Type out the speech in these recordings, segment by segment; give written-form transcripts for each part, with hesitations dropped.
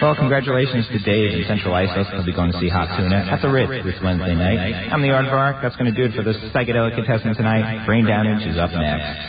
Well, congratulations to Dave in Central Islip. He'll be going to see Hot Tuna at the Ritz this Wednesday night. I'm the Aardvark. That's going to do it for the psychedelic contestant tonight. Brain Damage is up next.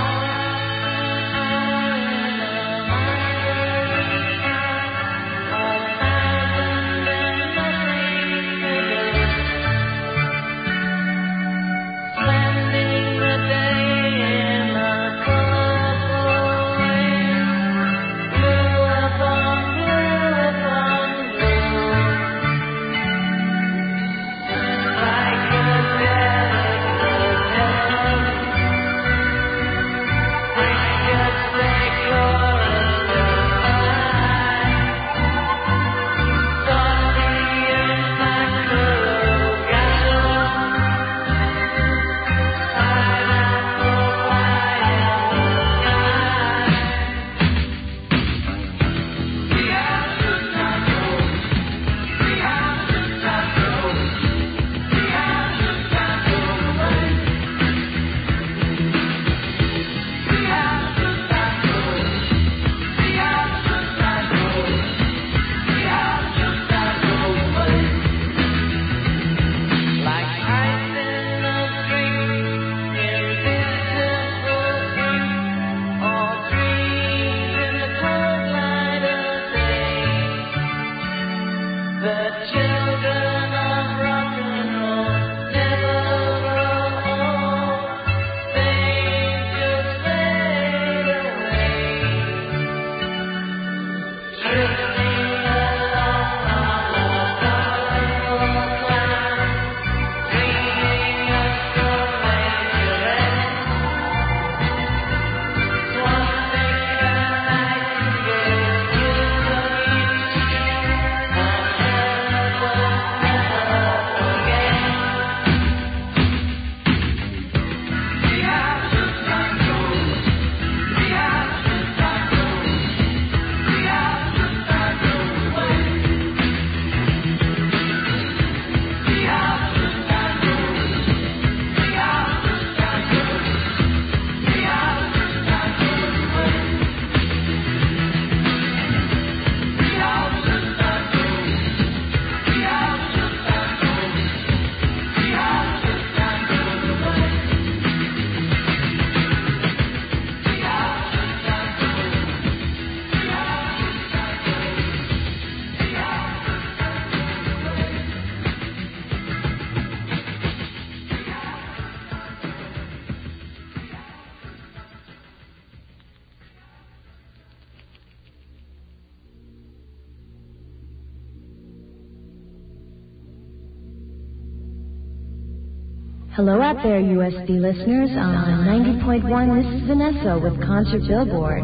Hello out there, USB listeners. On 90.1, this is Vanessa with Concert Billboard.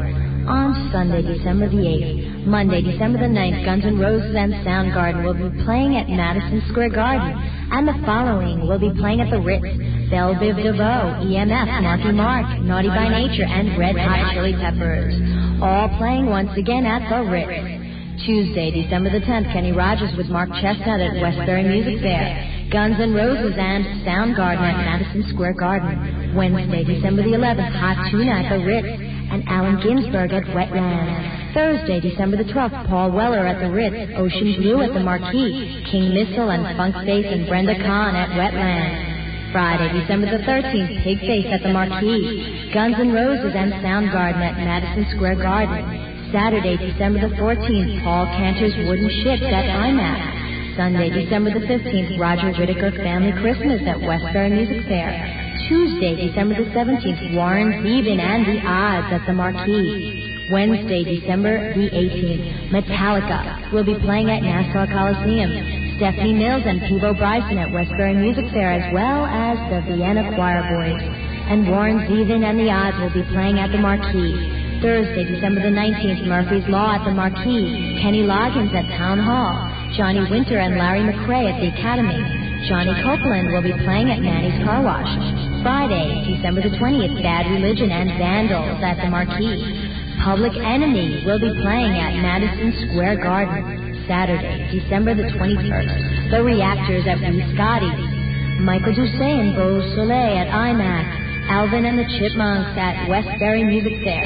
On Sunday, December the 8th, Monday, December the 9th, Guns N' Roses and Soundgarden will be playing at Madison Square Garden. And the following will be playing at the Ritz, Belle Biv DeVoe, EMF, Marky Mark, Naughty by Nature, and Red Hot Chili Peppers. All playing once again at the Ritz. Tuesday, December the 10th, Kenny Rogers with Mark Chestnut at Westbury Music Fair. Guns N' Roses and Soundgarden at Madison Square Garden. Wednesday, December the 11th, Hot Tuna at the Ritz and Allen Ginsberg at Wetlands. Thursday, December the 12th, Paul Weller at the Ritz, Ocean Blue at the Marquee, King Missile and Funk Face and Brenda Kahn at Wetlands. Friday, December the 13th, Pigface at the Marquee, Guns N' Roses and Soundgarden at Madison Square Garden. Saturday, December the 14th, Paul Cantor's Wooden Ships at IMAX. Sunday, December the 15th, Roger Whittaker Family Christmas at Westbury Music Fair. Tuesday, December the 17th, Warren Zevon and the Odds at the Marquee. Wednesday, December the 18th, Metallica will be playing at Nassau Coliseum. Stephanie Mills and Peebo Bryson at Westbury Music Fair, as well as the Vienna Choir Boys. And Warren Zevon and the Odds will be playing at the Marquee. Thursday, December the 19th, Murphy's Law at the Marquee. Kenny Loggins at Town Hall. Johnny Winter and Larry McRae at the Academy. Johnny Copeland will be playing at Manny's Car Wash. Friday, December the 20th, Bad Religion and Vandals at the Marquee. Public Enemy will be playing at Madison Square Garden. Saturday, December the 21st, The Reactors at Wee Scotty's. Michael Doucet and Beau Soleil at IMAX. Alvin and the Chipmunks at Westbury Music Fair.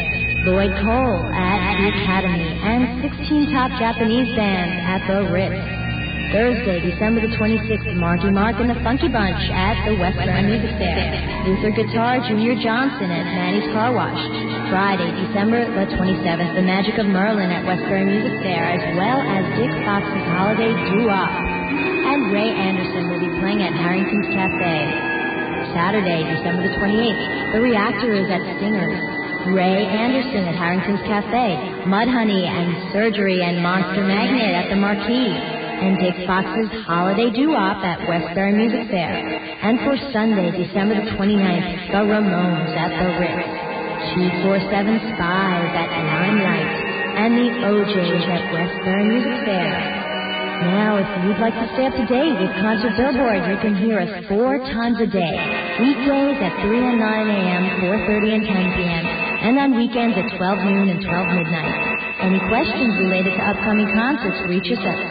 Lloyd Cole at the Academy, and 16 top Japanese bands at the Ritz. Thursday, December the 26th, Marky Mark and the Funky Bunch at the Western Music Fair. Luther Guitar, Junior Johnson at Manny's Car Wash. Friday, December the 27th, The Magic of Merlin at Westbury Music Fair, as well as Dick Fox's Holiday Doo-Wop. And Ray Anderson will be playing at Harrington's Cafe. Saturday, December the 28th, The Reactors at Stingers. Ray Anderson at Harrington's Cafe. Mudhoney and Surgery and Monster Magnet at the Marquee. And Dick Fox's Holiday Doo-Wop at Westbury Music Fair. And for Sunday, December the 29th, The Ramones at the Ritz. 247 Spies at Limelight, and the OJs at Westbury Music Fair. Now, if you'd like to stay up to date with Concert Billboard, you can hear us 4 times a day. Weekdays at 3 and 9 a.m., 4:30 and 10 p.m., and on weekends at 12 noon and 12 midnight. Any questions related to upcoming concerts, reach us at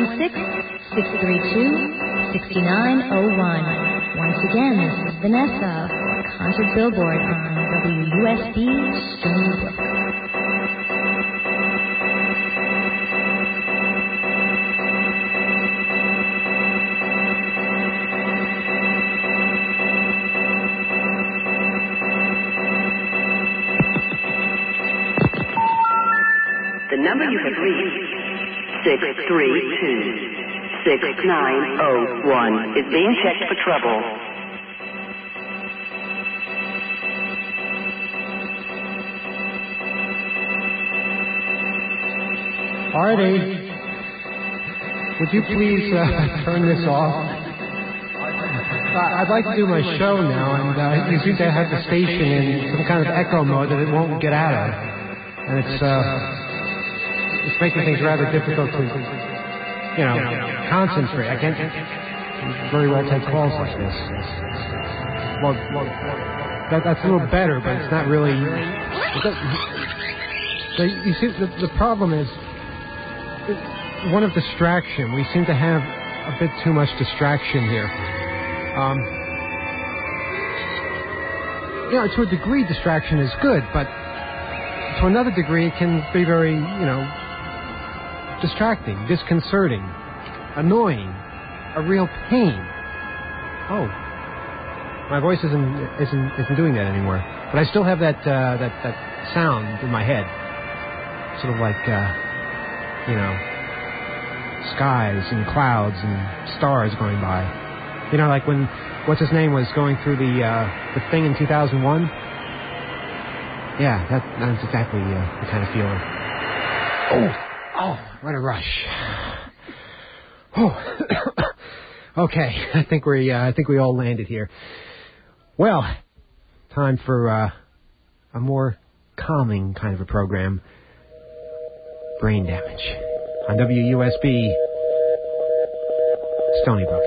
516-632-6901. Once again, this is Vanessa for Concert Billboard on WUSB Stony Brook. The number you have reached, 632-6901, is being checked for trouble. Artie, would you please turn this off? I'd like to do my show now, and you seem to have the station in some kind of echo mode that it won't get out of. And it's making things rather difficult to, concentrate. I can't very well take calls like this. Well, that's a little better, but it's not really... You see, the problem is one of distraction. We seem to have a bit too much distraction here. To a degree, distraction is good, but to another degree, it can be very, distracting, disconcerting, annoying, a real pain. Oh, my voice isn't doing that anymore, but I still have that sound in my head, sort of like skies and clouds and stars going by. Like when what's his name was going through the thing in 2001. Yeah, that's exactly the kind of feeling. Oh, what a rush. Oh, okay. I think we all landed here. Well, time for a more calming kind of a program. Brain Damage on WUSB Stony Brook.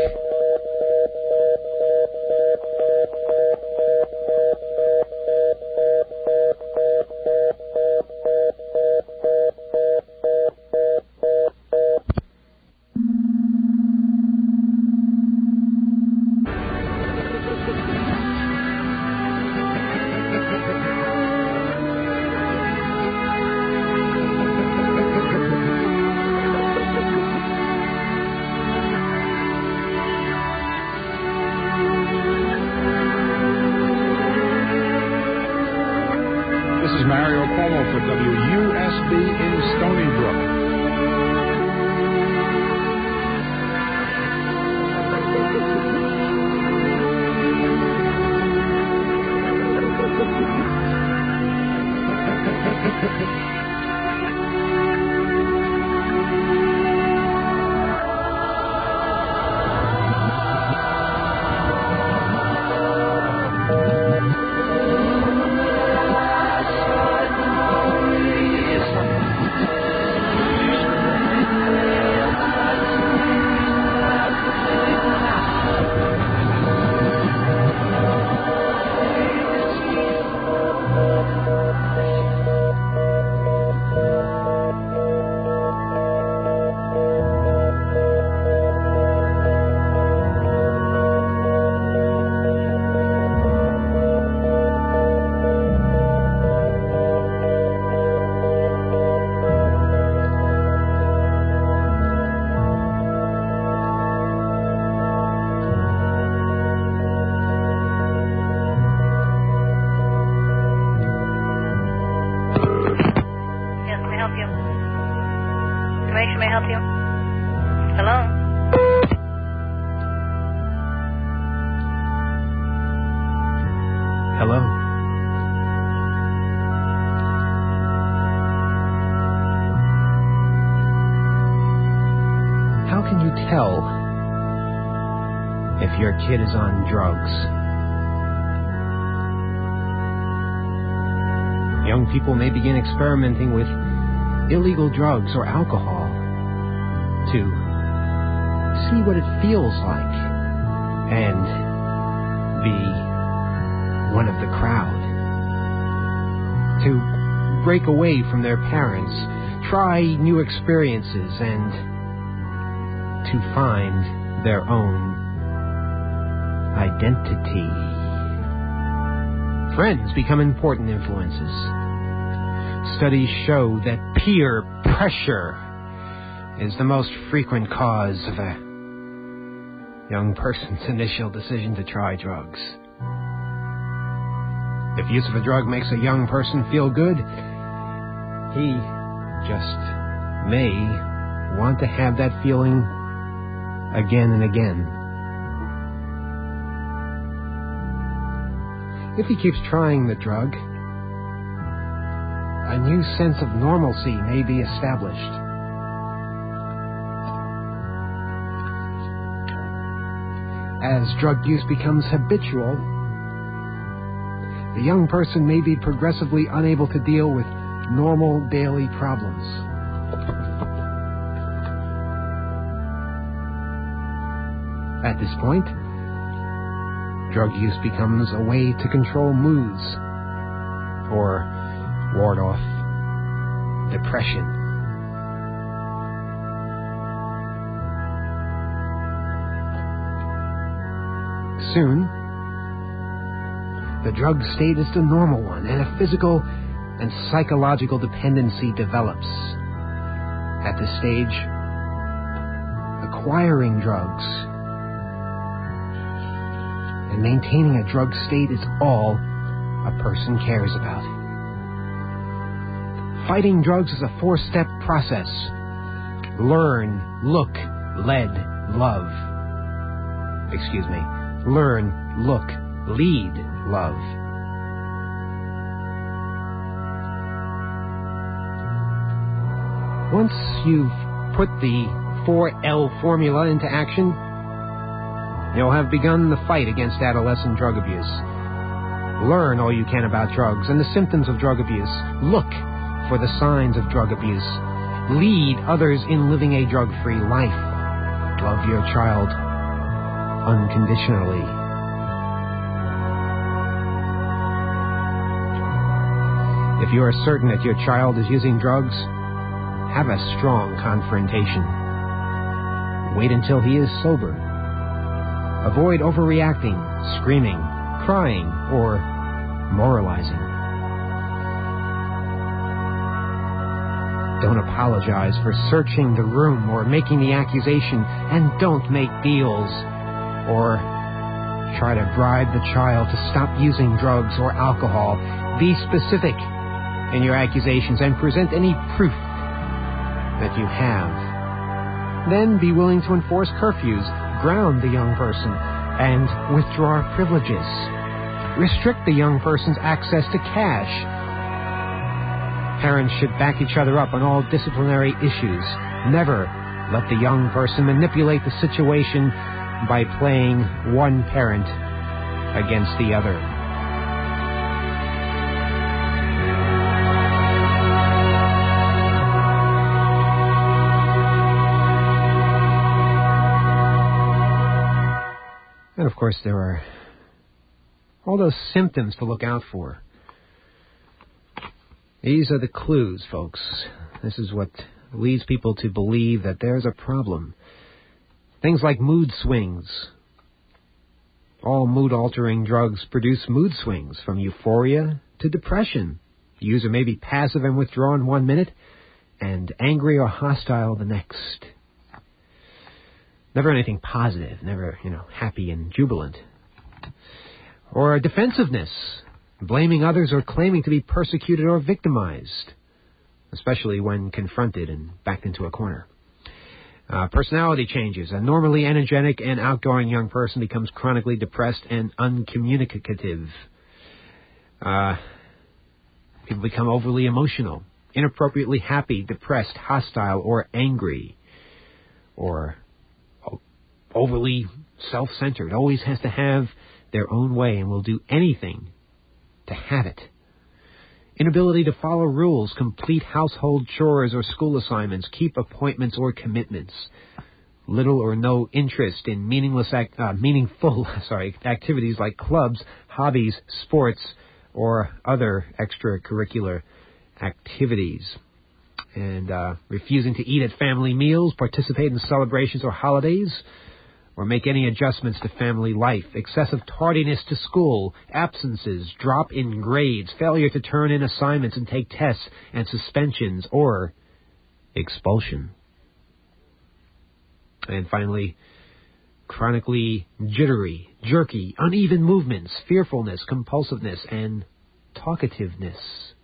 if your kid is on drugs. Young people may begin experimenting with illegal drugs or alcohol to see what it feels like and be one of the crowd. To break away from their parents, try new experiences, and to find their own identity. Friends become important influences. Studies show that peer pressure is the most frequent cause of a young person's initial decision to try drugs. If use of a drug makes a young person feel good, he just may want to have that feeling again and again. If he keeps trying the drug, a new sense of normalcy may be established. As drug use becomes habitual, the young person may be progressively unable to deal with normal daily problems. At this point, drug use becomes a way to control moods or ward off depression. Soon, the drug state is the normal one, and a physical and psychological dependency develops. At this stage, acquiring drugs and maintaining a drug state is all a person cares about. Fighting drugs is a 4-step process. Learn, look, lead, love. Learn, look, lead, love. Once you've put the 4L formula into action, you'll have begun the fight against adolescent drug abuse. Learn all you can about drugs and the symptoms of drug abuse. Look for the signs of drug abuse. Lead others in living a drug-free life. Love your child unconditionally. If you are certain that your child is using drugs, have a strong confrontation. Wait until he is sober. Avoid overreacting, screaming, crying, or moralizing. Don't apologize for searching the room or making the accusation, and don't make deals or try to bribe the child to stop using drugs or alcohol. Be specific in your accusations and present any proof that you have. Then be willing to enforce curfews, ground the young person, and withdraw privileges. Restrict the young person's access to cash. Parents should back each other up on all disciplinary issues. Never let the young person manipulate the situation by playing one parent against the other. And of course, there are all those symptoms to look out for. These are the clues, folks. This is what leads people to believe that there's a problem. Things like mood swings. All mood-altering drugs produce mood swings, from euphoria to depression. The user may be passive and withdrawn 1 minute, and angry or hostile the next. Never anything positive, never, happy and jubilant. Or defensiveness, blaming others or claiming to be persecuted or victimized, especially when confronted and backed into a corner. Personality changes. A normally energetic and outgoing young person becomes chronically depressed and uncommunicative. People become overly emotional, inappropriately happy, depressed, hostile, or angry, or overly self-centered, always has to have their own way and will do anything to have it. Inability to follow rules, complete household chores or school assignments, keep appointments or commitments. Little or no interest in meaningful activities like clubs, hobbies, sports, or other extracurricular activities. And refusing to eat at family meals, participate in celebrations or holidays, or make any adjustments to family life. Excessive tardiness to school, absences, drop in grades, failure to turn in assignments and take tests, and suspensions or expulsion. And finally, chronically jittery, jerky, uneven movements, fearfulness, compulsiveness, and talkativeness.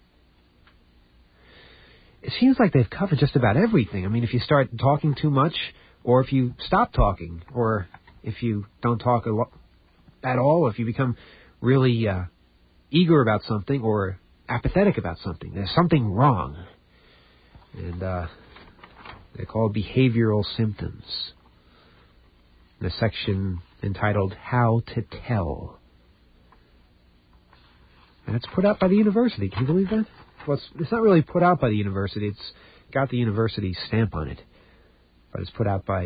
It seems like they've covered just about everything. I mean, if you start talking too much, or if you stop talking, or if you don't talk at all, if you become really eager about something or apathetic about something, there's something wrong. And they're called behavioral symptoms. In a section entitled How to Tell. And it's put out by the university. Can you believe that? Well, it's not really put out by the university. It's got the university stamp on it. But it's put out by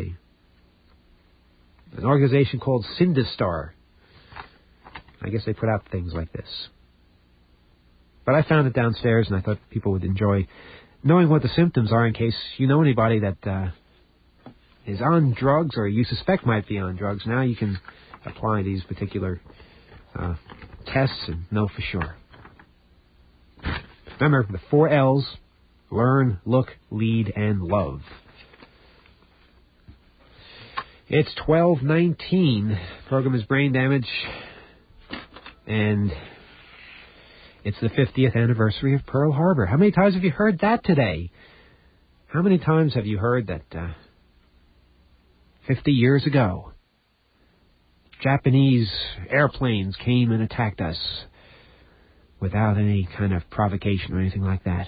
an organization called Sindistar. I guess they put out things like this. But I found it downstairs, and I thought people would enjoy knowing what the symptoms are in case you know anybody that is on drugs or you suspect might be on drugs. Now you can apply these particular tests and know for sure. Remember, the 4 L's: learn, look, lead, and love. It's 12:19. Program is Brain Damage. And it's the 50th anniversary of Pearl Harbor. How many times have you heard that today? How many times have you heard that 50 years ago, Japanese airplanes came and attacked us without any kind of provocation or anything like that?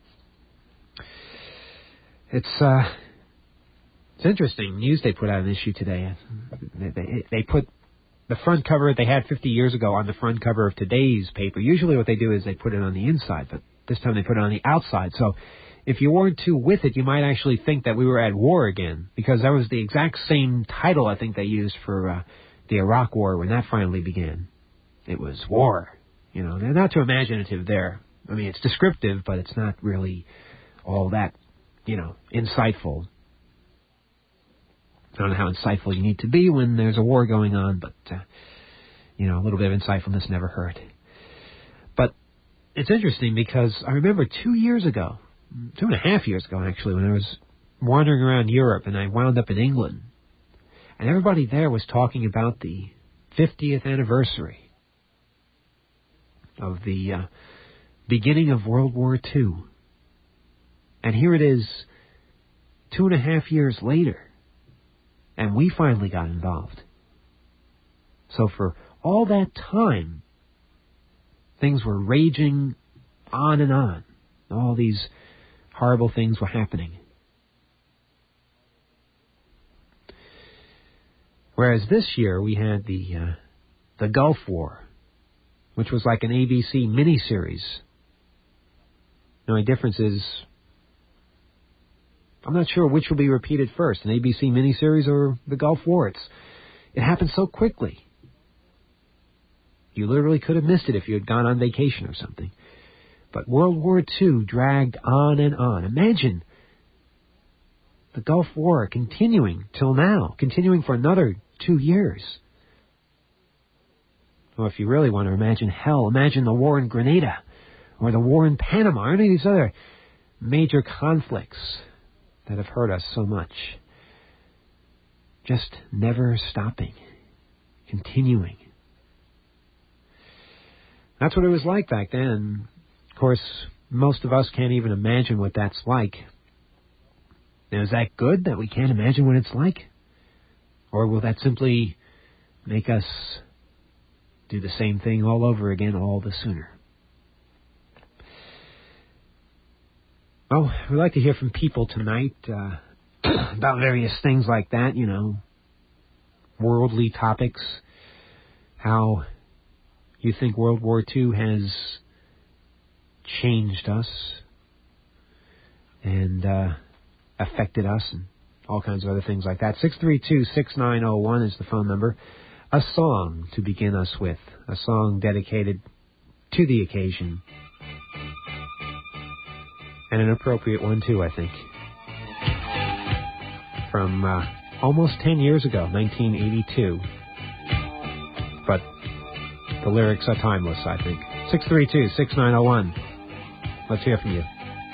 It's interesting. Newsday put out an issue today. They put the front cover they had 50 years ago on the front cover of today's paper. Usually what they do is they put it on the inside, but this time they put it on the outside. So if you weren't too with it, you might actually think that we were at war again, because that was the exact same title I think they used for the Iraq War when that finally began. It was war. You know, they're not too imaginative there. I mean, it's descriptive, but it's not really all that, insightful. I don't know how insightful you need to be when there's a war going on, but, a little bit of insightfulness never hurt. But it's interesting because I remember 2 years ago, 2.5 years ago actually, when I was wandering around Europe and I wound up in England, and everybody there was talking about the 50th anniversary of the beginning of World War II. And here it is 2.5 years later, and we finally got involved. So for all that time, things were raging on and on. All these horrible things were happening. Whereas this year we had the Gulf War, which was like an ABC miniseries. The only difference is, I'm not sure which will be repeated first, an ABC miniseries or the Gulf War. It happened so quickly. You literally could have missed it if you had gone on vacation or something. But World War II dragged on and on. Imagine the Gulf War continuing till now, continuing for another 2 years. Or if you really want to imagine hell, imagine the war in Grenada or the war in Panama or any of these other major conflicts that have hurt us so much. Just never stopping, continuing. That's what it was like back then. Of course, most of us can't even imagine what that's like. Now, is that good that we can't imagine what it's like? Or will that simply make us do the same thing all over again all the sooner? Well, we'd like to hear from people tonight about various things like that, worldly topics, how you think World War II has changed us and affected us, and all kinds of other things like that. 632-6901 is the phone number. A song to begin us with, a song dedicated to the occasion, and an appropriate one too, I think, from almost 10 years ago, 1982. But the lyrics are timeless, I think. 632-6901. Let's hear from you.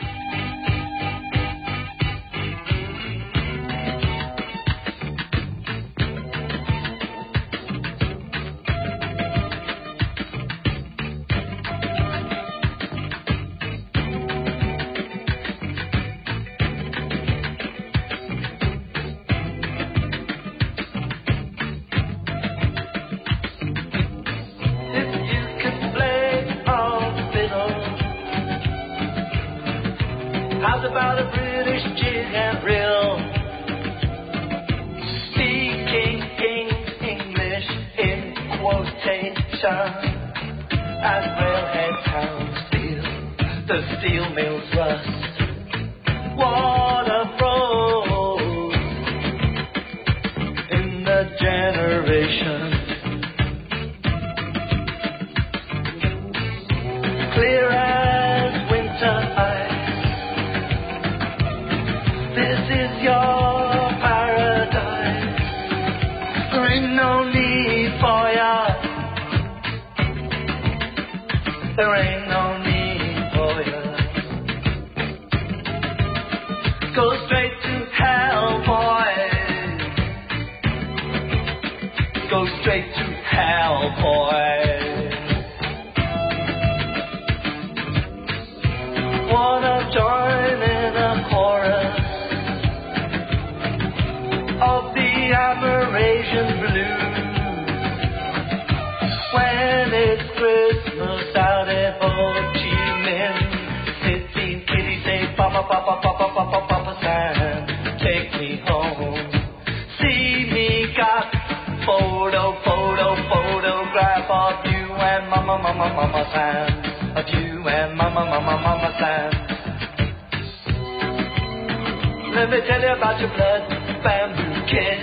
Let me tell you about your blood bamboo kid.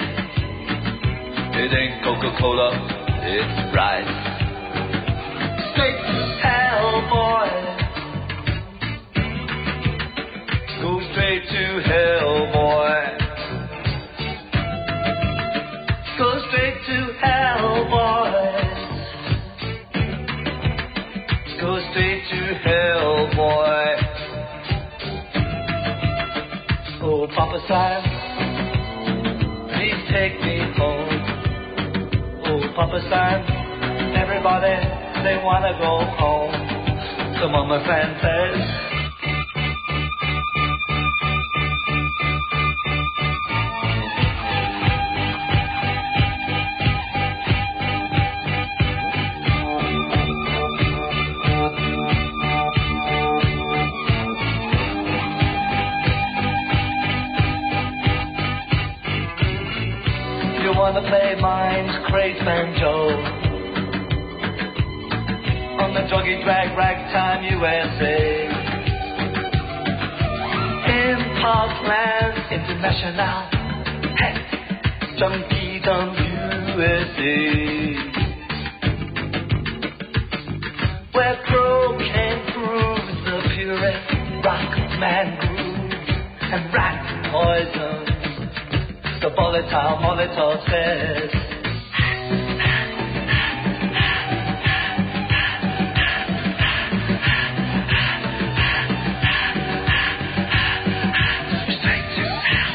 It ain't Coca-Cola, it's rice. Straight to hell, boy. Go straight to hell, boy. Go straight to hell, boy. Go straight to hell, boy. Oh, Papa Sam, please take me home. Oh, Papa Sam, everybody, they wanna go home. So Mama Sam says, wanna play mine's craze banjo on the druggy drag ragtime USA. In Parkland International, hey, Junkie Dumb USA, where cocaine proves the purest rock man groove and rat poison. The volatile Molotov says, straight to hell.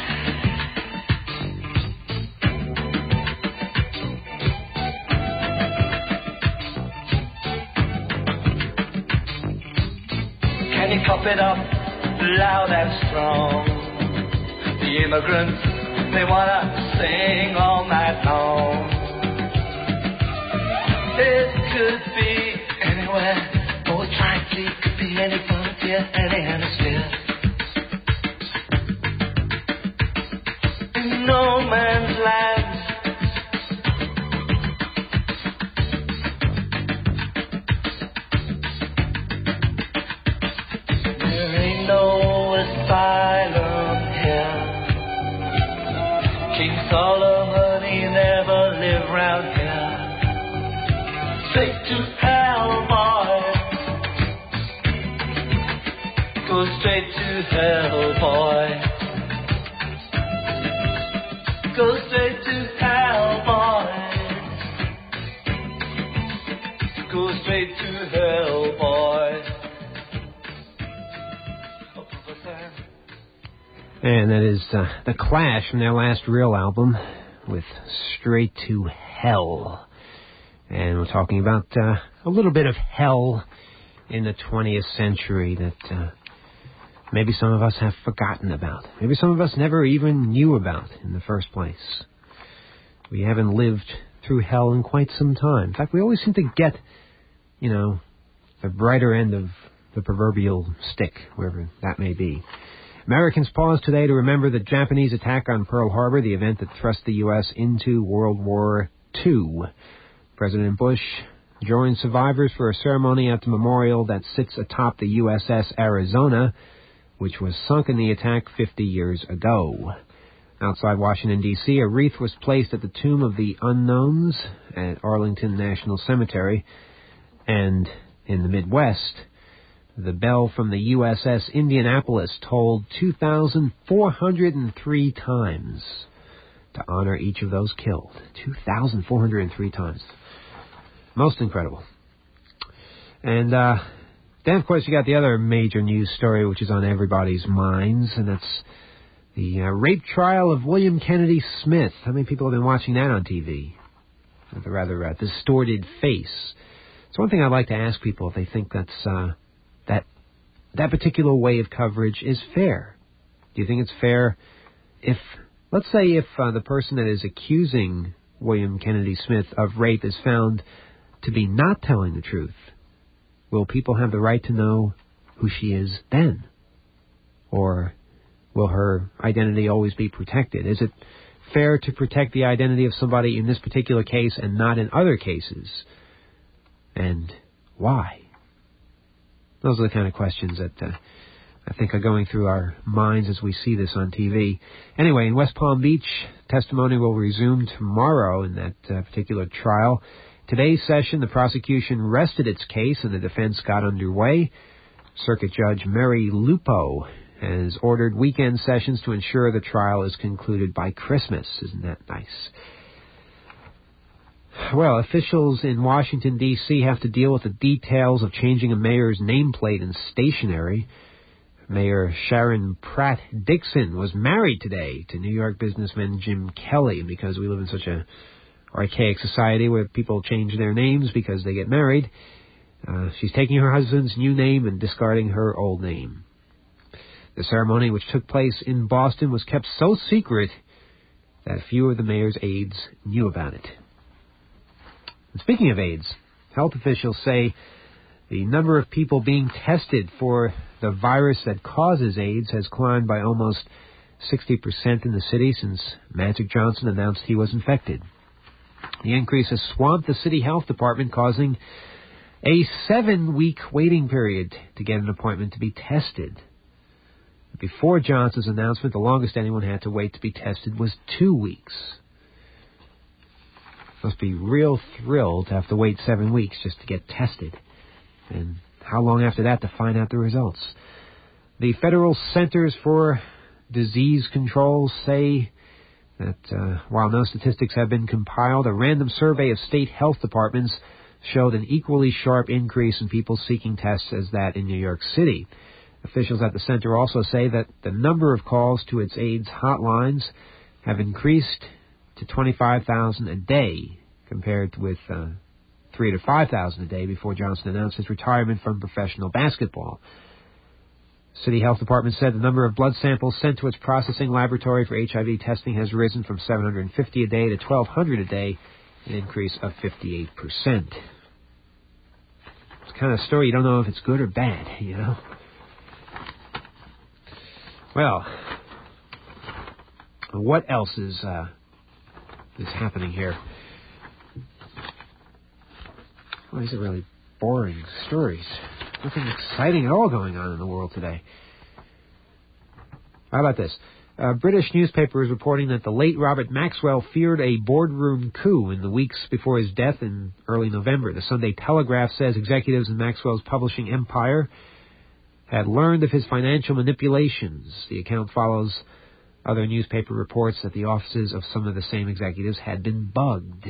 Can you cop it up loud and strong? The immigrants, they wanna sing all night long. It could be anywhere, or frankly, it could be any frontier, any hemisphere. In no man's land, straight to hell, boy. Go straight to hell, boy. Go straight to hell, boy. Go straight to hell, boy. And that is The Clash from their last real album with Straight to Hell. And we're talking about a little bit of hell in the 20th century that maybe some of us have forgotten about. Maybe some of us never even knew about in the first place. We haven't lived through hell in quite some time. In fact, we always seem to get, the brighter end of the proverbial stick, wherever that may be. Americans pause today to remember the Japanese attack on Pearl Harbor, the event that thrust the U.S. into World War II. President Bush joined survivors for a ceremony at the memorial that sits atop the USS Arizona, which was sunk in the attack 50 years ago. Outside Washington, D.C., a wreath was placed at the Tomb of the Unknowns at Arlington National Cemetery. And in the Midwest, the bell from the USS Indianapolis tolled 2,403 times to honor each of those killed. 2,403 times. Most incredible. And then, of course, you got the other major news story, which is on everybody's minds, and that's the rape trial of William Kennedy Smith. How many people have been watching that on TV? With a rather distorted face. It's one thing I'd like to ask people if they think that's that particular way of coverage is fair. Do you think it's fair if, let's say, if the person that is accusing William Kennedy Smith of rape is found to be not telling the truth? Will people have the right to know who she is then? Or will her identity always be protected? Is it fair to protect the identity of somebody in this particular case and not in other cases? And why? Those are the kind of questions that I think are going through our minds as we see this on TV. Anyway, in West Palm Beach, testimony will resume tomorrow in that particular trial. Today's session, the prosecution rested its case and the defense got underway. Circuit Judge Mary Lupo has ordered weekend sessions to ensure the trial is concluded by Christmas. Isn't that nice? Well, officials in Washington, D.C. have to deal with the details of changing a mayor's nameplate and stationery. Mayor Sharon Pratt Dixon was married today to New York businessman Jim Kelly, because we live in such a archaic society where people change their names because they get married. She's taking her husband's new name and discarding her old name. The ceremony, which took place in Boston, was kept so secret that few of the mayor's aides knew about it. And speaking of AIDS, health officials say the number of people being tested for the virus that causes AIDS has climbed by almost 60% in the city since Magic Johnson announced he was infected. The increase has swamped the city health department, causing a 7-week waiting period to get an appointment to be tested. Before Johnson's announcement, the longest anyone had to wait to be tested was 2 weeks. Must be real thrilled to have to wait 7 weeks just to get tested. And how long after that to find out the results? The Federal Centers for Disease Control say that while no statistics have been compiled, a random survey of state health departments showed an equally sharp increase in people seeking tests as that in New York City. Officials at the center also say that the number of calls to its AIDS hotlines have increased to 25,000 a day, compared with 3,000 to 5,000 a day before Johnson announced his retirement from professional basketball. City Health Department said the number of blood samples sent to its processing laboratory for HIV testing has risen from 750 a day to 1,200 a day, an increase of 58%. It's the kind of story you don't know if it's good or bad, you know? Well, what else is happening here? Well, these are really boring stories. Nothing exciting at all going on in the world today. How about this? A British newspaper is reporting that the late Robert Maxwell feared a boardroom coup in the weeks before his death in early November. The Sunday Telegraph says executives in Maxwell's publishing empire had learned of his financial manipulations. The account follows other newspaper reports that the offices of some of the same executives had been bugged.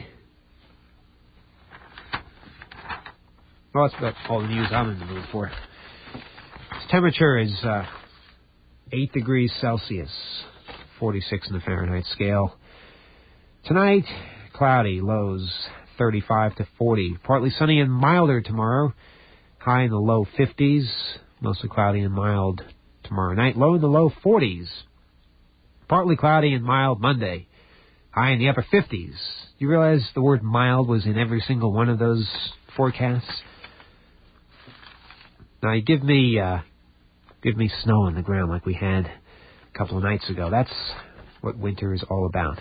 Well, that's about all the news I'm in the mood for. Its temperature is 8 degrees Celsius, 46 in the Fahrenheit scale. Tonight, cloudy, lows 35 to 40. Partly sunny and milder tomorrow, high in the low 50s. Mostly cloudy and mild tomorrow night, low in the low 40s. Partly cloudy and mild Monday, high in the upper 50s. You realize the word mild was in every single one of those forecasts? Now, you give me snow on the ground like we had a couple of nights ago. That's what winter is all about.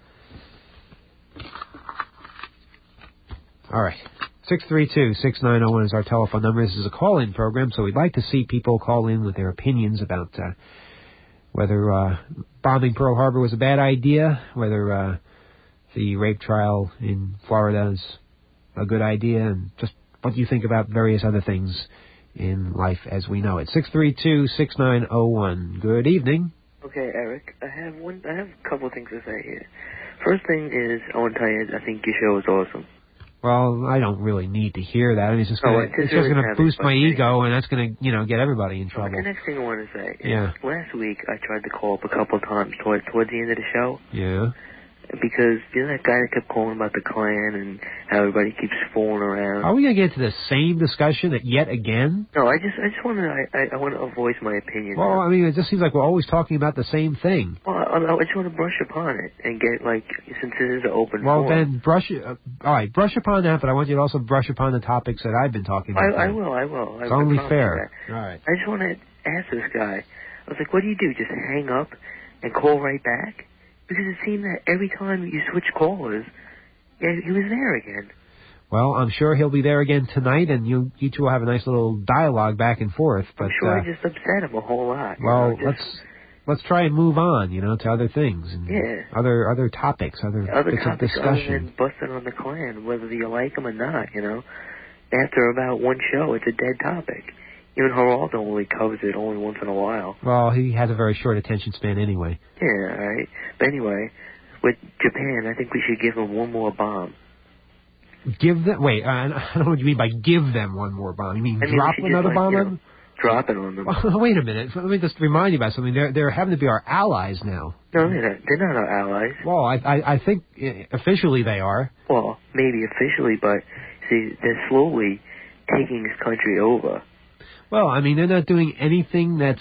All right. 632-6901 is our telephone number. This is a call-in program, so we'd like to see people call in with their opinions about whether bombing Pearl Harbor was a bad idea, whether the rape trial in Florida is a good idea, and just what you think about various other things in life as we know it. 632-6901. Good evening. Okay, Eric. I have a couple of things to say here. First thing is, I want to tell you, I think your show is awesome. Well, I don't really need to hear that. I mean, it's just going to boost my ego, and that's going to, get everybody in trouble. The next thing I want to say is, last week I tried to call up a couple of times towards the end of the show. Yeah. Because, that guy that kept calling about the Klan and how everybody keeps fooling around. Are we going to get into the same discussion yet again? No, I just want to voice my opinion. Well, I mean, it just seems like we're always talking about the same thing. Well, I just want to brush upon it and get, since it is an open forum. Well, then brush upon that, but I want you to also brush upon the topics that I've been talking about. I will. It's only fair. All right. I just want to ask this guy. I was like, what do you do? Just hang up and call right back? Because it seemed that every time you switch callers, he was there again. Well, I'm sure he'll be there again tonight, and you two will have a nice little dialogue back and forth. But I'm sure I just upset him a whole lot. Well, let's try and move on, to other things, and other topics, other bits of discussion. Other than busting on the Klan, whether you like them or not. After about one show, it's a dead topic. Even Geraldo only covers it only once in a while. Well, he has a very short attention span anyway. Yeah, right. But anyway, with Japan, I think we should give them one more bomb. Give them? Wait, I don't know what you mean by give them one more bomb. You mean drop another bomb on them? Drop it on them. Well, wait a minute. Let me just remind you about something. They're having to be our allies now. No, they're not our allies. Well, I think officially they are. Well, maybe officially, but see, they're slowly taking this country over. Well, I mean, they're not doing anything that's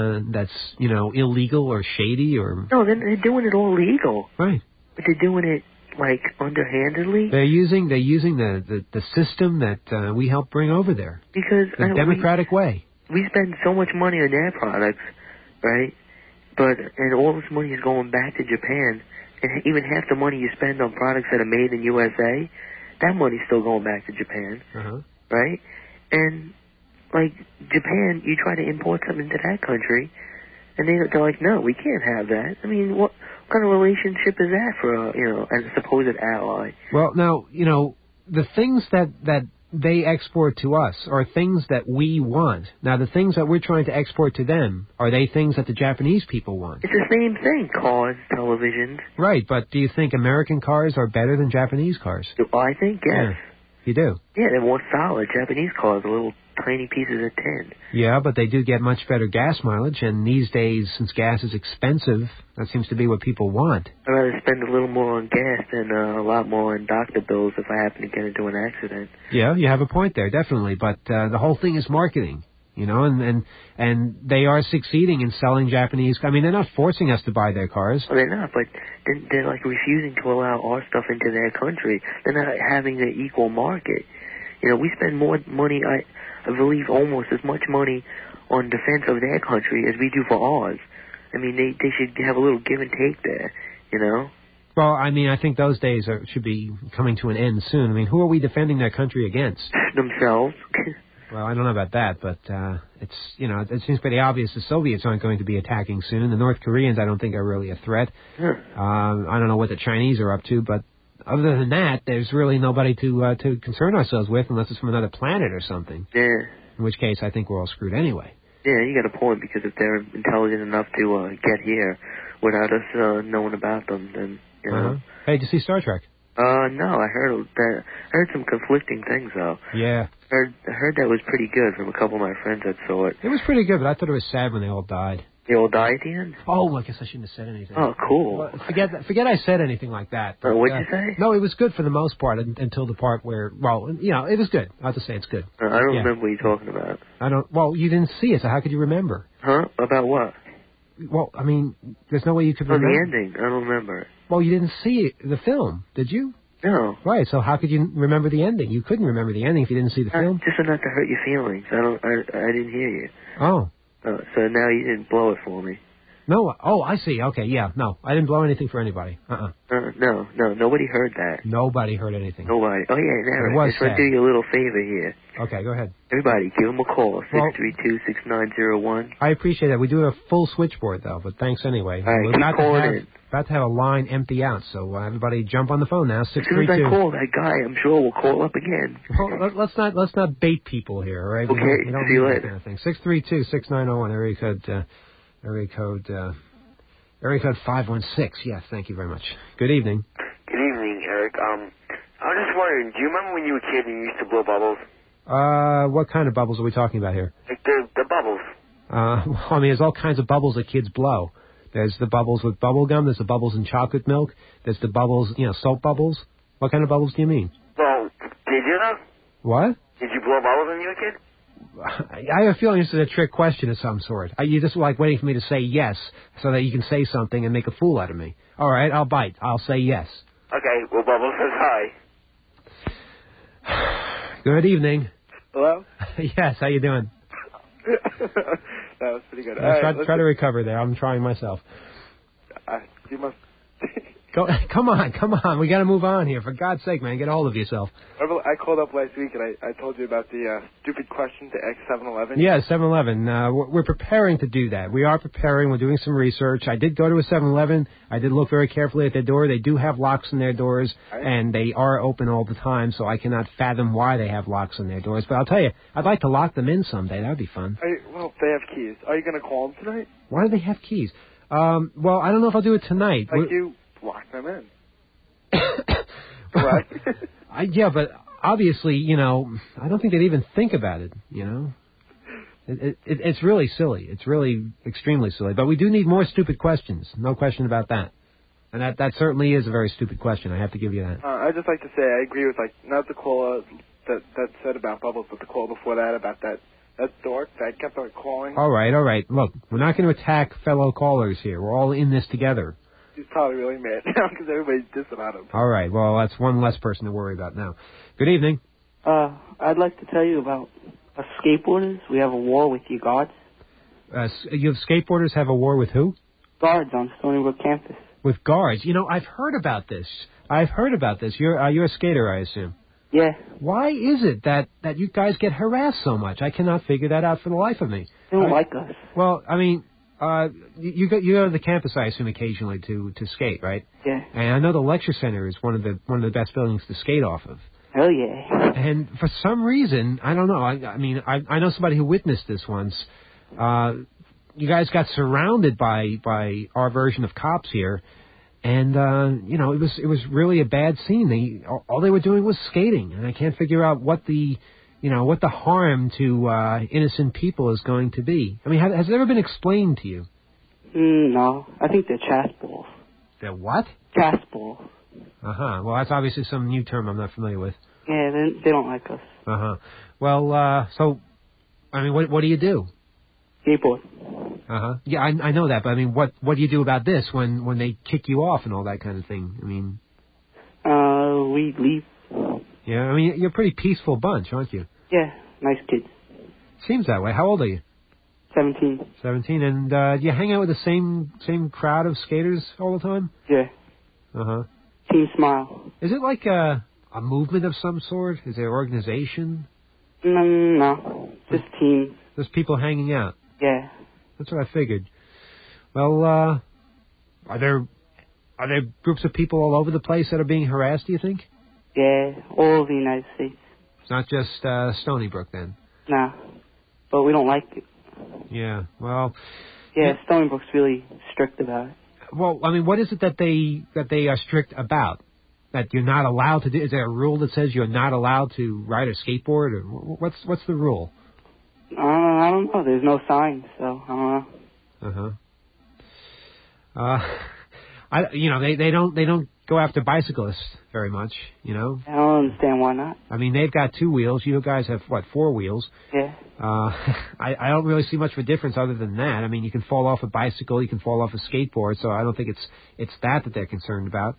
illegal or shady or... No, they're doing it all legal. Right. But they're doing it, underhandedly. They're using the system that we helped bring over there. Because... The democratic way. We spend so much money on their products, right? And all this money is going back to Japan. And even half the money you spend on products that are made in USA, that money's still going back to Japan. Uh-huh. Right? And... Japan, you try to import something to that country, and they're like, no, we can't have that. I mean, what kind of relationship is that for, as a supposed ally? Well, now, the things that they export to us are things that we want. Now, the things that we're trying to export to them, are they things that the Japanese people want? It's the same thing, cars, televisions. Right, but do you think American cars are better than Japanese cars? I think, yes. Yeah, you do? Yeah, they're more solid. Japanese cars are little tiny pieces of tin. Yeah, but they do get much better gas mileage, and these days, since gas is expensive, that seems to be what people want. I'd rather spend a little more on gas than a lot more on doctor bills if I happen to get into an accident. Yeah, you have a point there, definitely, but the whole thing is marketing, and they are succeeding in selling Japanese. I mean, they're not forcing us to buy their cars. Well, they're not, but they're refusing to allow our stuff into their country. They're not having the equal market. We spend more money, I believe almost as much money on defense of their country as we do for ours. I mean, they should have a little give and take there, Well, I mean, I think those days should be coming to an end soon. I mean, who are we defending that country against? Themselves. Well, I don't know about that, but it's, it seems pretty obvious the Soviets aren't going to be attacking soon. The North Koreans, I don't think, are really a threat. I don't know what the Chinese are up to, but other than that, there's really nobody to concern ourselves with unless it's from another planet or something. Yeah. In which case, I think we're all screwed anyway. Yeah, you got a point, because if they're intelligent enough to get here without us knowing about them, then, Hey, did you see Star Trek? No, I heard some conflicting things, though. Yeah. I heard that was pretty good from a couple of my friends that saw it. It was pretty good, but I thought it was sad when they all died. They all died at the end? Oh, I guess I shouldn't have said anything. Oh, cool. Well, forget I said anything like that. But, what'd you say? No, it was good for the most part until the part where, well, it was good. I'll just say it's good. I don't remember what you're talking about. Well, you didn't see it, so how could you remember? Huh? About what? Well, I mean, there's no way you could remember. The ending. I don't remember it. Well, you didn't see the film, did you? No. Right, so how could you remember the ending? You couldn't remember the ending if you didn't see the film. Just enough to hurt your feelings. I didn't hear you. Oh. So now you didn't blow it for me. No. Oh, I see. Okay, yeah. No, I didn't blow anything for anybody. No. Nobody heard that. Nobody heard anything. Nobody. Oh, yeah, never. I just want to do you a little favor here. Okay, go ahead. Everybody, give them a call, 632-6901. I appreciate that. We do have a full switchboard, though, but thanks anyway. All right, We're about to have a line empty out, so everybody jump on the phone now, 632. As soon as I call that guy, I'm sure we'll call up again. Well, let's not bait people here, all right? Okay, we don't see you later. Kind of thing. 632-6901, area code 516. Yes, thank you very much. Good evening. Good evening, Eric. I was just wondering, do you remember when you were a kid and you used to blow bubbles? What kind of bubbles are we talking about here? Like the bubbles. Well, I mean, there's all kinds of bubbles that kids blow. There's the bubbles with bubble gum. There's the bubbles in chocolate milk. There's the bubbles, soap bubbles. What kind of bubbles do you mean? Well, did you know? What? Did you blow bubbles when you were a kid? I have a feeling this is a trick question of some sort. You're just like waiting for me to say yes so that you can say something and make a fool out of me. All right, I'll bite. I'll say yes. Okay, well, Bubbles says hi. Good evening. Hello? Yes, how you doing? That was pretty good. Try to recover there. I'm trying myself. You must... Come on. We got to move on here. For God's sake, man, get a hold of yourself. I called up last week and I told you about the stupid question to X7-Eleven. Yeah, 7-Eleven. We're preparing to do that. We are preparing. We're doing some research. I did go to a 7-Eleven. I did look very carefully at their door. They do have locks in their doors, and they are open all the time, so I cannot fathom why they have locks in their doors. But I'll tell you, I'd like to lock them in someday. That would be fun. Well, they have keys. Are you going to call them tonight? Why do they have keys? Well, I don't know if I'll do it tonight. You lock them in. Right? Yeah, but obviously, I don't think they'd even think about it, It's really silly. It's really extremely silly. But we do need more stupid questions. No question about that. And that certainly is a very stupid question. I have to give you that. I'd just like to say I agree with, not the call that said about bubbles, but the call before that about that dork that kept on calling. All right. Look, we're not going to attack fellow callers here. We're all in this together. He's probably really mad now because everybody's dissing on him. All right. Well, that's one less person to worry about now. Good evening. I'd like to tell you about skateboarders. We have a war with you guards. You skateboarders have a war with who? Guards on Stony Brook campus. With guards? I've heard about this. You're a skater, I assume. Yeah. Why is it that you guys get harassed so much? I cannot figure that out for the life of me. They don't like us. Well, I mean, you go to the campus, I assume, occasionally to skate, right? Yeah. And I know the lecture center is one of the best buildings to skate off of. Hell yeah. And for some reason, I don't know. I mean, I know somebody who witnessed this once. You guys got surrounded by our version of cops here, and it was really a bad scene. All they were doing was skating, and I can't figure out what the harm to innocent people is going to be. I mean, has it ever been explained to you? No, I think they're chast balls. They're what? Chast balls. Well, that's obviously some new term I'm not familiar with. Yeah, they don't like us. Well, so, I mean, what do you do? Skateboard. Yeah, I know that, but I mean, what do you do about this when they kick you off and all that kind of thing? I mean... we leave. Yeah, I mean, you're a pretty peaceful bunch, aren't you? Yeah, nice kids. Seems that way. How old are you? 17. 17, and do you hang out with the same crowd of skaters all the time? Yeah. Team Smile. Is it like a movement of some sort? Is there an organization? No. Just teens. Just people hanging out. Yeah. That's what I figured. Well, are there groups of people all over the place that are being harassed, do you think? Yeah, all over the United States. It's not just Stony Brook, then? Nah, but we don't like it. Yeah, well... Yeah, Stony Brook's really strict about it. Well, I mean, what is it that they are strict about? That you're not allowed to do? Is there a rule that says you're not allowed to ride a skateboard? Or what's the rule? I don't know. There's no signs, so I don't know. They don't go after bicyclists very much, you know. I don't understand why not. I mean, they've got 2 wheels. You guys have, 4 wheels? Yeah. I don't really see much of a difference other than that. I mean, you can fall off a bicycle, you can fall off a skateboard, so I don't think it's that they're concerned about.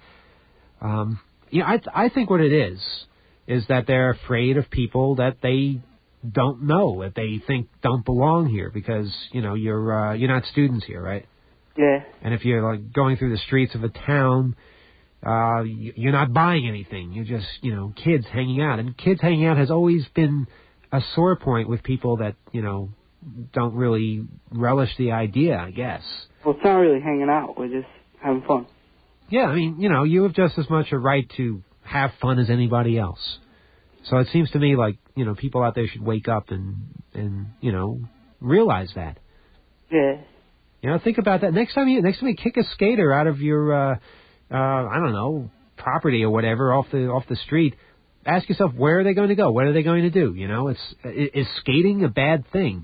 I think what it is that they're afraid of people that they don't know, that they think don't belong here because, you're not students here, right? Yeah. And if you're like going through the streets of a town, you're not buying anything. You're just, kids hanging out. And kids hanging out has always been a sore point with people that, don't really relish the idea, I guess. Well, it's not really hanging out. We're just having fun. Yeah, I mean, you have just as much a right to have fun as anybody else. So it seems to me like, people out there should wake up and realize that. Yeah. Think about that. Next time you kick a skater out of your, I don't know, property or whatever off the street, ask yourself, where are they going to go? What are they going to do? Is skating a bad thing?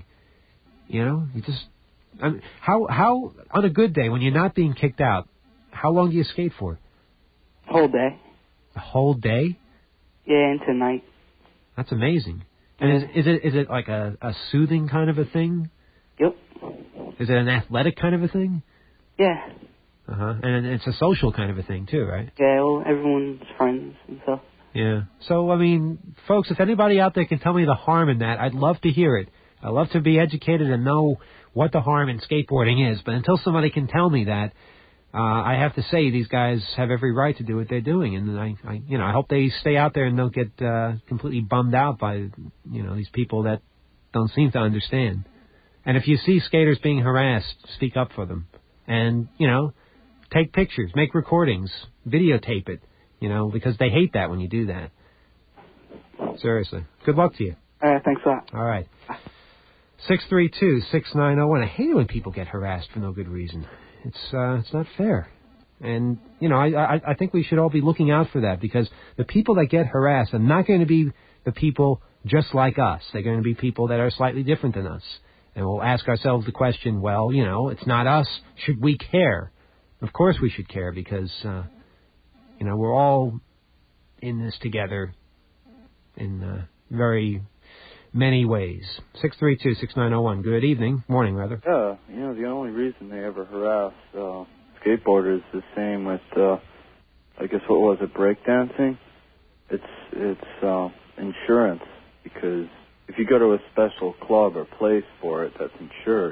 How on a good day when you're not being kicked out, how long do you skate for? Whole day. The whole day? Yeah, into night. That's amazing. And is it like a soothing kind of a thing? Yep. Is it an athletic kind of a thing? Yeah. And it's a social kind of a thing too, right? Yeah, well, everyone's friends and stuff. Yeah. So, I mean, folks, if anybody out there can tell me the harm in that, I'd love to hear it. I'd love to be educated and know what the harm in skateboarding is. But until somebody can tell me that, I have to say these guys have every right to do what they're doing. And I hope they stay out there and don't get completely bummed out by, these people that don't seem to understand. And if you see skaters being harassed, speak up for them. And, take pictures, make recordings, videotape it, because they hate that when you do that. Seriously. Good luck to you. All right, thanks a lot. All right. 632-6901. I hate it when people get harassed for no good reason. It's not fair. And, I think we should all be looking out for that because the people that get harassed are not going to be the people just like us. They're going to be people that are slightly different than us. And we'll ask ourselves the question, well, it's not us. Should we care? Of course we should care because, we're all in this together in very many ways. 632-6901. Good evening. Morning, rather. Yeah, the only reason they ever harass skateboarders is the same with, I guess, what was it, breakdancing? It's insurance, because if you go to a special club or place for it that's insured,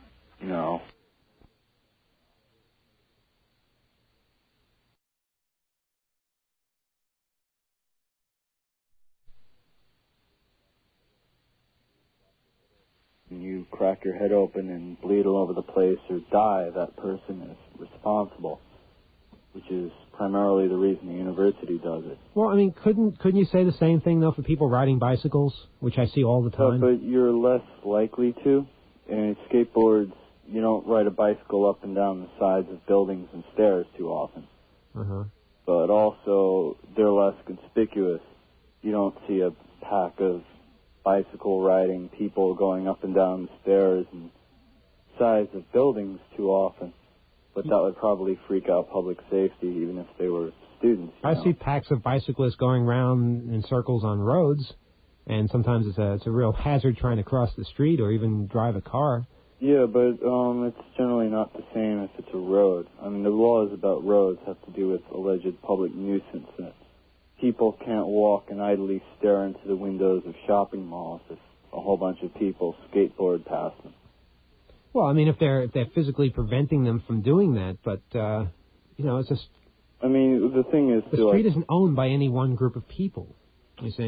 and you crack your head open and bleed all over the place or die, that person is responsible, which is primarily the reason the university does it. Well, I mean, couldn't you say the same thing, though, for people riding bicycles, which I see all the time? But you're less likely to. And skateboards, you don't ride a bicycle up and down the sides of buildings and stairs too often. But also, they're less conspicuous. You don't see a pack of bicycle riding people going up and down the stairs and sides of buildings too often. But that would probably freak out public safety, even if they were students. I see packs of bicyclists going around in circles on roads, and sometimes it's a real hazard trying to cross the street or even drive a car. Yeah, but it's generally not the same if it's a road. I mean, the laws about roads have to do with alleged public nuisance. That people can't walk and idly stare into the windows of shopping malls if a whole bunch of people skateboard past them. Well, I mean, if they're physically preventing them from doing that, but it's just. I mean, the thing is, the street isn't owned by any one group of people. You see.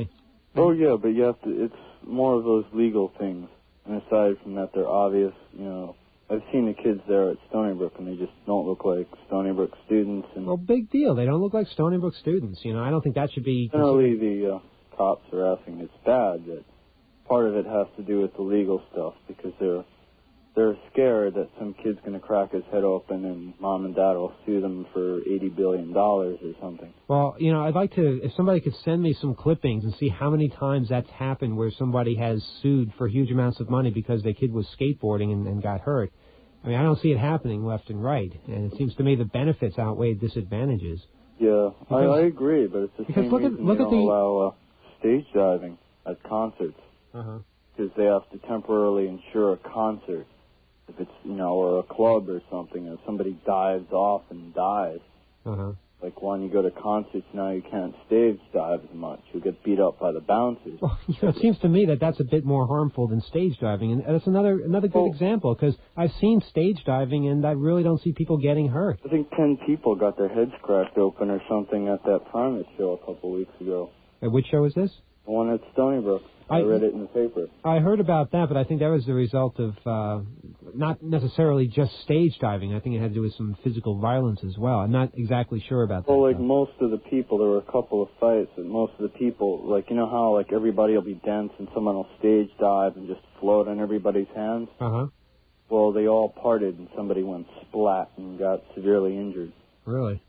Oh, yeah, but you have to, it's more of those legal things. And aside from that, they're obvious, you know. I've seen the kids there at Stony Brook, and they just don't look like Stony Brook students. And well, big deal. They don't look like Stony Brook students. You know, I don't think that should be... Generally, the cops are asking it's bad, but part of it has to do with the legal stuff, because they're scared that some kid's going to crack his head open and mom and dad will sue them for $80 billion or something. Well, you know, I'd like to, if somebody could send me some clippings and see how many times that's happened where somebody has sued for huge amounts of money because their kid was skateboarding and got hurt. I mean, I don't see it happening left and right, and it seems to me the benefits outweigh disadvantages. Yeah, I agree, but it's the same reason they don't allow stage diving at concerts. Because they have to temporarily insure a concert. If it's, you know, or a club or something, if somebody dives off and dies. Like when you go to concerts now, you can't stage dive as much. You'll get beat up by the bouncers. Well, you know, it seems to me that that's a bit more harmful than stage diving, and that's another good example, because I've seen stage diving, and I really don't see people getting hurt. I think 10 people got their heads cracked open or something at that Primus show a couple weeks ago. At which show is this? The one at Stony Brook. I read it in the paper. I heard about that, but I think that was the result of not necessarily just stage diving. I think it had to do with some physical violence as well. I'm not exactly sure about that. Well, like most of the people, there were a couple of fights, and most of the people, like, you know how like everybody will be dense and someone will stage dive and just float on everybody's hands? Well, they all parted and somebody went splat and got severely injured. Really?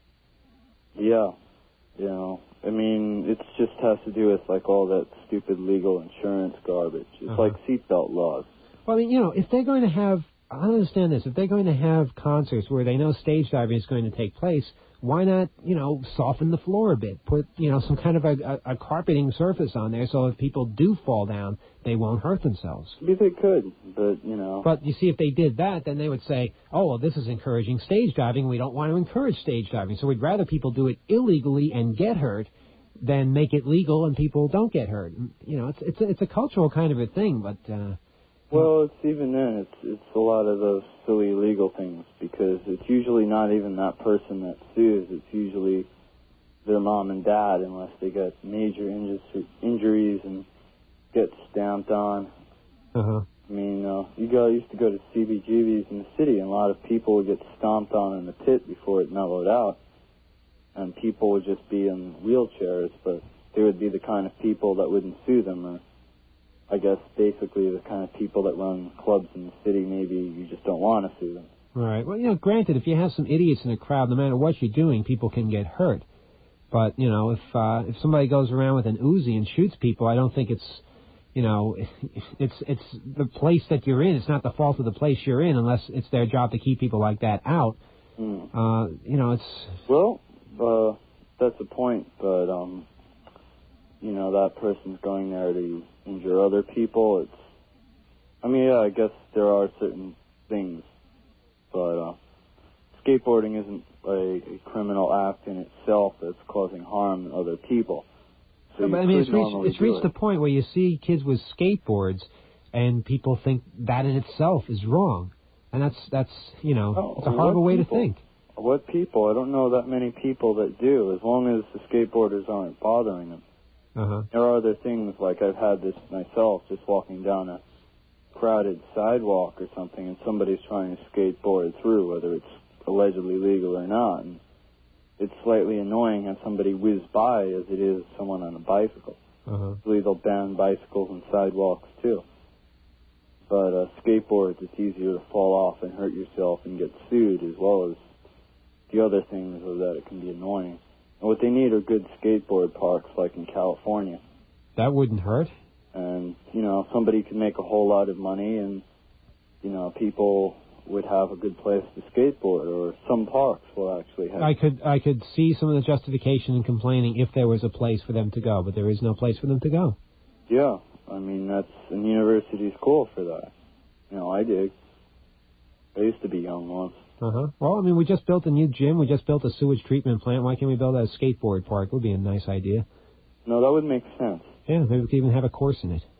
Yeah. You know, I mean, it just has to do with, like, all that stupid legal insurance garbage. It's like seatbelt laws. Well, I mean, you know, if they're going to have, I don't understand this, if they're going to have concerts where they know stage diving is going to take place, why not, you know, soften the floor a bit? Put, you know, some kind of a carpeting surface on there so if people do fall down, they won't hurt themselves. Maybe they could, but, you know. But, you see, if they did that, then they would say, oh, well, this is encouraging stage diving. We don't want to encourage stage diving. So we'd rather people do it illegally and get hurt than make it legal and people don't get hurt. You know, it's a cultural kind of a thing, but... well, it's even then, it's a lot of those silly legal things, because it's usually not even that person that sues. It's usually their mom and dad, unless they get major injuries and get stamped on. I mean, you used to go to CBGB's in the city, and a lot of people would get stomped on in the tit before it mellowed out, and people would just be in wheelchairs, but they would be the kind of people that wouldn't sue them, or I guess basically the kind of people that run clubs in the city, maybe you just don't want to sue them. Right. Well, you know, granted, if you have some idiots in a crowd, no matter what you're doing, people can get hurt. But, you know, if somebody goes around with an Uzi and shoots people, I don't think it's, you know, it's the place that you're in. It's not the fault of the place you're in unless it's their job to keep people like that out. You know, it's... Well, that's a point, but, you know, that person's going there to injure other people. I mean, yeah, I guess there are certain things, but skateboarding isn't a criminal act in itself that's causing harm to other people. So but, I mean, it's reached the point where you see kids with skateboards, and people think that in itself is wrong, and that's you know, it's a horrible way to think. What people? I don't know that many people that do, as long as the skateboarders aren't bothering them. There are other things, like I've had this myself, just walking down a crowded sidewalk or something, and somebody's trying to skateboard through, whether it's allegedly legal or not. And it's slightly annoying how somebody whiz by as it is someone on a bicycle. Usually they'll ban bicycles and sidewalks too. But skateboards, it's easier to fall off and hurt yourself and get sued, as well as the other things are that it can be annoying. And what they need are good skateboard parks, like in California. That wouldn't hurt. And, you know, somebody could make a whole lot of money, and, you know, people would have a good place to skateboard, or some parks will actually have. I could see some of the justification in complaining if there was a place for them to go, but there is no place for them to go. Yeah, I mean, and university's cool for that. You know, I dig. I used to be young once. Well, I mean, we just built a new gym. We just built a sewage treatment plant. Why can't we build a skateboard park? It would be a nice idea. No, that would make sense. Yeah, maybe we could even have a course in it.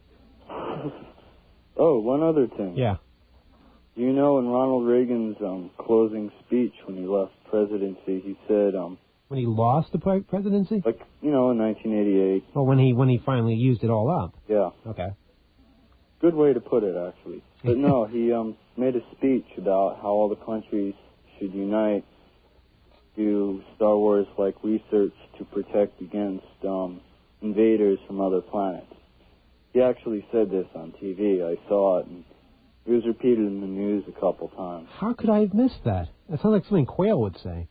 Oh, one other thing. Yeah. You know, in Ronald Reagan's closing speech when he left presidency, he said, When he lost the presidency? Like, in 1988. Well, when he finally used it all up. Yeah. Okay. Good way to put it, actually. But no, he made a speech about how all the countries should unite, do Star Wars-like research to protect against invaders from other planets. He actually said this on TV. I saw it, and it was repeated in the news a couple times. How could I have missed that? That sounds like something Quayle would say.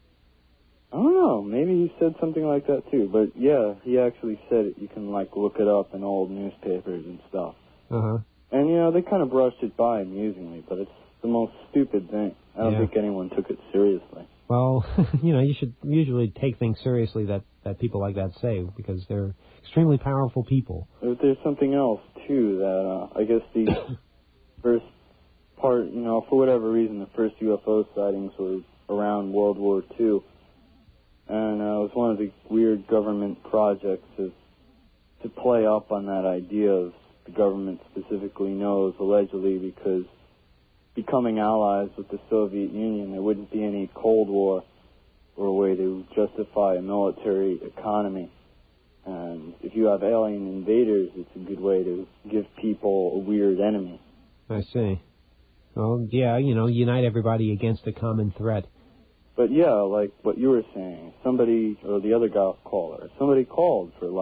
I don't know. Maybe he said something like that, too. But, yeah, he actually said it. You can, look it up in old newspapers and stuff. Uh-huh. And, they kind of brushed it by amusingly, but it's the most stupid thing. I don't think anyone took it seriously. Well, you should usually take things seriously that people like that say, because they're extremely powerful people. But there's something else, too, that I guess the first part, for whatever reason, the first UFO sightings was around World War II. And it was one of the weird government projects to play up on that idea of the government specifically knows, allegedly, because becoming allies with the Soviet Union, there wouldn't be any Cold War or a way to justify a military economy. And if you have alien invaders, it's a good way to give people a weird enemy. I see. Well, yeah, unite everybody against a common threat. But yeah, like what you were saying, somebody, or the other caller, somebody called for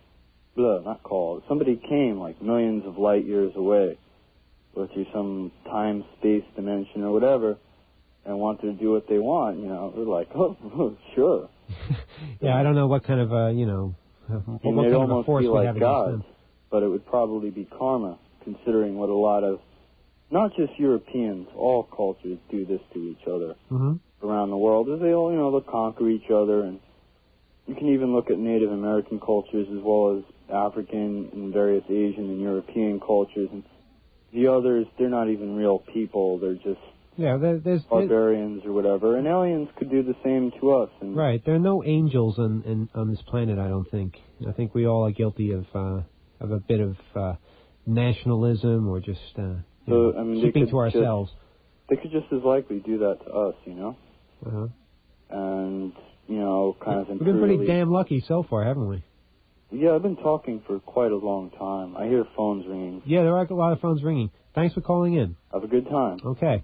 somebody came millions of light years away, or through some time, space, dimension, or whatever, and wanted to do what they want, we're like, oh sure. Yeah, I don't know what kind of, what kind of a force we have against them. But it would probably be karma, considering what a lot of, not just Europeans, all cultures do this to each other. Mm-hmm. Around the world, as they all, they'll conquer each other, and you can even look at Native American cultures as well as African and various Asian and European cultures, and the others, they're not even real people, they're just there's barbarians or whatever, and aliens could do the same to us. And right, there are no angels on this planet, I don't think. I think we all are guilty of a bit of nationalism or just keeping to ourselves. They could just as likely do that to us, Uh-huh. And, kind of we've been pretty damn lucky so far, haven't we? Yeah, I've been talking for quite a long time. I hear phones ringing. Yeah, there are a lot of phones ringing. Thanks for calling in. Have a good time. Okay.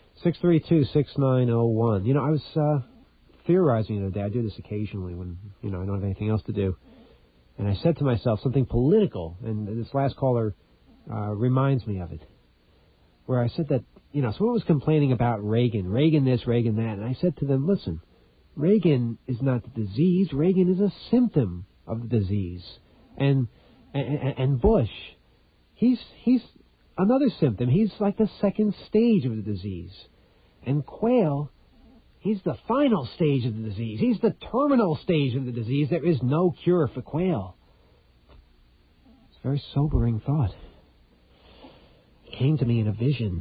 632-6901. I was theorizing the other day. I do this occasionally when, I don't have anything else to do. And I said to myself something political, and this last caller reminds me of it, where I said that, someone was complaining about Reagan this, Reagan that, and I said to them, listen, Reagan is not the disease. Reagan is a symptom of the disease. And Bush, he's another symptom. He's like the second stage of the disease. And Quayle, he's the final stage of the disease. He's the terminal stage of the disease. There is no cure for Quayle. It's a very sobering thought. It came to me in a vision.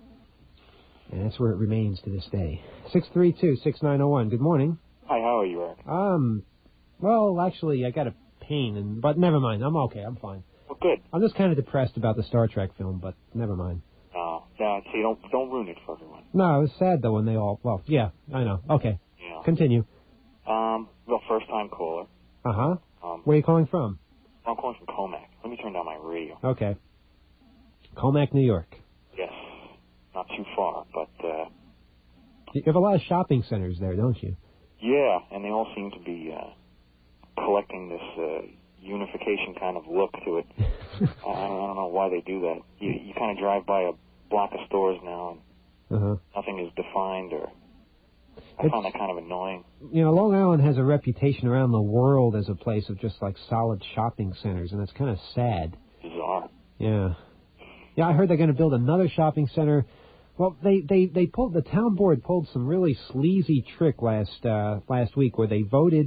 And that's where it remains to this day. 632-6901. Good morning. Hi, how are you, Eric? Well, actually, I got a pain, but never mind. I'm okay. I'm fine. Well, good. I'm just kind of depressed about the Star Trek film, but never mind. No, see, don't ruin it for everyone. No, it was sad, though, when they all... Well, yeah, I know. Okay. Yeah. Continue. Well, first-time caller. Uh-huh. Where are you calling from? I'm calling from Comac. Let me turn down my radio. Okay. Comac, New York. Yes. Not too far, but... You have a lot of shopping centers there, don't you? Yeah, and they all seem to be collecting this unification kind of look to it. I don't know why they do that. You kind of drive by a block of stores now, and nothing is defined, or... I found that kind of annoying. Long Island has a reputation around the world as a place of just, solid shopping centers, and it's kind of sad. Bizarre. Yeah. Yeah, I heard they're going to build another shopping center. Well, they pulled, the town board pulled some really sleazy trick last week where they voted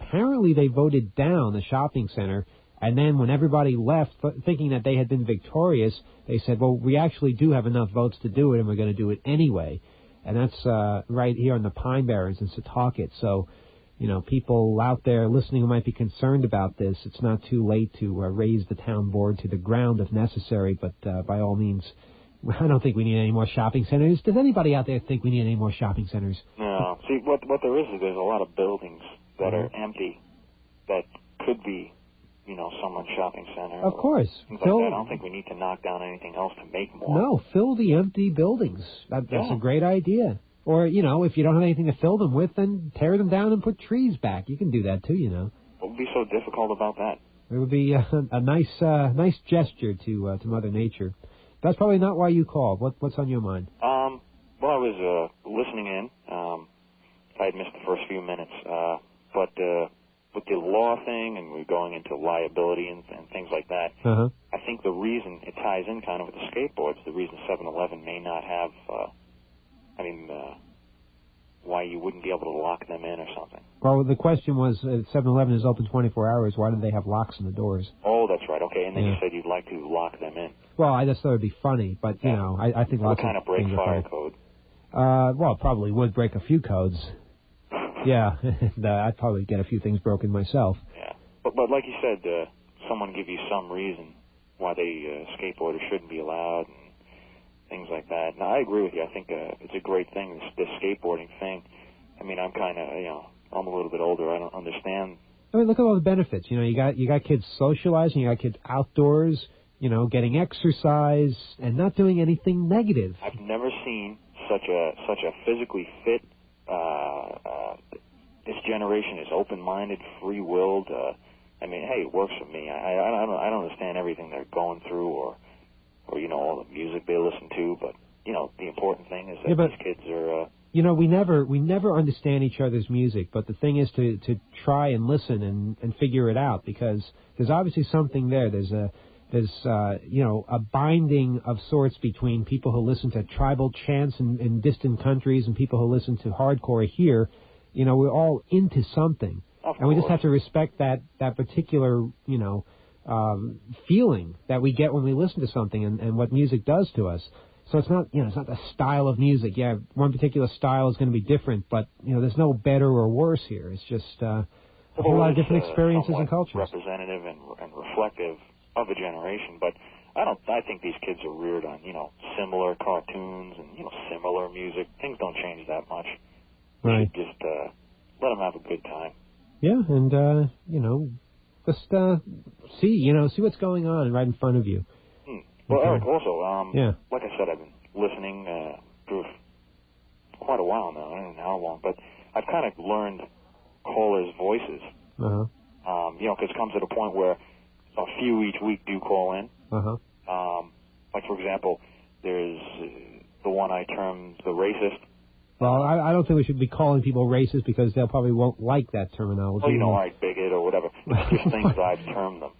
down the shopping center, and then when everybody left thinking that they had been victorious, they said, well, we actually do have enough votes to do it, and we're going to do it anyway. And that's right here in the Pine Barrens in Setauket. So, people out there listening who might be concerned about this, it's not too late to raise the town board to the ground if necessary, but by all means, I don't think we need any more shopping centers. Does anybody out there think we need any more shopping centers? No. See, what there is there's a lot of buildings that are empty that could be, someone's shopping center. Of course. Things like that. I don't think we need to knock down anything else to make more. No, fill the empty buildings. That's a great idea. Or, if you don't have anything to fill them with, then tear them down and put trees back. You can do that, too, What would be so difficult about that? It would be a nice gesture to Mother Nature. That's probably not why you called. What's on your mind? Well, I was listening in. I had missed the first few minutes. But with the law thing, and we're going into liability and things like that, I think the reason it ties in kind of with the skateboards, the reason 7-Eleven may not have, why you wouldn't be able to lock them in or something. Well, the question was, 7-Eleven is open 24 hours. Why do they have locks in the doors? Oh, that's right. Okay, and then you said you'd like to lock them in. Well, I just thought it would be funny, but, I think lots of things. What kind of break fire code? Well, probably would break a few codes. Yeah, I'd probably get a few things broken myself. Yeah, but like you said, someone give you some reason why they skateboarders shouldn't be allowed and things like that. Now, I agree with you. I think it's a great thing, this skateboarding thing. I'm kind of, I'm a little bit older. I don't understand. Look at all the benefits. You got kids socializing, you got kids outdoors, getting exercise and not doing anything negative. I've never seen such a physically fit. This generation is open-minded, free-willed. Hey, it works for me. I don't understand everything they're going through, or all the music they listen to. But the important thing is that these kids are. We never understand each other's music, but the thing is to try and listen and figure it out, because there's obviously something there. There's a binding of sorts between people who listen to tribal chants in distant countries and people who listen to hardcore here. We're all into something. And we just have to respect that particular, feeling that we get when we listen to something and what music does to us. So it's not, it's not the style of music. Yeah, one particular style is going to be different, but, there's no better or worse here. It's just a whole lot of different experiences and cultures. Representative and reflective of a generation, but I think these kids are reared on, similar cartoons and, similar music. Things don't change that much. Right. You just let them have a good time. Yeah, and, just see what's going on right in front of you. Well, Eric, also, like I said, I've been listening for quite a while now. I don't know how long, but I've kind of learned callers' voices. Because it comes at a point where a few each week do call in. Like, for example, there's the one I termed the racist. Well, I don't think we should be calling people racist, because they'll probably won't like that terminology. Well, bigot or whatever. It's just things I've termed them.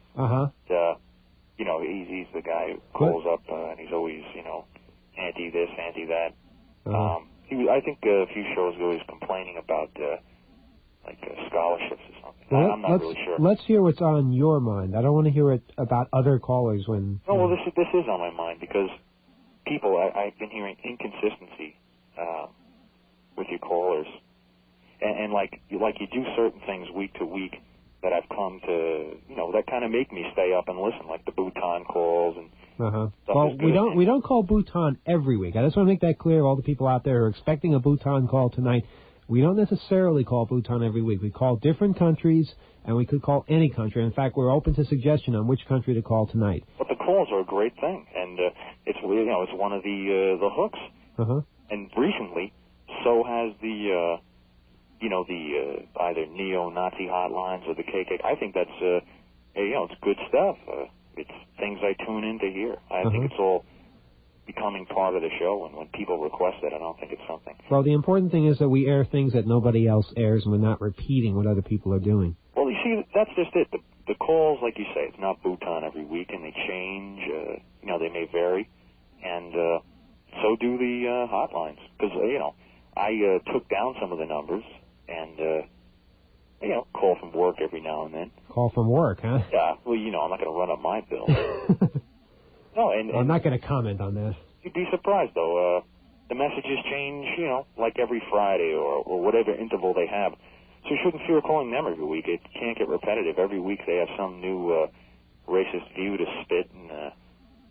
He's the guy who calls up and he's always, anti this, anti that. I think a few shows ago he was complaining about scholarships or something. Well, I'm not really sure. Let's hear what's on your mind. I don't want to hear it about other callers when. No, well, this is on my mind, because people, I've been hearing inconsistency with your callers, and like you do certain things week to week that I've come to, that kind of make me stay up and listen, like the Bhutan calls and. Well, we don't call Bhutan every week. I just want to make that clear. All the people out there who are expecting a Bhutan call tonight. We don't necessarily call Bhutan every week. We call different countries, and we could call any country. In fact, we're open to suggestion on which country to call tonight. But the calls are a great thing, and it's one of the hooks. And recently, so has the either neo-Nazi hotlines or the KKK. I think that's it's good stuff. It's things I tune in to hear. I think it's all becoming part of the show, and when people request it, I don't think it's something. Well, the important thing is that we air things that nobody else airs, and we're not repeating what other people are doing. Well, you see, that's just it. The calls, like you say, it's not Bhutan every week, and they change. They may vary, and so do the hotlines. Because I took down some of the numbers, and call from work every now and then. Call from work, huh? Yeah. Well, I'm not going to run up my bill. No, and I'm not going to comment on that. You'd be surprised, though. The messages change, like every Friday or whatever interval they have. So you shouldn't fear calling them every week. It can't get repetitive. Every week they have some new racist view to spit, and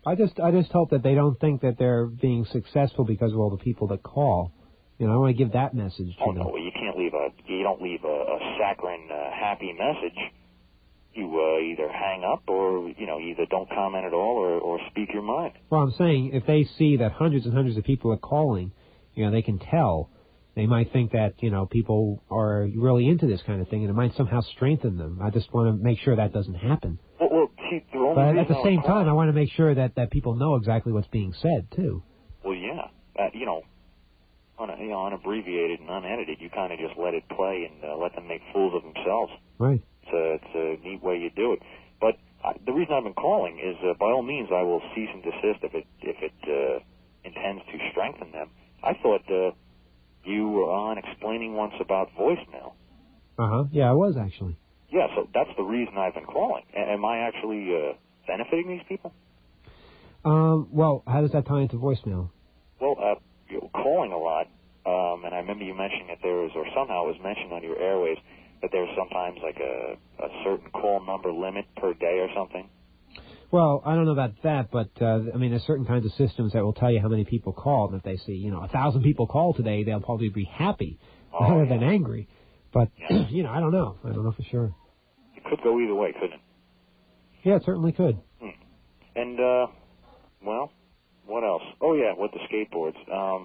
I just hope that they don't think that they're being successful because of all the people that call. You know, I want to give that message to them. No, you can't leave you don't leave a saccharine, happy message. You either hang up or, either don't comment at all or speak your mind. Well, I'm saying if they see that hundreds and hundreds of people are calling, they can tell. They might think that, people are really into this kind of thing, and it might somehow strengthen them. I just want to make sure that doesn't happen. Well, see, but at the same time, I want to make sure that people know exactly what's being said, too. Well, yeah. Unabbreviated and unedited, you kind of just let it play and let them make fools of themselves. Right. It's a neat way you do it. But the reason I've been calling is, by all means, I will cease and desist if it intends to strengthen them. I thought you were on explaining once about voicemail. Yeah, I was actually. Yeah, so that's the reason I've been calling. Am I actually benefiting these people? Well, how does that tie into voicemail? Well, you're calling a lot, and I remember you mentioning that there was, or somehow it was mentioned on your airwaves, that there's sometimes like a certain call number limit per day or something? Well, I don't know about that, but, there's certain kinds of systems that will tell you how many people called. And if they see, 1,000 people called today, they'll probably be happy rather than angry. But, I don't know. I don't know for sure. It could go either way, couldn't it? Yeah, it certainly could. And, well, what else? Oh, yeah, with the skateboards.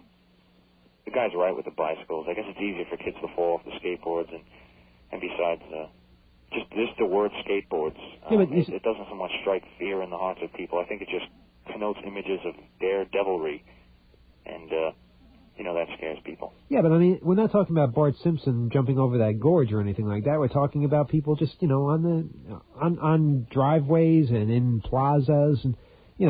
The guy's right with the bicycles. I guess it's easier for kids to fall off the skateboards, and besides, just the word skateboards, it doesn't so much strike fear in the hearts of people. I think it just connotes images of daredevilry, and, that scares people. Yeah, but we're not talking about Bart Simpson jumping over that gorge or anything like that. We're talking about people just, on driveways and in plazas and,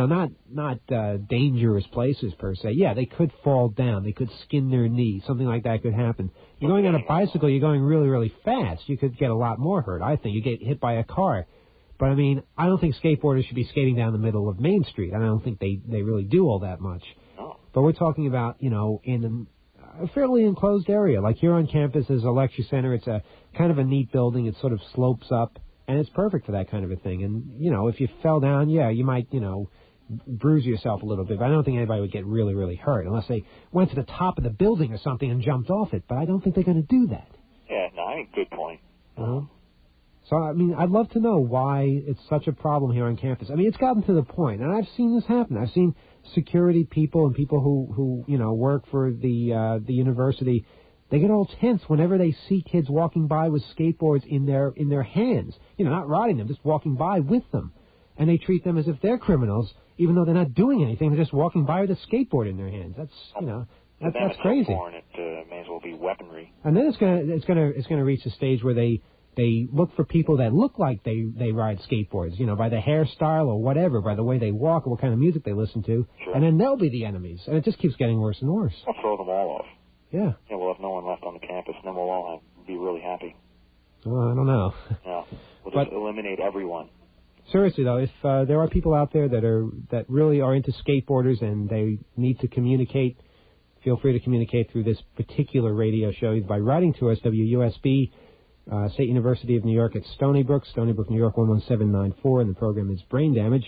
not dangerous places per se. Yeah, they could fall down. They could skin their knee. Something like that could happen. You're going on a bicycle, you're going really, really fast. You could get a lot more hurt, I think. You get hit by a car. But, I don't think skateboarders should be skating down the middle of Main Street. I don't think they really do all that much. No. But we're talking about, in a fairly enclosed area. Like here on campus, there's a lecture center. It's a kind of a neat building. It sort of slopes up, and it's perfect for that kind of a thing. And, if you fell down, yeah, you might, bruise yourself a little bit. But I don't think anybody would get really, really hurt unless they went to the top of the building or something and jumped off it. But I don't think they're going to do that. Yeah, no, I think good point. So, I'd love to know why it's such a problem here on campus. It's gotten to the point, and I've seen this happen. I've seen security people and people who work for the university. They get all tense whenever they see kids walking by with skateboards in their hands. Not riding them, just walking by with them. And they treat them as if they're criminals, even though they're not doing anything. They're just walking by with a skateboard in their hands. That's crazy. It may as well be weaponry. And then it's gonna reach a stage where they look for people that look like they ride skateboards, by the hairstyle or whatever, by the way they walk or what kind of music they listen to. Sure. And then they'll be the enemies. And it just keeps getting worse and worse. I'll throw them all off. Yeah. Yeah, we'll have no one left on the campus, and then we'll all be really happy. Well, I don't know. Yeah. We'll just eliminate everyone. Seriously, though, if there are people out there that really are into skateboarders and they need to communicate, feel free to communicate through this particular radio show either by writing to us, WUSB, State University of New York at Stony Brook, New York 11794, and the program is Brain Damage,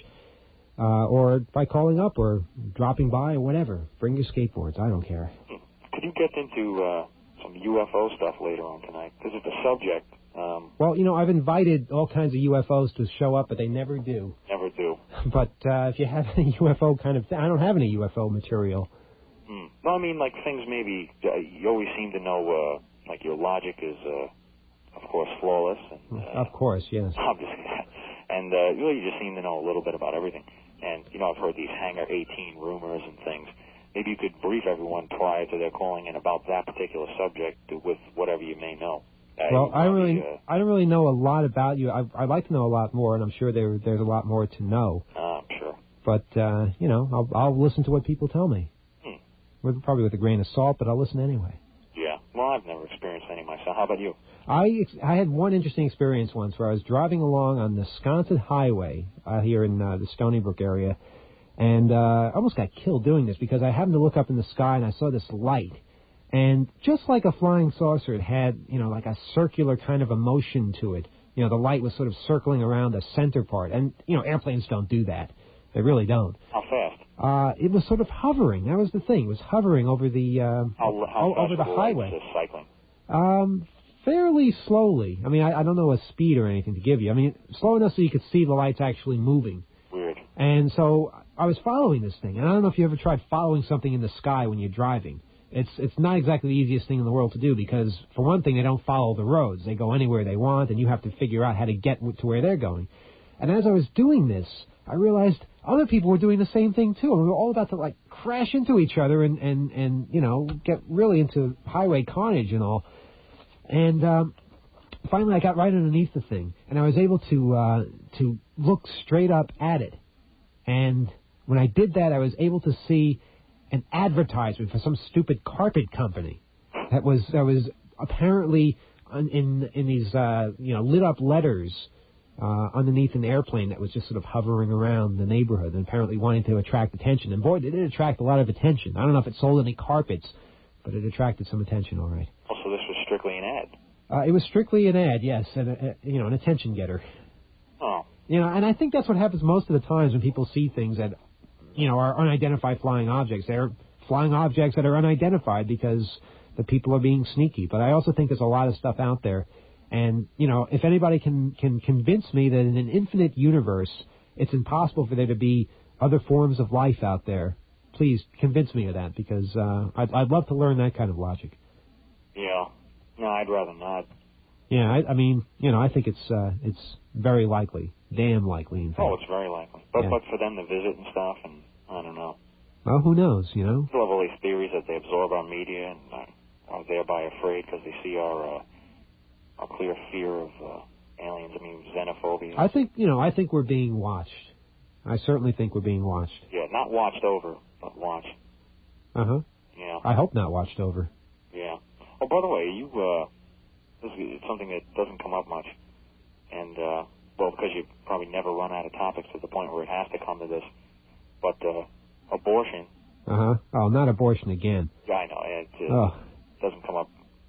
or by calling up or dropping by or whatever. Bring your skateboards. I don't care. Could you get into some UFO stuff later on tonight? Because it's a subject. Well, I've invited all kinds of UFOs to show up, but they never do. Never do. But if you have any UFO kind of thing, I don't have any UFO material. No, like things maybe, you always seem to know, like your logic is, of course, flawless. And, of course, yes. Obviously. And you just seem to know a little bit about everything. And, I've heard these Hangar 18 rumors and things. Maybe you could brief everyone prior to their calling in about that particular subject with whatever you may know. Well, I don't really know a lot about you. I'd like to know a lot more, and I'm sure there's a lot more to know. I'm sure. But I'll listen to what people tell me. Probably with a grain of salt, but I'll listen anyway. Yeah. Well, I've never experienced any myself. How about you? I had one interesting experience once where I was driving along on the Wisconsin Highway here in the Stony Brook area, and I almost got killed doing this because I happened to look up in the sky and I saw this light. And just like a flying saucer, it had, like a circular kind of a motion to it. The light was sort of circling around the center part. And, airplanes don't do that. They really don't. How fast? It was sort of hovering. That was the thing. It was hovering over the over the highway. Cycling? Fairly slowly. I mean, I don't know a speed or anything to give you. I mean, slow enough so you could see the lights actually moving. Weird. And so I was following this thing. And I don't know if you ever tried following something in the sky when you're driving. It's not exactly the easiest thing in the world to do because, for one thing, they don't follow the roads. They go anywhere they want, and you have to figure out how to get to where they're going. And as I was doing this, I realized other people were doing the same thing, too. And we were all about to, like, crash into each other and you know, get really into highway carnage and all. And finally, I got right underneath the thing, and I was able to look straight up at it. And when I did that, I was able to see an advertisement for some stupid carpet company that was apparently in these lit up letters underneath an airplane that was just sort of hovering around the neighborhood and apparently wanting to attract attention. And boy, did it attract a lot of attention. I don't know if it sold any carpets, but it attracted some attention, all right. Oh, so this was strictly an ad? It was strictly an ad, yes, and an attention getter. Oh. And I think that's what happens most of the times when people see things that, are unidentified flying objects. They're flying objects that are unidentified because the people are being sneaky. But I also think there's a lot of stuff out there. And, if anybody can convince me that in an infinite universe, it's impossible for there to be other forms of life out there, please convince me of that because I'd love to learn that kind of logic. Yeah. No, I'd rather not. Yeah, I mean, I think it's very likely. Damn likely, in fact. Oh, it's very likely. But for them to visit and stuff, and I don't know. Well, who knows, People have all these theories that they absorb our media and are thereby afraid because they see our clear fear of aliens. I mean, xenophobia. I think we're being watched. I certainly think we're being watched. Yeah, not watched over, but watched. Uh-huh. Yeah. I hope not watched over. Yeah. Oh, by the way, this is something that doesn't come up much. And, because you probably never run out of topics to the point where it has to come to this. But abortion. Uh-huh. Oh, not abortion again. Yeah, I know. It doesn't come up,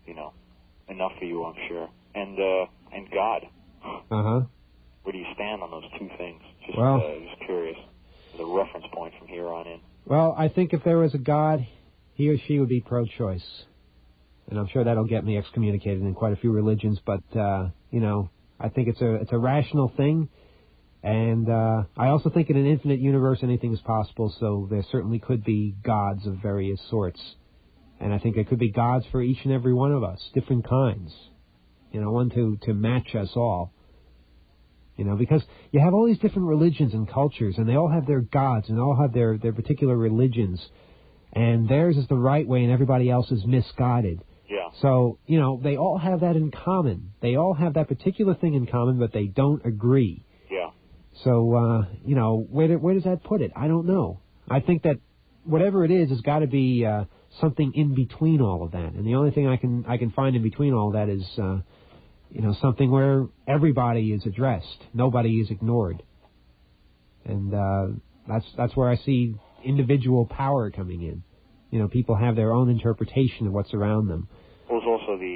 enough for you, I'm sure. And God. Uh-huh. Where do you stand on those two things? Just curious. The reference point from here on in. Well, I think if there was a God, he or she would be pro-choice. And I'm sure that'll get me excommunicated in quite a few religions, but, I think it's a rational thing. And I also think in an infinite universe anything is possible, so there certainly could be gods of various sorts. And I think there could be gods for each and every one of us, different kinds. One to match us all. Because you have all these different religions and cultures, and they all have their gods, and they all have their particular religions. And theirs is the right way, and everybody else is misguided. Yeah. So, they all have that in common. They all have that particular thing in common, but they don't agree. Yeah. So, where does that put it? I don't know. I think that whatever it is has got to be something in between all of that. And the only thing I can find in between all that is, something where everybody is addressed. Nobody is ignored. And that's where I see individual power coming in. People have their own interpretation of what's around them. There's also the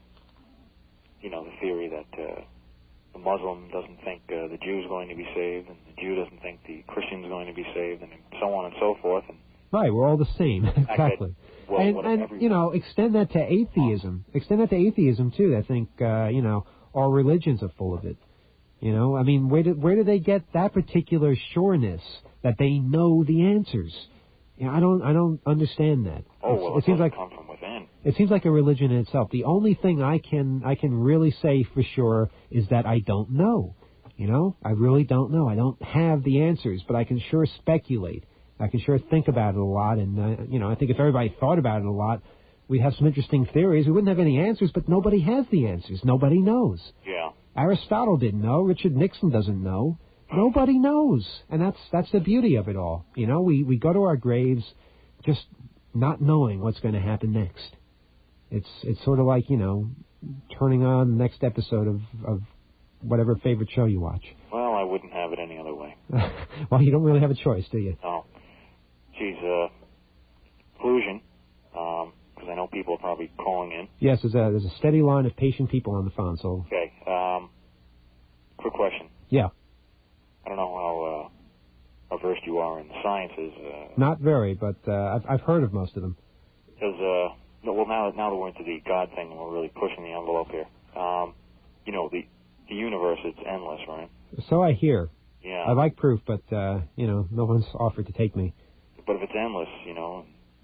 theory that the Muslim doesn't think the Jew's going to be saved, and the Jew doesn't think the Christian's going to be saved, and so on and so forth. And right, we're all the same. Exactly. Extend that to atheism. Extend that to atheism, too. I think, all religions are full of it. I mean, where do they get that particular sureness that they know the answers? I don't understand that. It seems like come from within. It seems like a religion in itself. The only thing I can really say for sure is that I don't know. I really don't know. I don't have the answers, but I can sure speculate. I can sure think about it a lot, and I think if everybody thought about it a lot, we'd have some interesting theories. We wouldn't have any answers, but nobody has the answers. Nobody knows. Yeah. Aristotle didn't know. Richard Nixon doesn't know. Nobody knows, and that's the beauty of it all. We go to our graves just not knowing what's going to happen next. It's sort of like turning on the next episode of whatever favorite show you watch. Well, I wouldn't have it any other way. Well, you don't really have a choice, do you? No. Geez, conclusion, because I know people are probably calling in. Yes, there's a steady line of patient people on the phone. So. Okay. Quick question. Yeah. I don't know how versed you are in the sciences. Not very, but I've heard of most of them. Because, well, now that we're into the God thing, we're really pushing the envelope here. You know, the universe, it's endless, right? So I hear. Yeah. I like proof, but, you know, no one's offered to take me. But if it's endless, you know...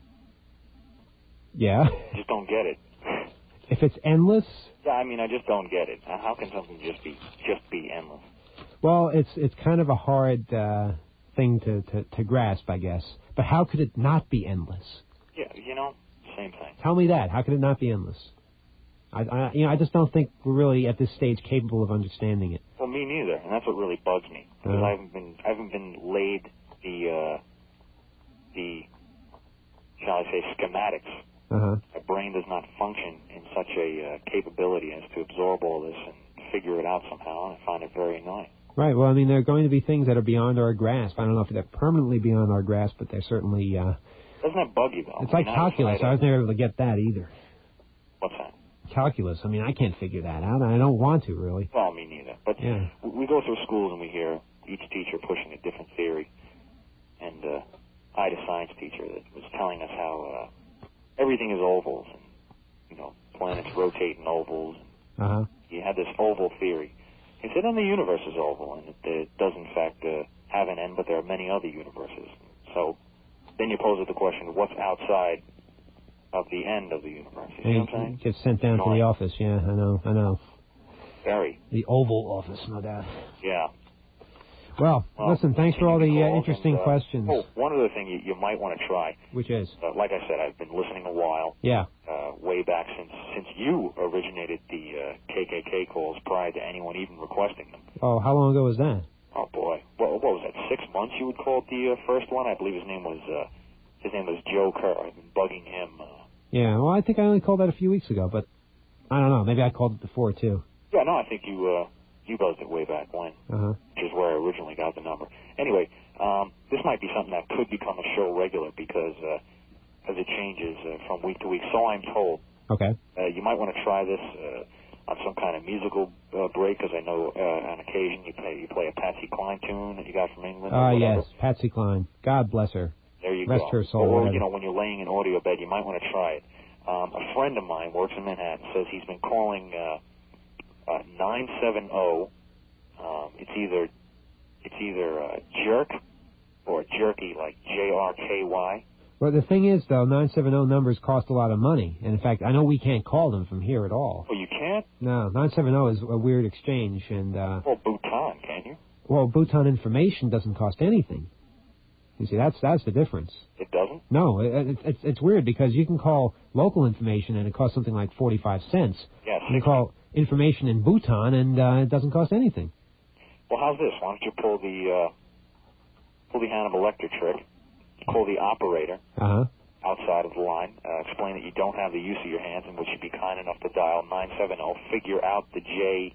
Yeah? Just don't get it. If it's endless? Yeah, I mean, I just don't get it. How can something just be endless? Well, it's kind of a hard thing to grasp, I guess. But how could it not be endless? Yeah, you know, same thing. Tell me that. How could it not be endless? I just don't think we're really at this stage capable of understanding it. Well, me neither, and that's what really bugs me. Because I haven't been laid the shall I say, schematics. My brain does not function in such a capability as to absorb all this and figure it out somehow, and I find it very annoying. Right. Well, I mean, there are going to be things that are beyond our grasp. I don't know if they're permanently beyond our grasp, but they're certainly... Doesn't that bug you, though? It's like calculus. I was never able to get that either. What's that? Calculus. I mean, I can't figure that out. I don't want to, really. Well, me neither. But we go through schools and we hear each teacher pushing a different theory. And I had a science teacher that was telling us how everything is ovals. And, you know, planets rotate in ovals. He had this oval theory. He said, and the universe is oval, and it does, in fact, have an end, but there are many other universes. So then you pose the question, what's outside of the end of the universe? You see what I'm saying? Gets sent down to the office, yeah, I know. Very. The Oval Office, no doubt. Yeah. Well, listen, thanks for all the interesting questions. Oh, one other thing you might want to try. Which is? Like I said, I've been listening a while. Yeah. Way back since you originated the KKK calls prior to anyone even requesting them. Oh, how long ago was that? Oh, boy. What was that, 6 months you would call it the first one? I believe his name was Joe Kerr. I've been bugging him. Yeah, well, I think I only called that a few weeks ago, but I don't know. Maybe I called it before, too. Yeah, no, I think you buzzed it way back when, which is where I originally got the number. Anyway, this might be something that could become a show regular because as it changes from week to week. So I'm told. Okay. You might want to try this on some kind of musical break, because I know on occasion you play a Patsy Cline tune that you got from England. Yes, Patsy Cline. God bless her. There you Rest go. her soul. Or, you know, when you're laying in audio bed, you might want to try it. A friend of mine works in Manhattan, says he's been calling 970. It's either jerk or jerky, like JRKY. Well, the thing is, though, 970 numbers cost a lot of money. And, in fact, I know we can't call them from here at all. Oh, you can't? No, 970 is a weird exchange. And well, Bhutan, can you? Well, Bhutan information doesn't cost anything. You see, that's the difference. It doesn't? No, it's weird because you can call local information and it costs something like 45 cents. Yes. You can call information in Bhutan and it doesn't cost anything. Well, how's this? Why don't you pull the Hannibal Lecter trick, call the operator outside of the line, explain that you don't have the use of your hands, and would you be kind enough to dial 970, figure out the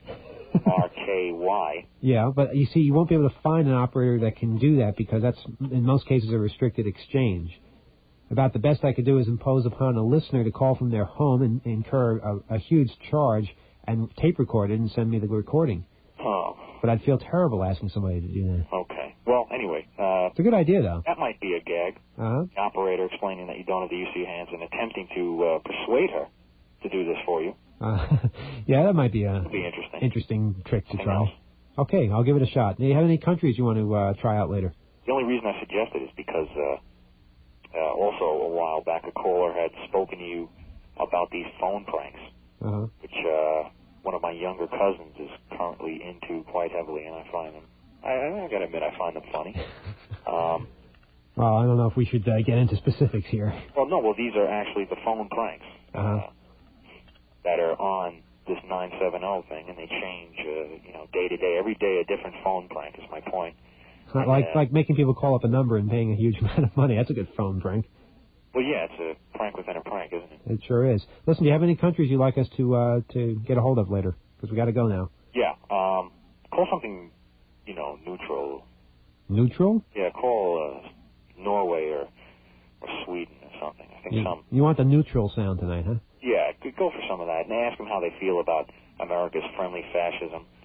JRKY. Yeah, but you see, you won't be able to find an operator that can do that because that's, in most cases, a restricted exchange. About the best I could do is impose upon a listener to call from their home and incur a huge charge and tape record it and send me the recording. Oh. But I'd feel terrible asking somebody to do that. Okay. Well, anyway. It's a good idea, though. That might be a gag. The operator explaining that you don't have the use of your hands and attempting to persuade her to do this for you. Yeah, that might be a interesting trick to try. Else. Okay, I'll give it a shot. Do you have any countries you want to try out later? The only reason I suggested is because also a while back a caller had spoken to you about these phone pranks, which one of my younger cousins is currently into quite heavily, and I find them, I gotta admit, I find them funny. Well, I don't know if we should get into specifics here. Well, these are actually the phone pranks that are on this 970 thing, and they change, day to day. Every day a different phone prank is my point. Like making people call up a number and paying a huge amount of money. That's a good phone prank. Well, yeah, it's a prank within a prank, isn't it? It sure is. Listen, do you have any countries you'd like us to get a hold of later? Because we got to go now. Yeah. Call something, neutral. Neutral? Yeah, call Norway or Sweden or something. I think You want the neutral sound tonight, huh? Yeah, go for some of that and ask them how they feel about America's friendly fascism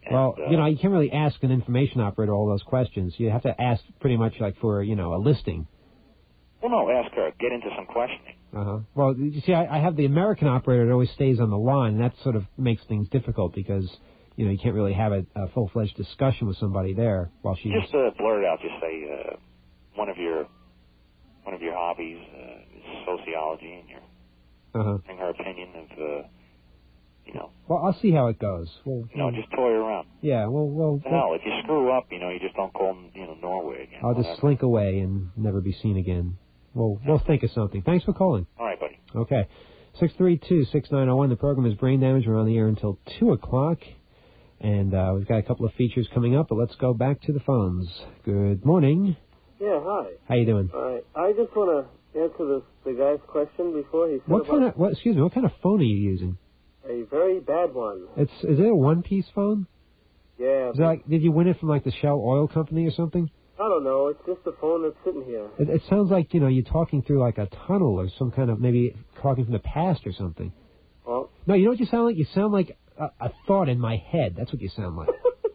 Well, you can't really ask an information operator all those questions. You have to ask pretty much like for, a listing. Well, no, ask her. Get into some questioning. Uh-huh. Well, you see, I have the American operator that always stays on the line, and that sort of makes things difficult because, you can't really have a full-fledged discussion with somebody there while she's... Just blurt it out. Just say one of your hobbies is sociology, and you're giving her opinion of, Well, I'll see how it goes. Well, just toy around. Yeah, well... Hell, if you screw up, you just don't call Norway again. I'll just slink away and never be seen again. Well, we'll think of something. Thanks for calling. All right, buddy. Okay. 632-6901. The program is Brain Damage. We're on the air until 2 o'clock. And we've got a couple of features coming up, but let's go back to the phones. Good morning. Yeah, hi. How you doing? All right. I just want to answer the guy's question before he said what kind of phone are you using? A very bad one. Is it a one-piece phone? Yeah. Did you win it from the Shell Oil Company or something? I don't know. It's just a phone that's sitting here. It sounds like, you're talking through a tunnel or some kind of, maybe talking from the past or something. Well. No, you know what you sound like? You sound like a thought in my head. That's what you sound like.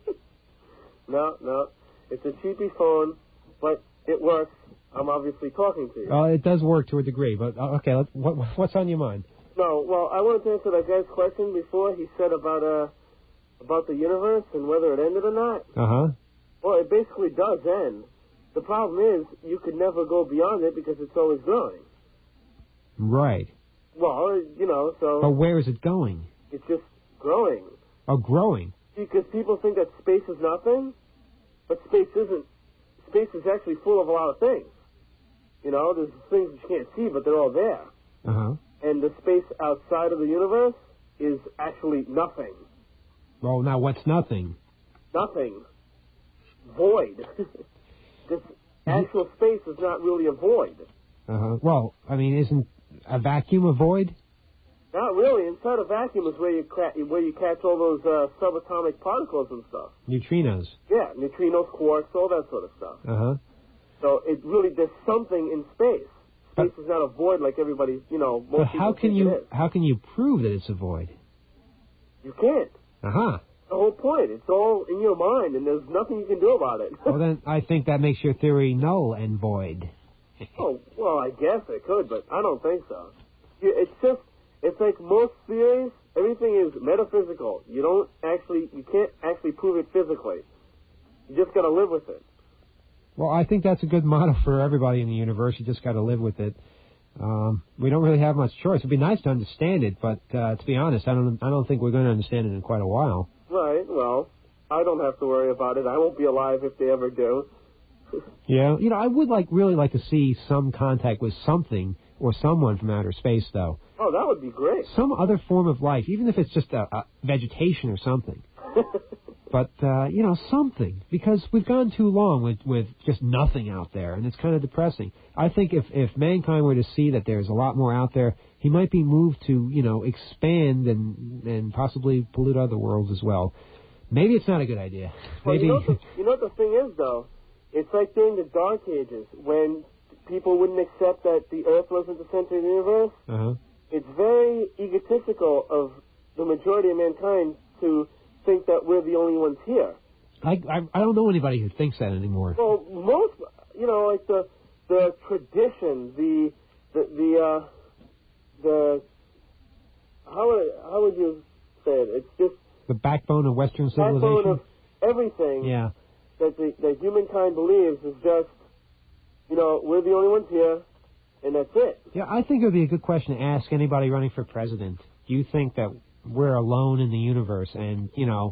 No. It's a cheapy phone, but it works. I'm obviously talking to you. Well, it does work to a degree, but okay, what's on your mind? No, well, I wanted to answer that guy's question before. He said about the universe and whether it ended or not. Uh-huh. Well, it basically does end. The problem is you could never go beyond it because it's always growing. Right. Well, so... But where is it going? It's just growing. Oh, growing. Because people think that space is nothing, but space isn't. Space is actually full of a lot of things. There's things that you can't see, but they're all there. Uh-huh. And the space outside of the universe is actually nothing. Well, now what's nothing? Nothing. Void. This actual space is not really a void. Uh-huh. Well, isn't a vacuum a void? Not really. Inside a vacuum is where you catch all those subatomic particles and stuff. Neutrinos. Yeah, neutrinos, quarks, all that sort of stuff. Uh-huh. So there's something in space. Space is not a void like everybody, most but people think it is. How can you prove that it's a void? You can't. Uh-huh. The whole point. It's all in your mind, and there's nothing you can do about it. Well, then I think that makes your theory null and void. Oh, well, I guess it could, but I don't think so. It's like most theories, everything is metaphysical. You can't actually prove it physically. You just got to live with it. Well, I think that's a good motto for everybody in the universe. You just got to live with it. We don't really have much choice. It'd be nice to understand it, but to be honest, I don't think we're going to understand it in quite a while. Right. Well, I don't have to worry about it. I won't be alive if they ever do. Yeah. I would really like to see some contact with something or someone from outer space, though. Oh, that would be great. Some other form of life, even if it's just a vegetation or something. But, something. Because we've gone too long with just nothing out there, and it's kind of depressing. I think if mankind were to see that there's a lot more out there, he might be moved to, expand and possibly pollute other worlds as well. Maybe it's not a good idea. Well, Maybe. You know what the thing is, though? It's like during the Dark Ages, when people wouldn't accept that the Earth wasn't the center of the universe. Uh-huh. It's very egotistical of the majority of mankind to think that we're the only ones here. I don't know anybody who thinks that anymore. Well, most, like the tradition, the how would you say it? It's just the backbone of Western civilization. Backbone of everything. Yeah. That humankind believes is just, we're the only ones here, and that's it. Yeah, I think it would be a good question to ask anybody running for president. Do you think that we're alone in the universe, and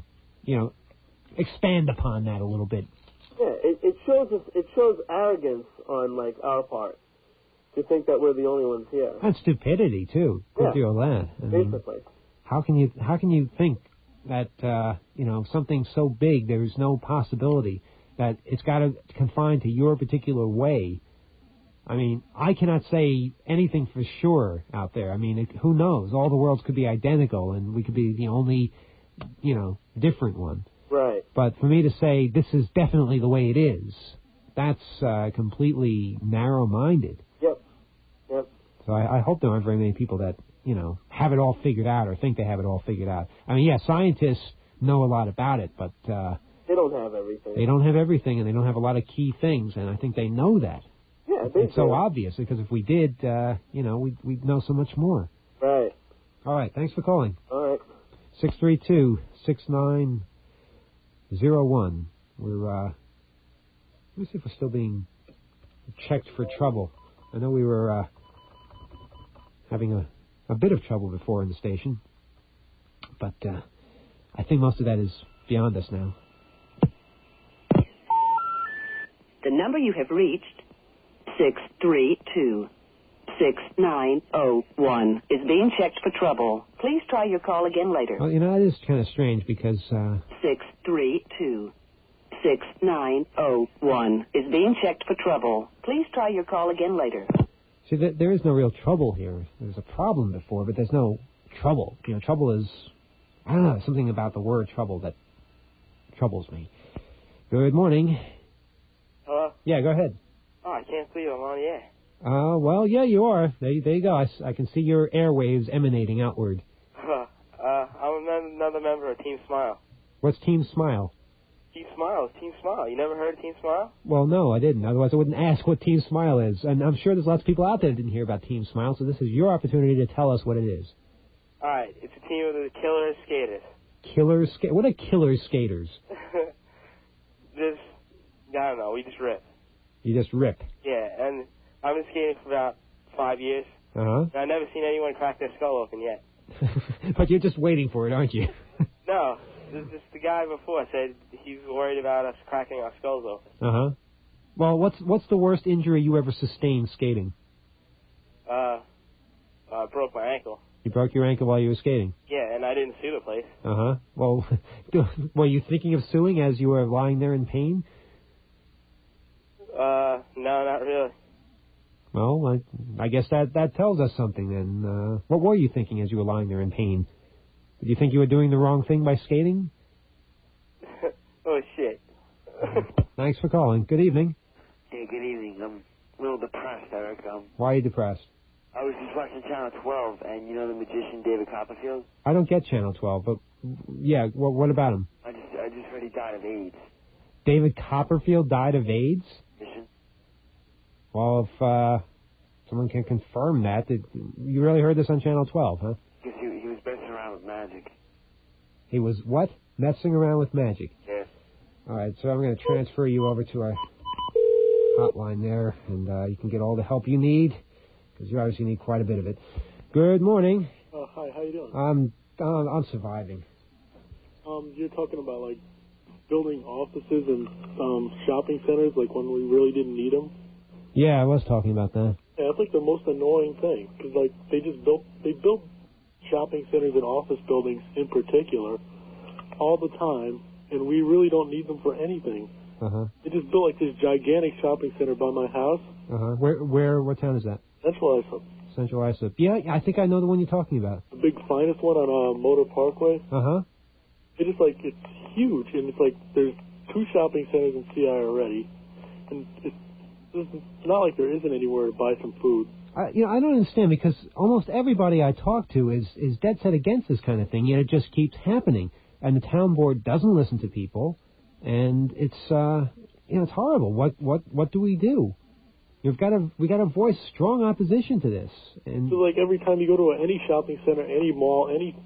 expand upon that a little bit? Yeah, it shows arrogance on our part to think that we're the only ones here. And stupidity too. Good deal of that. Basically. How can you think that something so big there's no possibility that it's got to confine to your particular way? I cannot say anything for sure out there. Who knows? All the worlds could be identical, and we could be the only, different one. Right. But for me to say this is definitely the way it is, that's completely narrow-minded. Yep. So I hope there aren't very many people that, have it all figured out or think they have it all figured out. Scientists know a lot about it, but they don't have everything. They don't have everything, and they don't have a lot of key things, and I think they know that. Yeah, it's so obvious, because if we did, we'd know so much more. Right. All right, thanks for calling. All right. 632-6901. Let me see if we're still being checked for trouble. I know we were having a bit of trouble before in the station, but I think most of that is beyond us now. The number you have reached, 632-6901, is being checked for trouble. Please try your call again later. Well, that is kind of strange because... 632-6901 is being checked for trouble. Please try your call again later. See, there is no real trouble here. There's a problem before, but there's no trouble. Trouble is... I don't know, something about the word trouble that troubles me. Good morning. Hello? Yeah, go ahead. Oh, I can't believe I'm on the air. Well, yeah, you are. There you go. I can see your airwaves emanating outward. I'm another member of Team Smile. What's Team Smile? Team Smile is Team Smile. You never heard of Team Smile? Well, no, I didn't. Otherwise, I wouldn't ask what Team Smile is. And I'm sure there's lots of people out there that didn't hear about Team Smile, so this is your opportunity to tell us what it is. All right, it's a team of the Killer Skaters. What are Killer Skaters? I don't know, we just rip. You just rip? Yeah, and I've been skating for about 5 years. Uh-huh. And I've never seen anyone crack their skull open yet. But you're just waiting for it, aren't you? No, the guy before said he's worried about us cracking our skulls open. Uh-huh. Well, what's the worst injury you ever sustained skating? I broke my ankle. You broke your ankle while you were skating? Yeah, and I didn't sue the place. Uh-huh. Well, were you thinking of suing as you were lying there in pain? No, not really. Well, I guess that tells us something then. What were you thinking as you were lying there in pain? Did you think you were doing the wrong thing by skating? Oh, shit. Thanks for calling. Good evening. Hey, good evening. I'm a little depressed, Eric. Why are you depressed? I was just watching Channel 12, and you know the magician David Copperfield? I don't get Channel 12, but yeah, what about him? I just heard he died of AIDS. David Copperfield died of AIDS? Well, if someone can confirm that, you really heard this on Channel 12, huh? Because he was messing around with magic. He was what? Messing around with magic? Yes. All right, so I'm going to transfer you over to our hotline there, and you can get all the help you need, because you obviously need quite a bit of it. Good morning. Hi, how you doing? I'm surviving. You're talking about, like, building offices and shopping centers, like when we really didn't need them? Yeah, I was talking about that. Yeah, that's like the most annoying thing, because like they build shopping centers and office buildings in particular all the time, and we really don't need them for anything. Uh-huh. They just built like this gigantic shopping center by my house. Uh-huh. What town is that? Central Islip. Central Islip. Yeah, I think I know the one you're talking about. The big finest one on Motor Parkway. Uh-huh. It's huge, and it's like there's 2 shopping centers in CI already, and it's not like there isn't anywhere to buy some food. I don't understand, because almost everybody I talk to is dead set against this kind of thing, yet it just keeps happening. And the town board doesn't listen to people, and it's it's horrible. What do we do? We got to voice strong opposition to this. And so like every time you go to any shopping center, any mall, any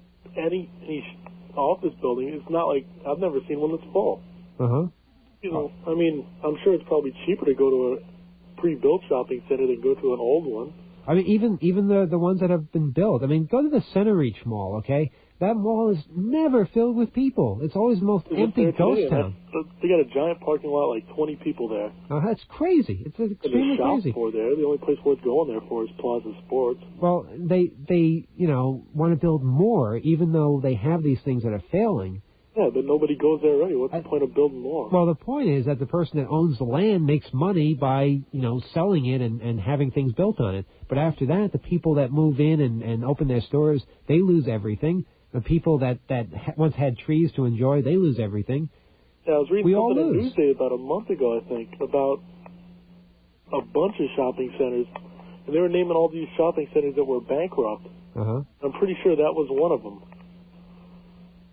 office building, it's not like I've never seen one that's full. Uh-huh. I mean, I'm sure it's probably cheaper to go to a pre-built shopping center than go to an old one. I mean, even the ones that have been built. I mean, go to the Center Reach Mall, okay? That mall is never filled with people. It's always the most empty ghost town. They got a giant parking lot, like 20 people there. Oh, that's crazy. It's extremely crazy. For there. The only place worth going there for is Plaza Sports. Well, they want to build more, even though they have these things that are failing. Yeah, but nobody goes there already. What's the point of building more? Well, the point is that the person that owns the land makes money by, selling it and having things built on it. But after that, the people that move in and open their stores, they lose everything. The people that once had trees to enjoy, they lose everything. Yeah, I was reading something in Newsday about a month ago, I think, about a bunch of shopping centers, and they were naming all these shopping centers that were bankrupt. Uh-huh. I'm pretty sure that was one of them.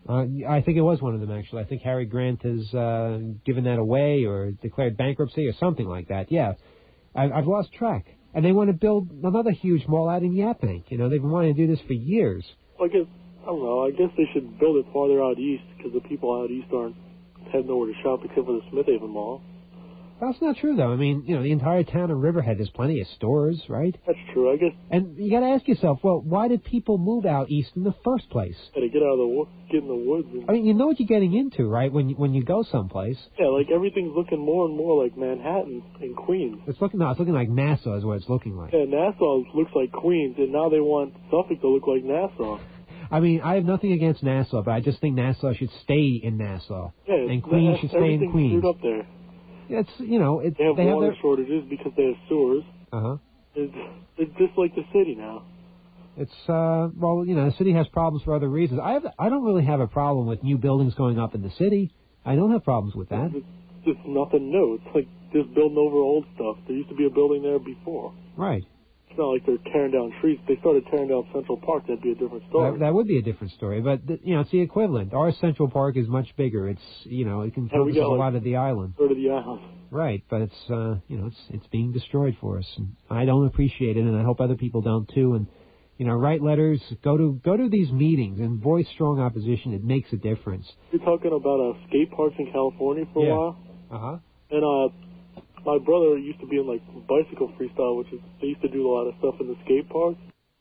I think it was one of them, actually. I think Harry Grant has given that away or declared bankruptcy or something like that. Yeah, I've lost track. And they want to build another huge mall out in Yaphank. You know, they've been wanting to do this for years. Well, I don't know. I guess they should build it farther out east because the people out east have nowhere to shop except for the Smith Haven Mall. That's not true, though. I mean, you know, the entire town of Riverhead, there's plenty of stores, right? That's true, I guess. And you got to ask yourself, well, why did people move out east in the first place? Yeah, to get in the woods. I mean, you know what you're getting into, right? When you go someplace. Yeah, like everything's looking more and more like Manhattan and Queens. It's looking like Nassau is what it's looking like. Yeah, Nassau looks like Queens, and now they want Suffolk to look like Nassau. I mean, I have nothing against Nassau, but I just think Nassau should stay in Nassau. Yeah, and Queens should stay in Queens. Everything's up there. It's, you know, they have water shortages because they have sewers. It's just like the city now. It's well, you know, the city has problems for other reasons. I don't really have a problem with new buildings going up in the city. I don't have problems with that. It's nothing new. It's like just building over old stuff. There used to be a building there before. Right. It's not like they're tearing down trees. If they started tearing down Central Park, that'd be a different story. That would be a different story. But, you know, it's the equivalent. Our Central Park is much bigger. It's, you know, it can focus a lot of the island. Third of the island. Right, but it's, you know, it's being destroyed for us. And I don't appreciate it, and I hope other people don't, too. And, you know, write letters, go to these meetings, and voice strong opposition. It makes a difference. You're talking about skate parks in California for a while? Uh-huh. And, my brother used to be in, like, bicycle freestyle, which is, they used to do a lot of stuff in the skate park.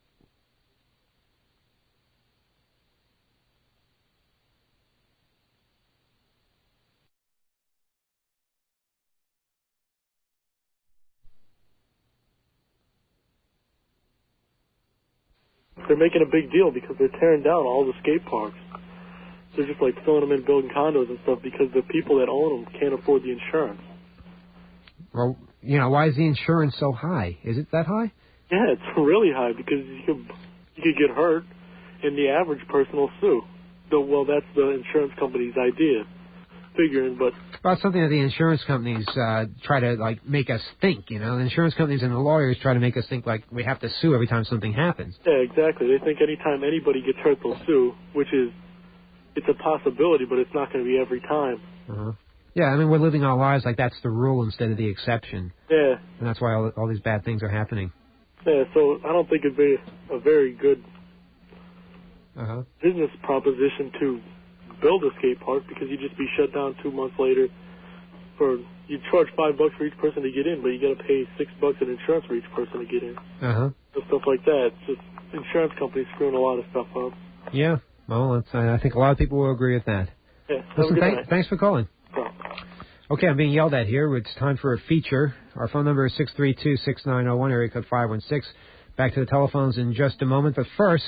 They're making a big deal because they're tearing down all the skate parks. They're just, like, filling them in, building condos and stuff because the people that own them can't afford the insurance. Well, you know, why is the insurance so high? Is it that high? Yeah, it's really high because you could get hurt, and the average person will sue. Well, that's the insurance company's idea, figuring, but... Well, it's something that the insurance companies try to, like, make us think, you know. The insurance companies and the lawyers try to make us think, like, we have to sue every time something happens. Yeah, exactly. They think anytime anybody gets hurt, they'll sue, which is... It's a possibility, but it's not going to be every time. Uh-huh. Yeah, I mean, we're living our lives like that's the rule instead of the exception. Yeah. And that's why all these bad things are happening. Yeah, so I don't think it'd be a very good business proposition to build a skate park because you'd just be shut down 2 months later. You'd charge $5 for each person to get in, but you got to pay $6 in insurance for each person to get in. And stuff like that. It's just insurance companies screwing a lot of stuff up. Yeah. Well, I think a lot of people will agree with that. Yeah. Listen, thanks for calling. Okay, I'm being yelled at here. It's time for a feature. Our phone number is 632-6901, area code 516. Back to the telephones in just a moment, but first...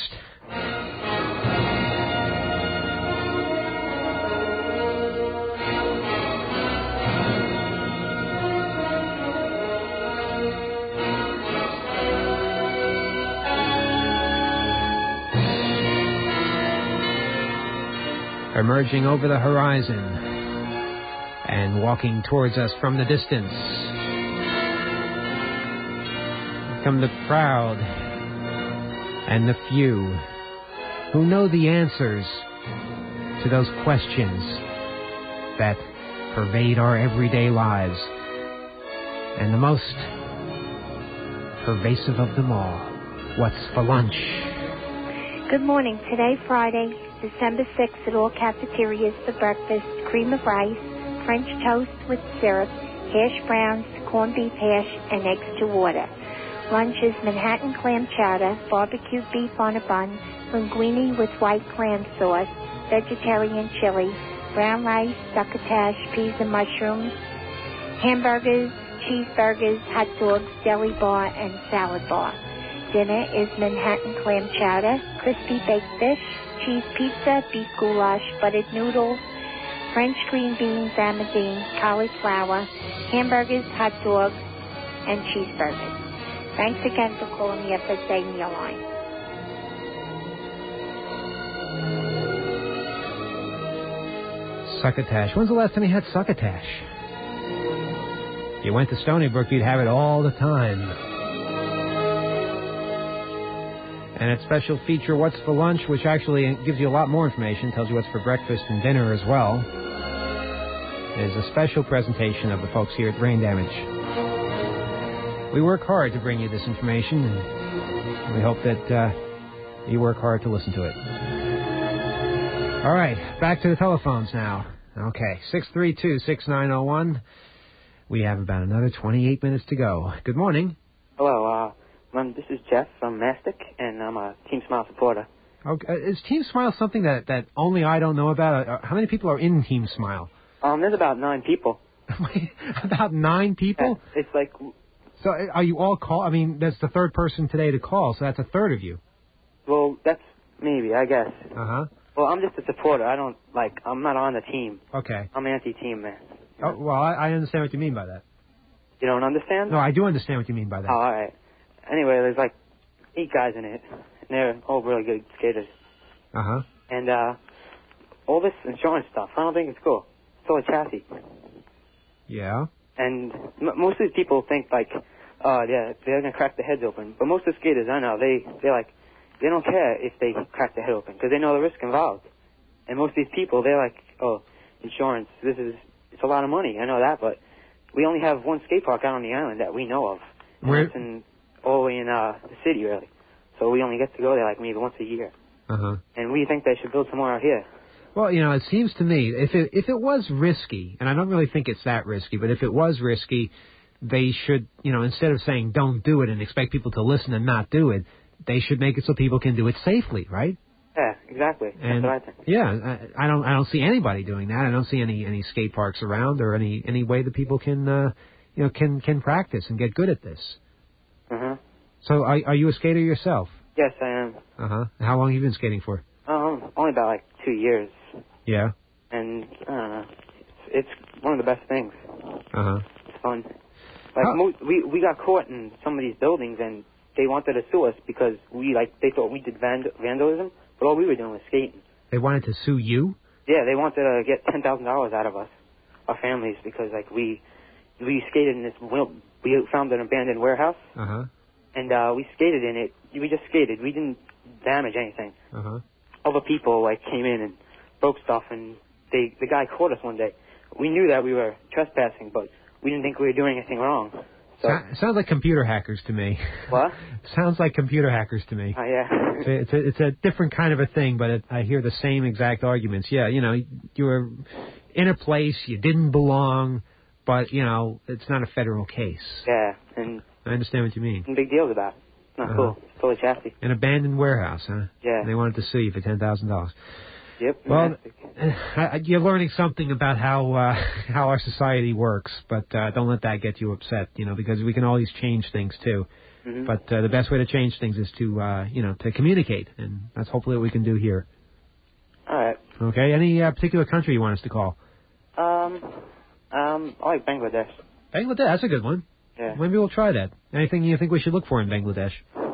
Emerging over the horizon and walking towards us from the distance come the proud and the few who know the answers to those questions that pervade our everyday lives, and the most pervasive of them all, what's for lunch? Good morning. Today, Friday, December 6th, at all cafeterias for breakfast, cream of rice, French toast with syrup, hash browns, corned beef hash, and eggs to water. Lunch is Manhattan clam chowder, barbecued beef on a bun, linguine with white clam sauce, vegetarian chili, brown rice, succotash, peas and mushrooms, hamburgers, cheeseburgers, hot dogs, deli bar, and salad bar. Dinner is Manhattan clam chowder, crispy baked fish, cheese pizza, beef goulash, buttered noodles, French green beans, ramazine, cauliflower, hamburgers, hot dogs, and cheeseburgers. Thanks again for calling the FSA Meal Line. Succotash. When's the last time you had succotash? If you went to Stony Brook, you'd have it all the time. And its special feature, What's for Lunch, which actually gives you a lot more information, tells you what's for breakfast and dinner as well, is a special presentation of the folks here at Brain Damage. We work hard to bring you this information, and we hope that you work hard to listen to it. All right, back to the telephones now. Okay, 632-6901. We have about another 28 minutes to go. Good morning. Hello, this is Jeff from Mastic, and I'm a Team Smile supporter. Okay, is Team Smile something that only I don't know about? How many people are in Team Smile? There's about 9 people. About 9 people? Yeah, it's like... So are you all call? I mean, that's the third person today to call, so that's a third of you. Well, that's maybe, I guess. Uh-huh. Well, I'm just a supporter. I'm not on the team. Okay. I'm anti-team, man. Oh, well, I understand what you mean by that. You don't understand? No, I do understand what you mean by that. Oh, all right. Anyway, there's like 8 guys in it, and they're all really good skaters. Uh-huh. And all this insurance stuff, I don't think it's cool. It's all a chassis. Yeah. And most of these people think like, they're gonna crack their heads open. But most of the skaters I know, they don't care if they crack their head open because they know the risk involved. And most of these people, they're like, oh, insurance, it's a lot of money. I know that, but we only have one skate park out on the island that we know of. Where? It's all the way in the city, really. So we only get to go there like maybe once a year. Uh-huh. And we think they should build some more out here. Well, it seems to me, if it was risky, and I don't really think it's that risky, but if it was risky, they should, instead of saying don't do it and expect people to listen and not do it, they should make it so people can do it safely, right? Yeah, exactly. And, that's what I think. Yeah, I don't see anybody doing that. I don't see any skate parks around or any way that people can can practice and get good at this. Uh-huh. So are you a skater yourself? Yes, I am. Uh-huh. How long have you been skating for? Only about like 2 years. Yeah. And I don't know. It's one of the best things. Uh-huh. It's fun. We got caught in some of these buildings and they wanted to sue us because they thought we did vandalism, but all we were doing was skating. They wanted to sue you? Yeah, they wanted to get $10,000 out of us, our families, because we skated in this. We found an abandoned warehouse. Uh-huh. And we skated in it. We just skated. We didn't damage anything. Uh-huh. Other people came in and broke stuff, and the guy caught us one day. We knew that we were trespassing, but we didn't think we were doing anything wrong. So sounds like computer hackers to me. What? Sounds like computer hackers to me. Yeah. It's a different kind of a thing, but I hear the same exact arguments. Yeah, you were in a place you didn't belong, but it's not a federal case. Yeah, and I understand what you mean. Big deals about it. It's not cool. It's totally chassis. An abandoned warehouse, huh? Yeah. And they wanted to sue you for $10,000. Yep. Well, you're learning something about how our society works, but don't let that get you upset, because we can always change things too. Mm-hmm. But the best way to change things is to communicate, and that's hopefully what we can do here. All right. Okay. Any particular country you want us to call? I like Bangladesh. Bangladesh, that's a good one. Yeah. Maybe we'll try that. Anything you think we should look for in Bangladesh?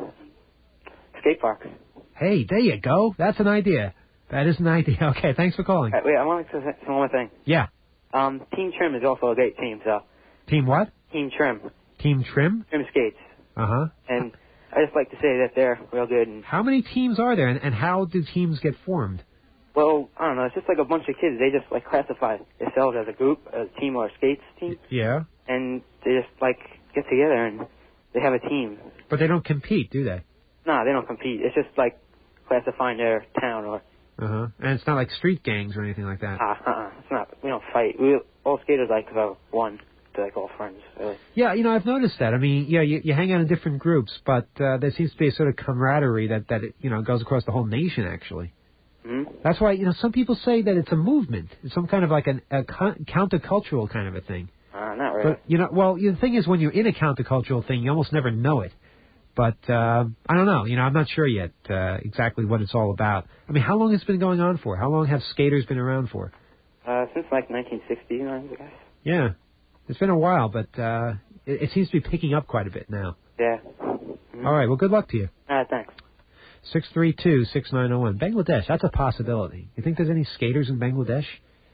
Skate parks. Hey, there you go. That's an idea. That is an idea. Okay, thanks for calling. Wait, I want to say one more thing. Yeah. Team Trim is also a great team, so. Team what? Team Trim. Team Trim? Trim Skates. Uh-huh. And I just like to say that they're real good. And how many teams are there, and how do teams get formed? Well, I don't know. It's just like a bunch of kids. They just classify themselves as a group, a team, or a skates team. Yeah. And they just get together and they have a team. But they don't compete, do they? No, they don't compete. It's just classifying their town or. Uh-huh. And it's not like street gangs or anything like that. It's not. We don't fight. All skaters one. They're all friends, really. Yeah, I've noticed that. I mean, yeah, you hang out in different groups, but there seems to be a sort of camaraderie that goes across the whole nation, actually. Mm-hmm. That's why, some people say that it's a movement. It's some kind of like a countercultural kind of a thing. Not really. But, the thing is, when you're in a countercultural thing, you almost never know it. But, I don't know. I'm not sure yet exactly what it's all about. I mean, how long has it been going on for? How long have skaters been around for? Since 1960, I guess. Yeah. It's been a while, but it seems to be picking up quite a bit now. Yeah. Mm-hmm. All right. Well, good luck to you. All right, thanks. 632-6901. Bangladesh, that's a possibility. You think there's any skaters in Bangladesh?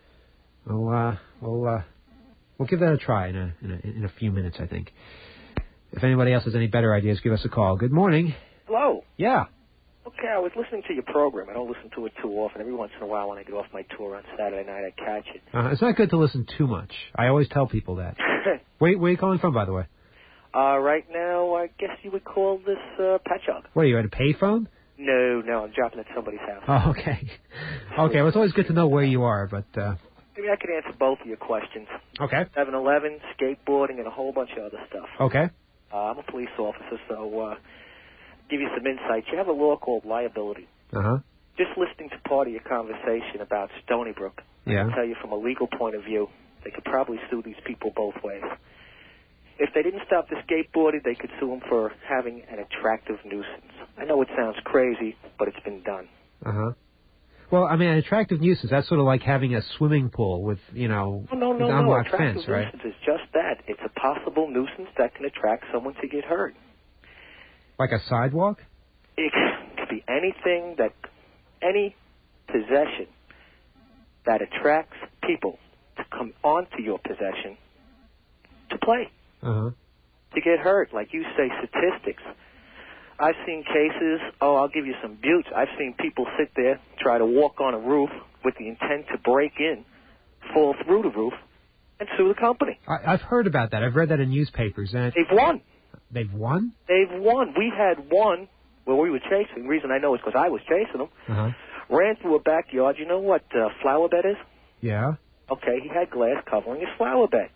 We'll give that a try in a few minutes, I think. If anybody else has any better ideas, give us a call. Good morning. Hello. Yeah. Okay, I was listening to your program. I don't listen to it too often. Every once in a while when I get off my tour on Saturday night, I catch it. It's not good to listen too much. I always tell people that. Where are you calling from, by the way? Right now, I guess you would call this Patchogue. What, are you at a payphone? No, I'm dropping at somebody's house. Oh, okay. Okay, well, it's always good to know where you are, but... Maybe I could answer both of your questions. Okay. 7-Eleven, skateboarding, and a whole bunch of other stuff. Okay. I'm a police officer, so give you some insights. You have a law called liability. Uh-huh. Just listening to part of your conversation about Stony Brook, I can tell you from a legal point of view, they could probably sue these people both ways. If they didn't stop the skateboarding, they could sue them for having an attractive nuisance. I know it sounds crazy, but it's been done. Uh-huh. Well, I mean, an attractive nuisance, that's sort of like having a swimming pool with, No. unlocked fence, right? Attractive nuisance is just that. It's a possible nuisance that can attract someone to get hurt. Like a sidewalk? It could be anything any possession that attracts people to come onto your possession to play. Uh-huh. To get hurt, like you say, statistics. I've seen cases, I'll give you some buttes. I've seen people sit there, try to walk on a roof with the intent to break in, fall through the roof, and sue the company. I've heard about that. I've read that in newspapers. And They've won. They've won? They've won. We had one where we were chasing. The reason I know is because I was chasing them. Uh-huh. Ran through a backyard. You know what flower bed is? Yeah. Okay, he had glass covering his flower bed.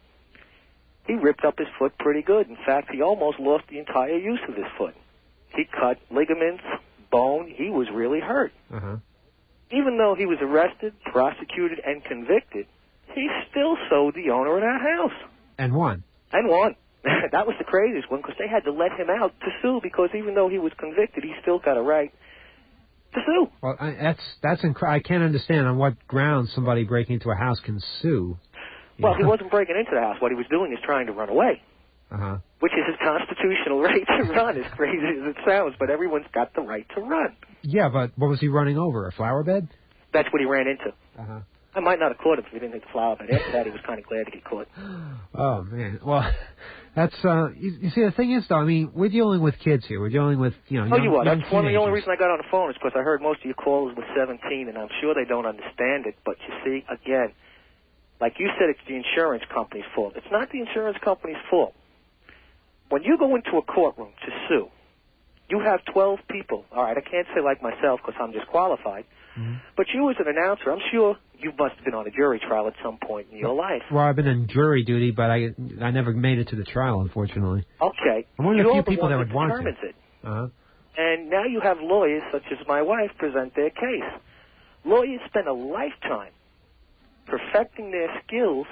He ripped up his foot pretty good. In fact, he almost lost the entire use of his foot. He cut ligaments, bone. He was really hurt. Uh-huh. Even though he was arrested, prosecuted, and convicted, he still sued the owner of that house. And won. And won. That was the craziest one because they had to let him out to sue because even though he was convicted, he still got a right to sue. Well, that's I can't understand on what grounds somebody breaking into a house can sue. Well, he wasn't breaking into the house. What he was doing is trying to run away. Uh-huh. Which is his constitutional right to run, as crazy as it sounds, but everyone's got the right to run. Yeah, but what was he running over, a flower bed? That's what he ran into. Uh-huh. I might not have caught him if he didn't hit the flower bed. After that, he was kind of glad to get caught. Oh, man. Well, that's, you see, the thing is, though, I mean, we're dealing with kids here. We're dealing with, young you are. That's one of the teenagers. only reason I got on the phone is because I heard most of your callers were 17, and I'm sure they don't understand it. But you see, again, like you said, it's the insurance company's fault. It's not the insurance company's fault. When you go into a courtroom to sue, you have 12 people. All right, I can't say like myself because I'm disqualified. Mm-hmm. But you as an announcer, I'm sure you must have been on a jury trial at some point in your life. Well, I've been in jury duty, but I never made it to the trial, unfortunately. Okay. I'm one of the few You're people that one would want to. determines it. Uh-huh. And now you have lawyers, such as my wife, present their case. Lawyers spend a lifetime perfecting their skills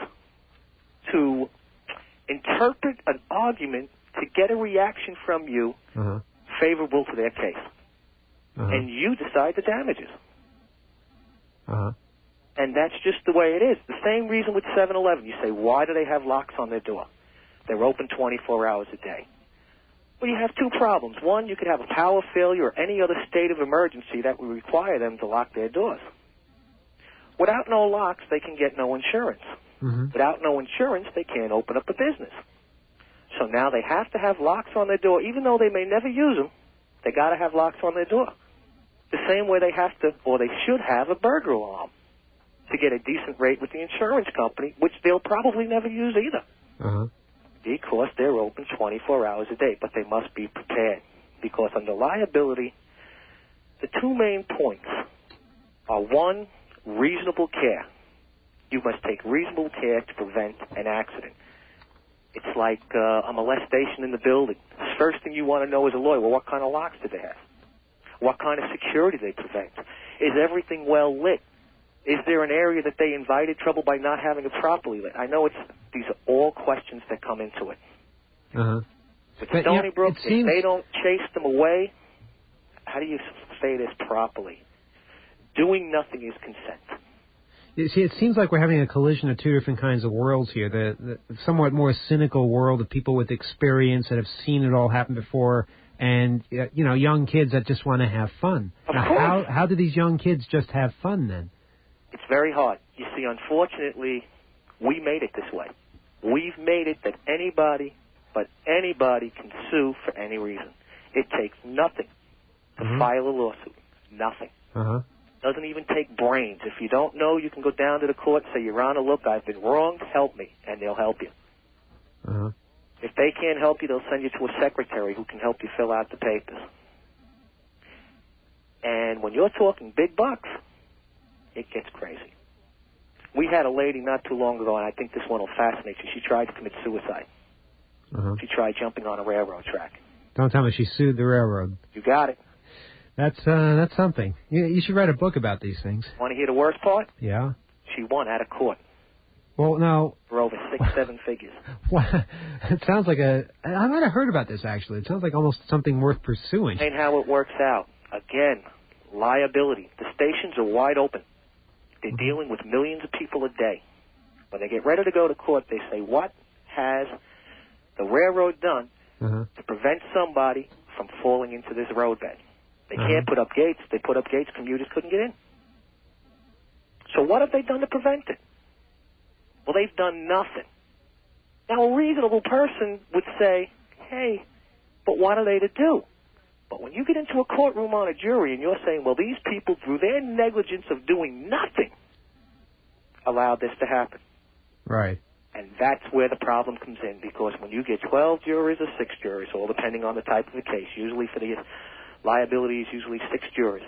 to interpret an argument to get a reaction from you uh-huh. favorable to their case. Uh-huh. And you decide the damages. Uh-huh. And that's just the way it is. The same reason with 7-Eleven. You say, why do they have locks on their door? They're open 24 hours a day. Well, you have two problems. One, you could have a power failure or any other state of emergency that would require them to lock their doors. Without no locks, they can get no insurance. Mm-hmm. Without no insurance, they can't open up a business. So now they have to have locks on their door. Even though they may never use them, they got to have locks on their door. The same way they have to, or they should have, a burglar alarm to get a decent rate with the insurance company, which they'll probably never use either. Uh-huh. Because they're open 24 hours a day, but they must be prepared. Because under liability, the two main points are, one, reasonable care. You must take reasonable care to prevent an accident. It's like a molestation in the building. The first thing you want to know as a lawyer, well, what kind of locks do they have? What kind of security do they prevent? Is everything well lit? Is there an area that they invited trouble by not having it properly lit? I know these are all questions that come into it. Uh-huh. With Stony Brook, if they don't chase them away, how do you say this properly? Doing nothing is consent. You see, it seems like we're having a collision of two different kinds of worlds here. The somewhat more cynical world of people with experience that have seen it all happen before, and young kids that just want to have fun. Now, how do these young kids just have fun then? It's very hard. You see, unfortunately, we made it this way. We've made it that anybody can sue for any reason. It takes nothing to file a lawsuit. Nothing. Doesn't even take brains. If you don't know, you can go down to the court and say, Your Honor, look, I've been wronged, help me, and they'll help you. If they can't help you, they'll send you to a secretary who can help you fill out the papers. And when you're talking big bucks, it gets crazy. We had a lady not too long ago, and I think this one will fascinate you. She tried to commit suicide. She tried jumping on a railroad track. Don't tell me she sued the railroad. You got it. That's something. You should write a book about these things. Want to hear the worst part? Yeah. She won out of court. Well, now... For over 6-7 figures. What? It sounds like I might have heard about this, actually. It sounds like almost something worth pursuing. Ain't how it works out. Again, liability. The stations are wide open. They're dealing with millions of people a day. When they get ready to go to court, they say, what has the railroad done to prevent somebody from falling into this roadbed? They can't put up gates. They put up gates, commuters couldn't get in. So what have they done to prevent it? Well, they've done nothing. Now, a reasonable person would say, hey, but what are they to do? But when you get into a courtroom on a jury and you're saying, well, these people, through their negligence of doing nothing, allowed this to happen. Right. And that's where the problem comes in, because when you get 12 jurors or 6 jurors, all depending on the type of the case, usually for the liability is usually 6 jurors,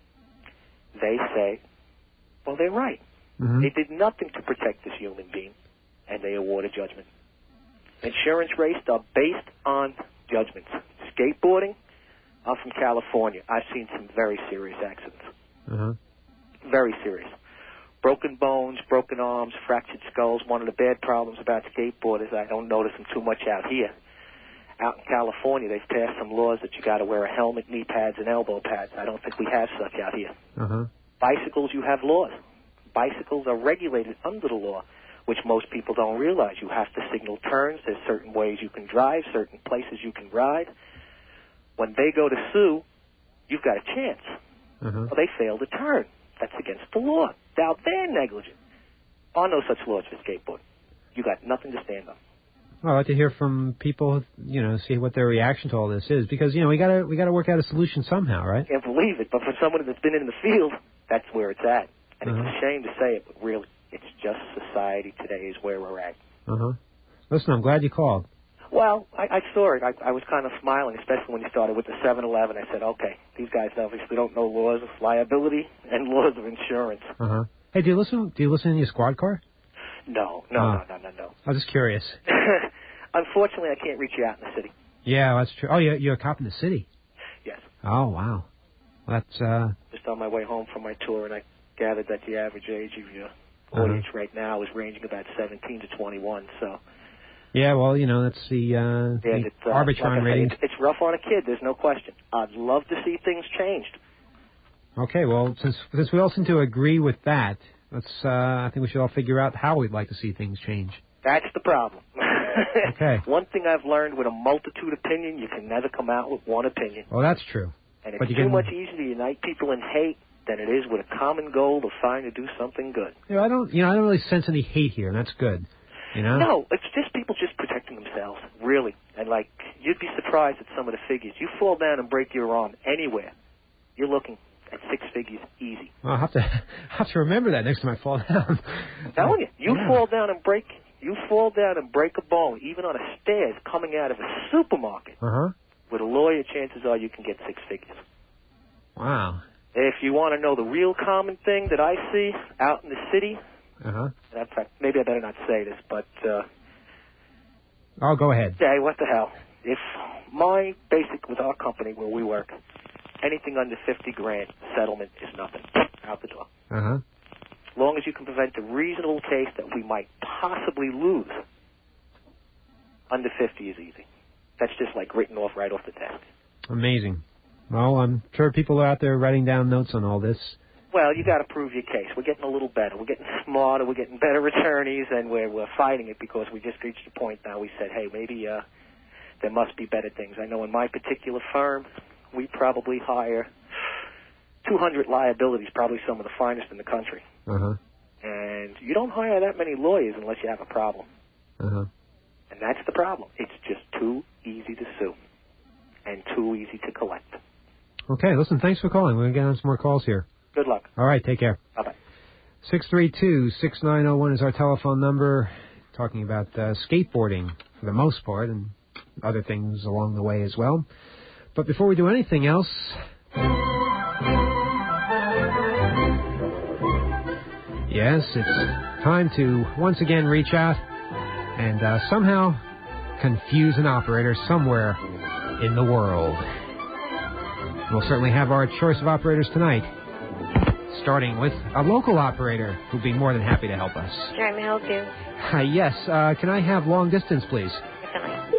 they say, well, they're right. They did nothing to protect this human being, and they award a judgment. Insurance rates are based on judgments. Skateboarding, I'm from California. I've seen some very serious accidents. Very serious. Broken bones, broken arms, fractured skulls. One of the bad problems about skateboarders, I don't notice them too much out here. Out in California, they've passed some laws that you got to wear a helmet, knee pads, and elbow pads. I don't think we have such out here. Bicycles, you have laws. Bicycles are regulated under the law, which most people don't realize. You have to signal turns. There's certain ways you can drive, certain places you can ride. When they go to sue, you've got a chance. Well, they fail to turn. That's against the law. Now they're negligent. Are no such laws for skateboarding. You got nothing to stand on. Well, I'd like to hear from people, see what their reaction to all this is, because we gotta work out a solution somehow, right? Can't believe it, but for someone that's been in the field, that's where it's at. And it's a shame to say it, but really, it's just society today is where we're at. Listen, I'm glad you called. Well, I saw it. I was kind of smiling, especially when you started with the 7-Eleven. I said, okay, these guys obviously don't know laws of liability and laws of insurance. Hey, do you listen in your squad car? No. I was just curious. Unfortunately, I can't reach you out in the city. Yeah, that's true. Oh, you're a cop in the city? Yes. Oh, wow. Well, that's... Just on my way home from my tour, and I gathered that the average age of your audience right now is ranging about 17 to 21, so... Yeah, well, that's the Arbitron rating. It's rough on a kid, there's no question. I'd love to see things changed. Okay, well, since we all seem to agree with that, I think we should all figure out how we'd like to see things change. That's the problem. Okay. One thing I've learned with a multitude opinion, you can never come out with one opinion. Well, that's true. And it's too much easier to unite people in hate than it is with a common goal of trying to do something good. I don't really sense any hate here, and that's good. No, it's just people just protecting themselves, really. And, you'd be surprised at some of the figures. You fall down and break your arm anywhere, you're looking at 6 figures easy. Well, I'll have to remember that next time I fall down. I'm telling you, you fall down and break a bone, even on a stairs coming out of a supermarket. With a lawyer, chances are you can get 6 figures. Wow. If you want to know the real common thing that I see out in the city, in fact, maybe I better not say this, but... go ahead. Hey, what the hell? If my basic with our company where we work, anything under $50,000 settlement is nothing. Out the door. As long as you can prevent a reasonable case that we might possibly lose, under 50 is easy. That's just written off right off the desk. Amazing. Well, I'm sure people are out there writing down notes on all this. Well, you got to prove your case. We're getting a little better. We're getting smarter. We're getting better attorneys, and we're fighting it because we just reached a point now. We said, hey, maybe there must be better things. I know in my particular firm, we probably hire 200 liabilities, probably some of the finest in the country. And you don't hire that many lawyers unless you have a problem. And that's the problem. It's just too easy to sue and too easy to collect. Okay, listen, thanks for calling. We're going to get on some more calls here. Good luck. All right, take care. Bye-bye. 632-6901 is our telephone number. Talking about skateboarding for the most part and other things along the way as well. But before we do anything else, yes, it's time to once again reach out and somehow confuse an operator somewhere in the world. We'll certainly have our choice of operators tonight, starting with a local operator who'll be more than happy to help us. Sure, may I help you? Yes, can I have long distance, please? Definitely.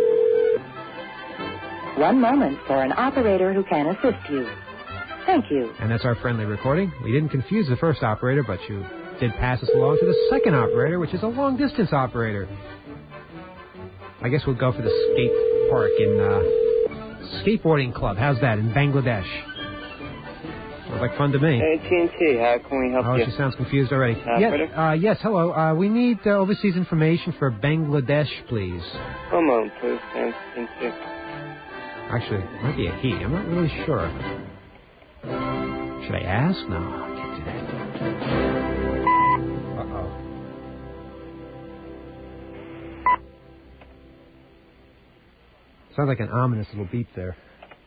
One moment for an operator who can assist you. Thank you. And that's our friendly recording. We didn't confuse the first operator, but you did pass us along to the second operator, which is a long distance operator. I guess we'll go for the skate park in skateboarding club. How's that in Bangladesh? Sounds like fun to me. AT&T, how can we help you? Oh, she sounds confused already. Operator? Yes, hello. We need overseas information for Bangladesh, please. One moment, please. AT&T. Actually, it might be a he. I'm not really sure. Should I ask? No, I can't do that. Uh-oh. Sounds like an ominous little beep there.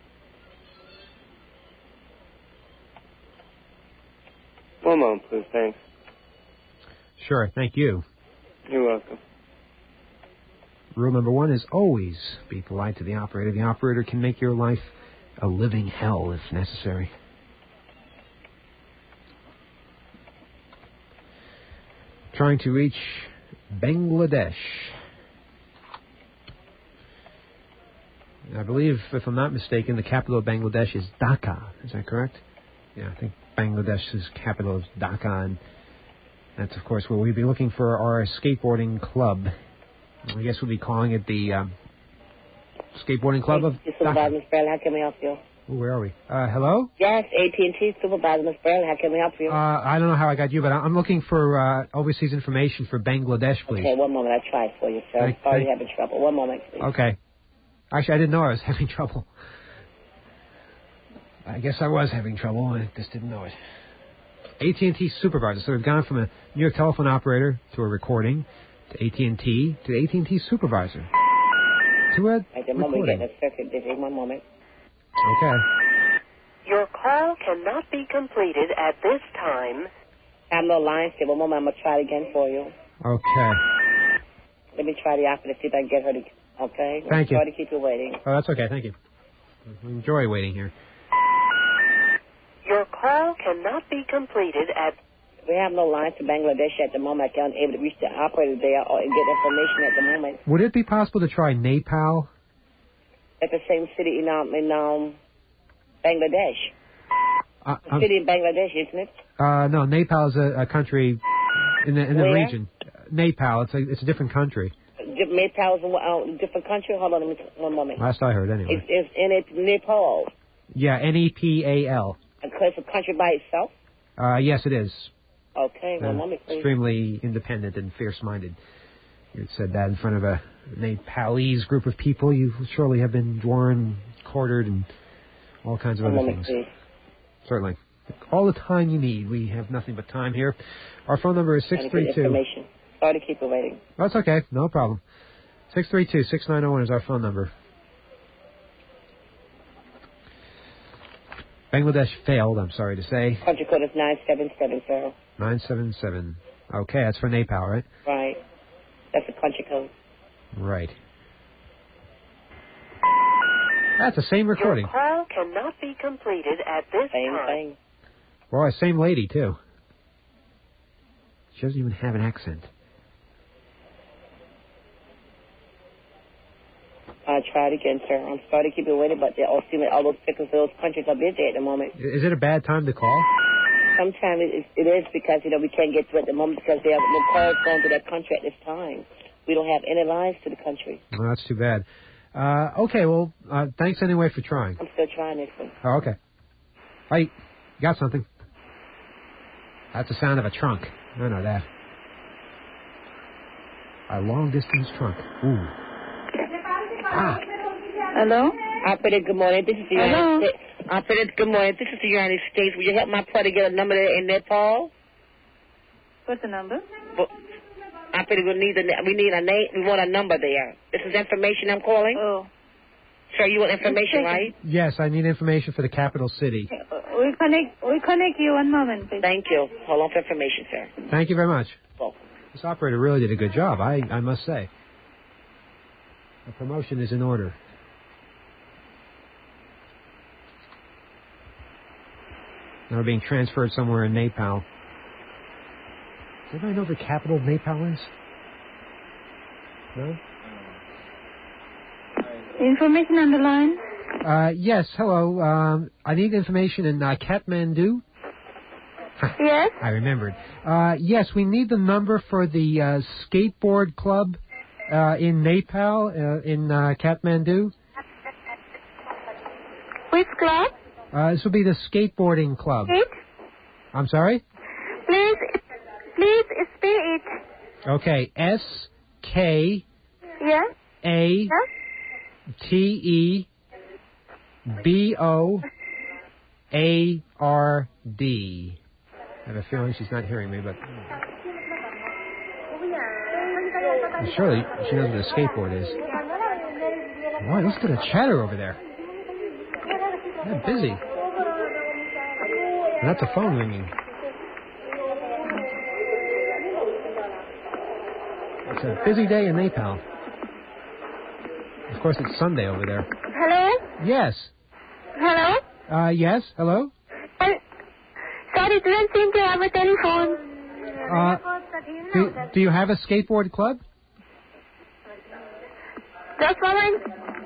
One moment, please. Thanks. Sure, thank you. You're welcome. Rule number 1 is always be polite to the operator. The operator can make your life a living hell if necessary. Trying to reach Bangladesh. I believe, if I'm not mistaken, the capital of Bangladesh is Dhaka. Is that correct? Yeah, I think Bangladesh's capital is Dhaka, and that's, of course, where we'll be looking for our skateboarding club. I guess we'll be calling it the skateboarding club of Supervisor Miss Burley, how can we help you? Where are we? Hello? Yes, AT&T Supervisor Miss Burley, how can we help you? I don't know how I got you, but I'm looking for overseas information for Bangladesh, please. Okay, one moment. I'll try for you, sir. I'm sorry you're having trouble. One moment, please. Okay. Actually, I didn't know I was having trouble. I guess I was having trouble. I just didn't know it. AT&T Supervisor. So we've gone from a New York telephone operator to a recording to AT&T to AT&T Supervisor to a recording. One moment. Okay. Your call cannot be completed at this time. I'm no line still. One moment. I'm going to try it again for you. Okay. Let me try the operator, see if I can get her to... Okay? Thank you. Sorry to keep you waiting. Oh, that's okay. Thank you. I enjoy waiting here. Your call cannot be completed at... We have no lines to Bangladesh at the moment. I can't able to reach the operator there or get information at the moment. Would it be possible to try Nepal? At the same city in Bangladesh. The city in Bangladesh, isn't it? No, Nepal is a country in the region. Nepal, it's a different country. Nepal is a different country? Hold on, one moment. Last I heard, anyway. It's in Nepal. Yeah, Nepal. It's a country by itself? Yes, it is. Okay, one moment, please. Extremely independent and fierce-minded. You said that in front of a Nepalese group of people. You surely have been worn, quartered, and all kinds of other things. Please. Certainly. All the time you need. We have nothing but time here. Our phone number is 632... Sorry to keep you waiting. That's okay. No problem. 632-6901 is our phone number. Bangladesh failed, I'm sorry to say. Country code is 9770. 977. Okay, that's for Nepal, right? Right. That's the country code. Right. That's the same recording. Your call cannot be completed at this time. Same thing. Boy, same lady, too. She doesn't even have an accent. I'll try it again, sir. I'm sorry to keep you waiting, but all those pickers, those countries are busy at the moment. Is it a bad time to call? Sometimes it is because, we can't get to it at the moment because there are no calls going to that country at this time. We don't have any lines to the country. Well, that's too bad. Okay, well, thanks anyway for trying. I'm still trying this one. Oh, okay. Hey, got something. That's the sound of a trunk. I know that. A long-distance trunk. Ooh. Hello? Operator, good morning. This is the United States. Operator, good morning. This is the United States. Will you help my brother get a number there in Nepal? What's the number? Operator, we need a name. We want a number there. This is information I'm calling. Oh. Sir, you want information, right? Yes, I need information for the capital city. We'll connect you. One moment, please. Thank you. Hold on for information, sir. Thank you very much. Well. This operator really did a good job, I must say. The promotion is in order. Now we're being transferred somewhere in Nepal. Does anybody know what the capital of Nepal is? No? Information on the line? Yes, hello. I need information in Kathmandu. Yes? I remembered. Yes, we need the number for the skateboard club in Nepal, in Kathmandu. Which club? This will be the skateboarding club. It? I'm sorry? Please spell it. Okay, S-K... Yeah? A-T-E-B-O-A-R-D. I have a feeling she's not hearing me, but... Surely she knows what a skateboard is. Boy, listen to the chatter over there. They're busy. And that's a phone ringing. It's a busy day in Nepal. Of course, it's Sunday over there. Hello? Yes. Hello? Yes. Hello? Sorry, it doesn't seem to have a telephone. Do you have a skateboard club? Just a moment.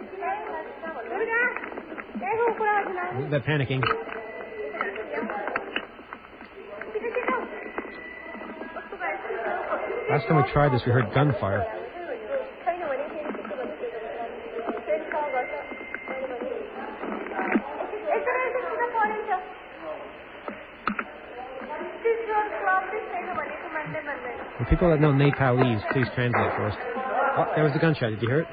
They're panicking. Last time we tried this, we heard gunfire. For people that know Nepalese, please translate for us. Oh, there was a gunshot. Did you hear it?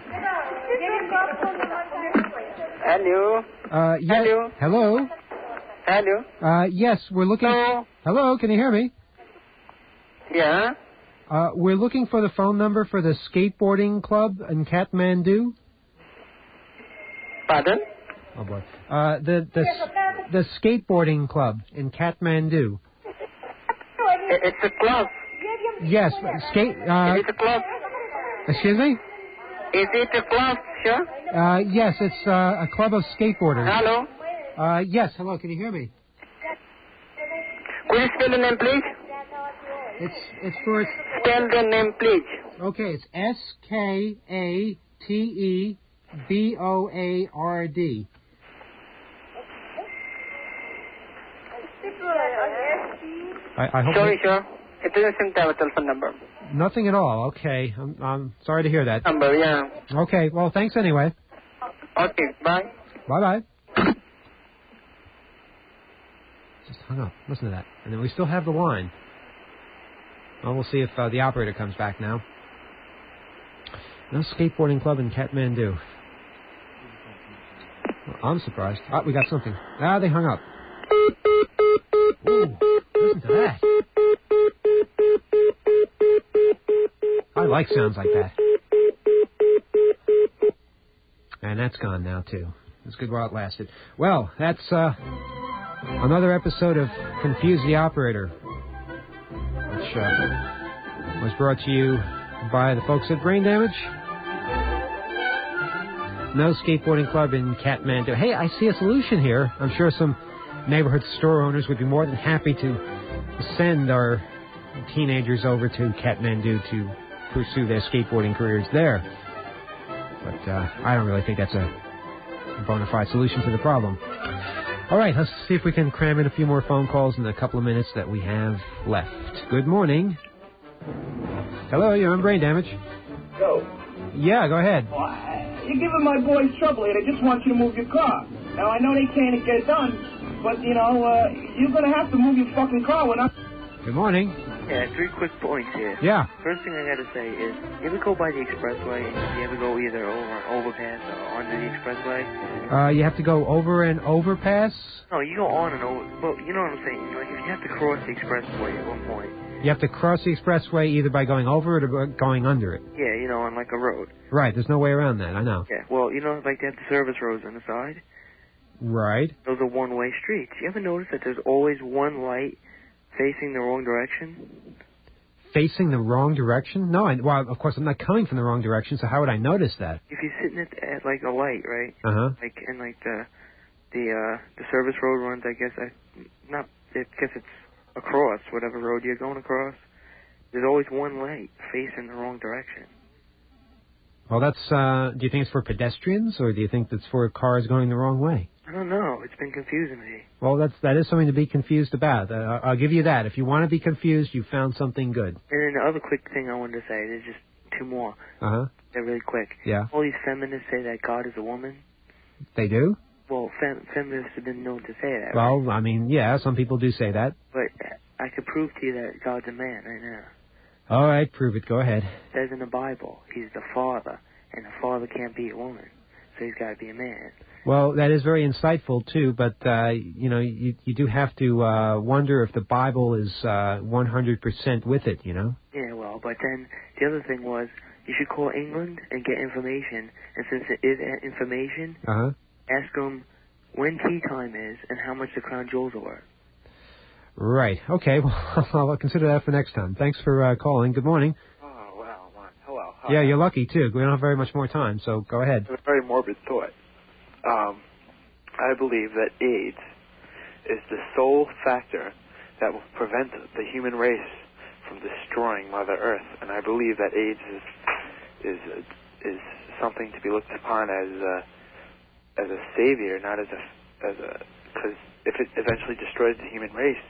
Hello. Yes. Hello. Hello. Hello. Yes, we're looking. Hello, can you hear me? Yeah. We're looking for the phone number for the skateboarding club in Kathmandu. Pardon? Oh boy. The skateboarding club in Kathmandu. It's a club. Yes, skate. Is it a club? Excuse me? Is it a club, sure? Yes, it's a club of skateboarders. Hello? Yes, hello, can you hear me? Could you spell the name, please? It's for... Spell the name, please. Okay, it's S-K-A-T-E-B-O-A-R-D. I hope... Sorry, sir. It doesn't seem to have a telephone number. Nothing at all. Okay. I'm sorry to hear that. Number, yeah. Okay. Well, thanks anyway. Okay. Bye. Bye-bye. Just hung up. Listen to that. And then we still have the line. Well, we'll see if the operator comes back now. No skateboarding club in Kathmandu. Well, I'm surprised. Ah, we got something. Ah, they hung up. Ooh, listen to that. I like sounds like that. And that's gone now, too. It's good while it lasted. Well, that's another episode of Confuse the Operator, which was brought to you by the folks at Brain Damage. No skateboarding club in Kathmandu. Hey, I see a solution here. I'm sure some neighborhood store owners would be more than happy to send our teenagers over to Kathmandu to pursue their skateboarding careers there. But I don't really think that's a bona fide solution to the problem. All right, let's see if we can cram in a few more phone calls in the couple of minutes that we have left. Good morning. Hello, you're on Brain Damage. Yo. Yeah, go ahead. You're giving my boys trouble here. They just want you to move your car. Now, I know they can't get it done, but, you're going to have to move your fucking car when I... Good morning. Yeah, 3 quick points here. Yeah. First thing I gotta say is, you ever go by the expressway and you ever go either over an overpass or under the expressway? You have to go over an overpass? No, you go on and over. Well, you know what I'm saying. Like, if you have to cross the expressway at one point. You have to cross the expressway either by going over it or going under it. Yeah, you know, on like a road. Right, there's no way around that, I know. Yeah, well, you know, like they have the service roads on the side? Right. Those are one-way streets. You ever notice that there's always one light facing the wrong direction? Facing the wrong direction? No, well, of course, I'm not coming from the wrong direction, so how would I notice that? If you're sitting at like a light, right? Uh-huh. Like, and like the service road runs, I guess it's across whatever road you're going across. There's always one light facing the wrong direction. Well, that's, do you think it's for pedestrians, or do you think it's for cars going the wrong way? I don't know. It's been confusing me. Well, that is something to be confused about. I'll give you that. If you want to be confused, you found something good. And then the other quick thing I wanted to say, there's just 2 more. Uh-huh. They're really quick. Yeah. All these feminists say that God is a woman. They do? Well, feminists have been known to say that, Well, right? I mean, yeah, some people do say that. But I could prove to you that God's a man right now. All right, prove it. Go ahead. It says in the Bible, he's the father, and the father can't be a woman, so he's got to be a man. Well, that is very insightful, too, but, you know, you do have to wonder if the Bible is 100% with it, you know? Yeah, well, but then the other thing was, you should call England and get information, and since it is information, ask them when tea time is and how much the crown jewels are worth. Right. Okay, well, I'll consider that for next time. Thanks for calling. Good morning. Oh, wow. Hello. Hi. Yeah, you're lucky, too. We don't have very much more time, so go ahead. It's a very morbid thought. I believe that AIDS is the sole factor that will prevent the human race from destroying Mother Earth, and I believe that AIDS is something to be looked upon as a savior, not as a because if it eventually destroys the human race,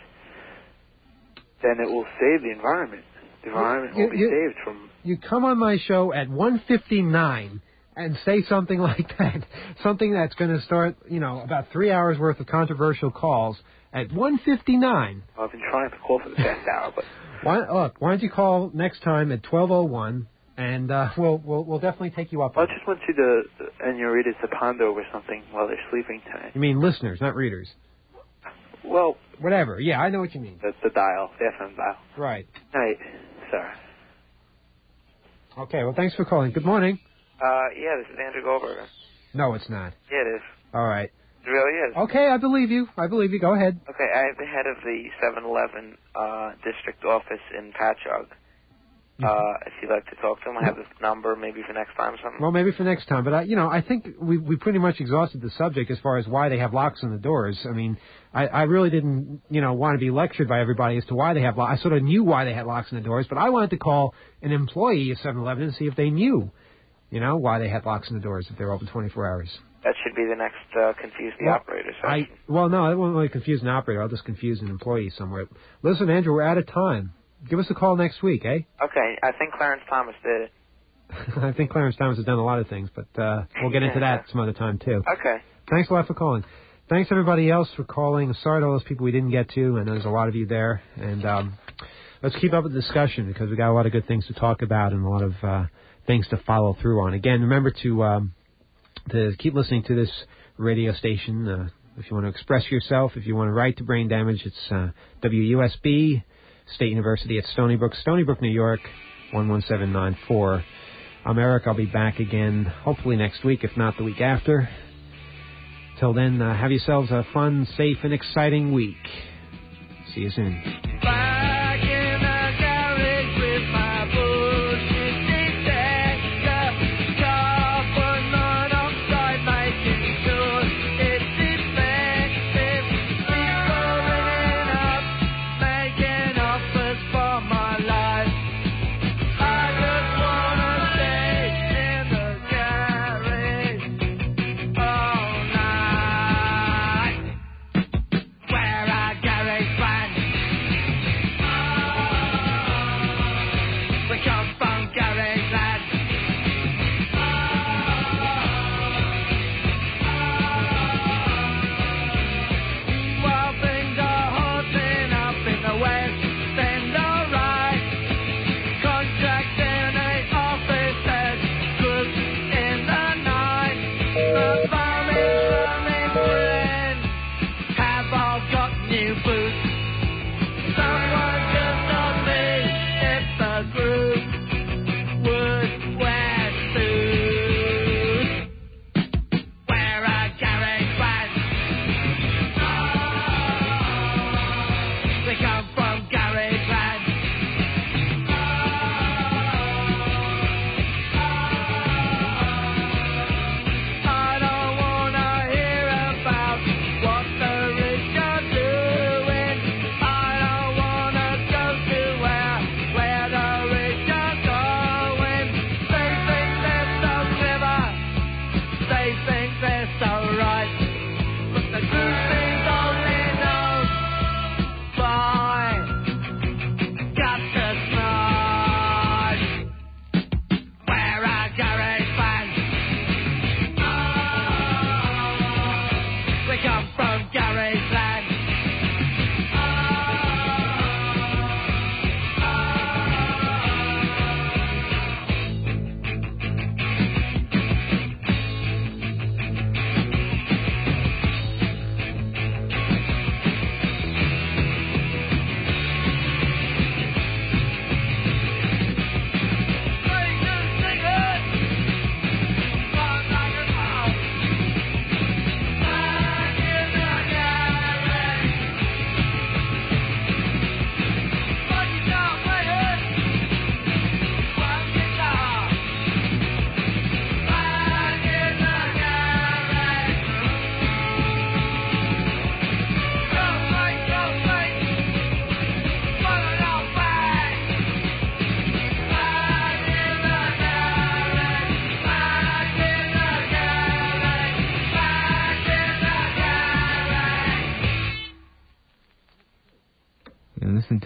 then it will save the environment. The environment will be saved from. You come on my show at 1:59. And say something like that, something that's going to start, you know, about 3 hours worth of controversial calls at 1:59. Well, I've been trying to call for the past hour, but why don't you call next time at 12:01, and we'll definitely take you up on it. I just want you to and your readers to ponder over something while they're sleeping tonight. You mean listeners, not readers? Well, whatever. Yeah, I know what you mean. The dial, the FM dial. Right. Night, sir. Okay. Well, thanks for calling. Good morning. Yeah, this is Andrew Goldberger. No, it's not. Yeah, it is. All right. It really is. Okay, I believe you. Go ahead. Okay, I'm the head of the 7-Eleven district office in Patchogue. If you'd like to talk to him, I have this number maybe for next time or something. Well, maybe for next time. But, I think we pretty much exhausted the subject as far as why they have locks on the doors. I mean, I really didn't, want to be lectured by everybody as to why they have locks. I sort of knew why they had locks on the doors, but I wanted to call an employee of 7-Eleven and see if they knew. Why they had locks on the doors if they're open 24 hours. That should be the next confuse the operator session. No, I won't really confuse an operator. I'll just confuse an employee somewhere. Listen, Andrew, we're out of time. Give us a call next week, eh? Okay, I think Clarence Thomas did it. I think Clarence Thomas has done a lot of things, but we'll get into that some other time, too. Okay. Thanks a lot for calling. Thanks, everybody else, for calling. Sorry to all those people we didn't get to. I know there's a lot of you there. And let's keep up with the discussion because we got a lot of good things to talk about and a lot of things to follow through on. Again, remember to keep listening to this radio station. If you want to express yourself, if you want to write to Brain Damage, it's WUSB, State University at Stony Brook, New York, 11794. I'm Eric. I'll be back again hopefully next week, if not the week after. Till then, have yourselves a fun, safe, and exciting week. See you soon.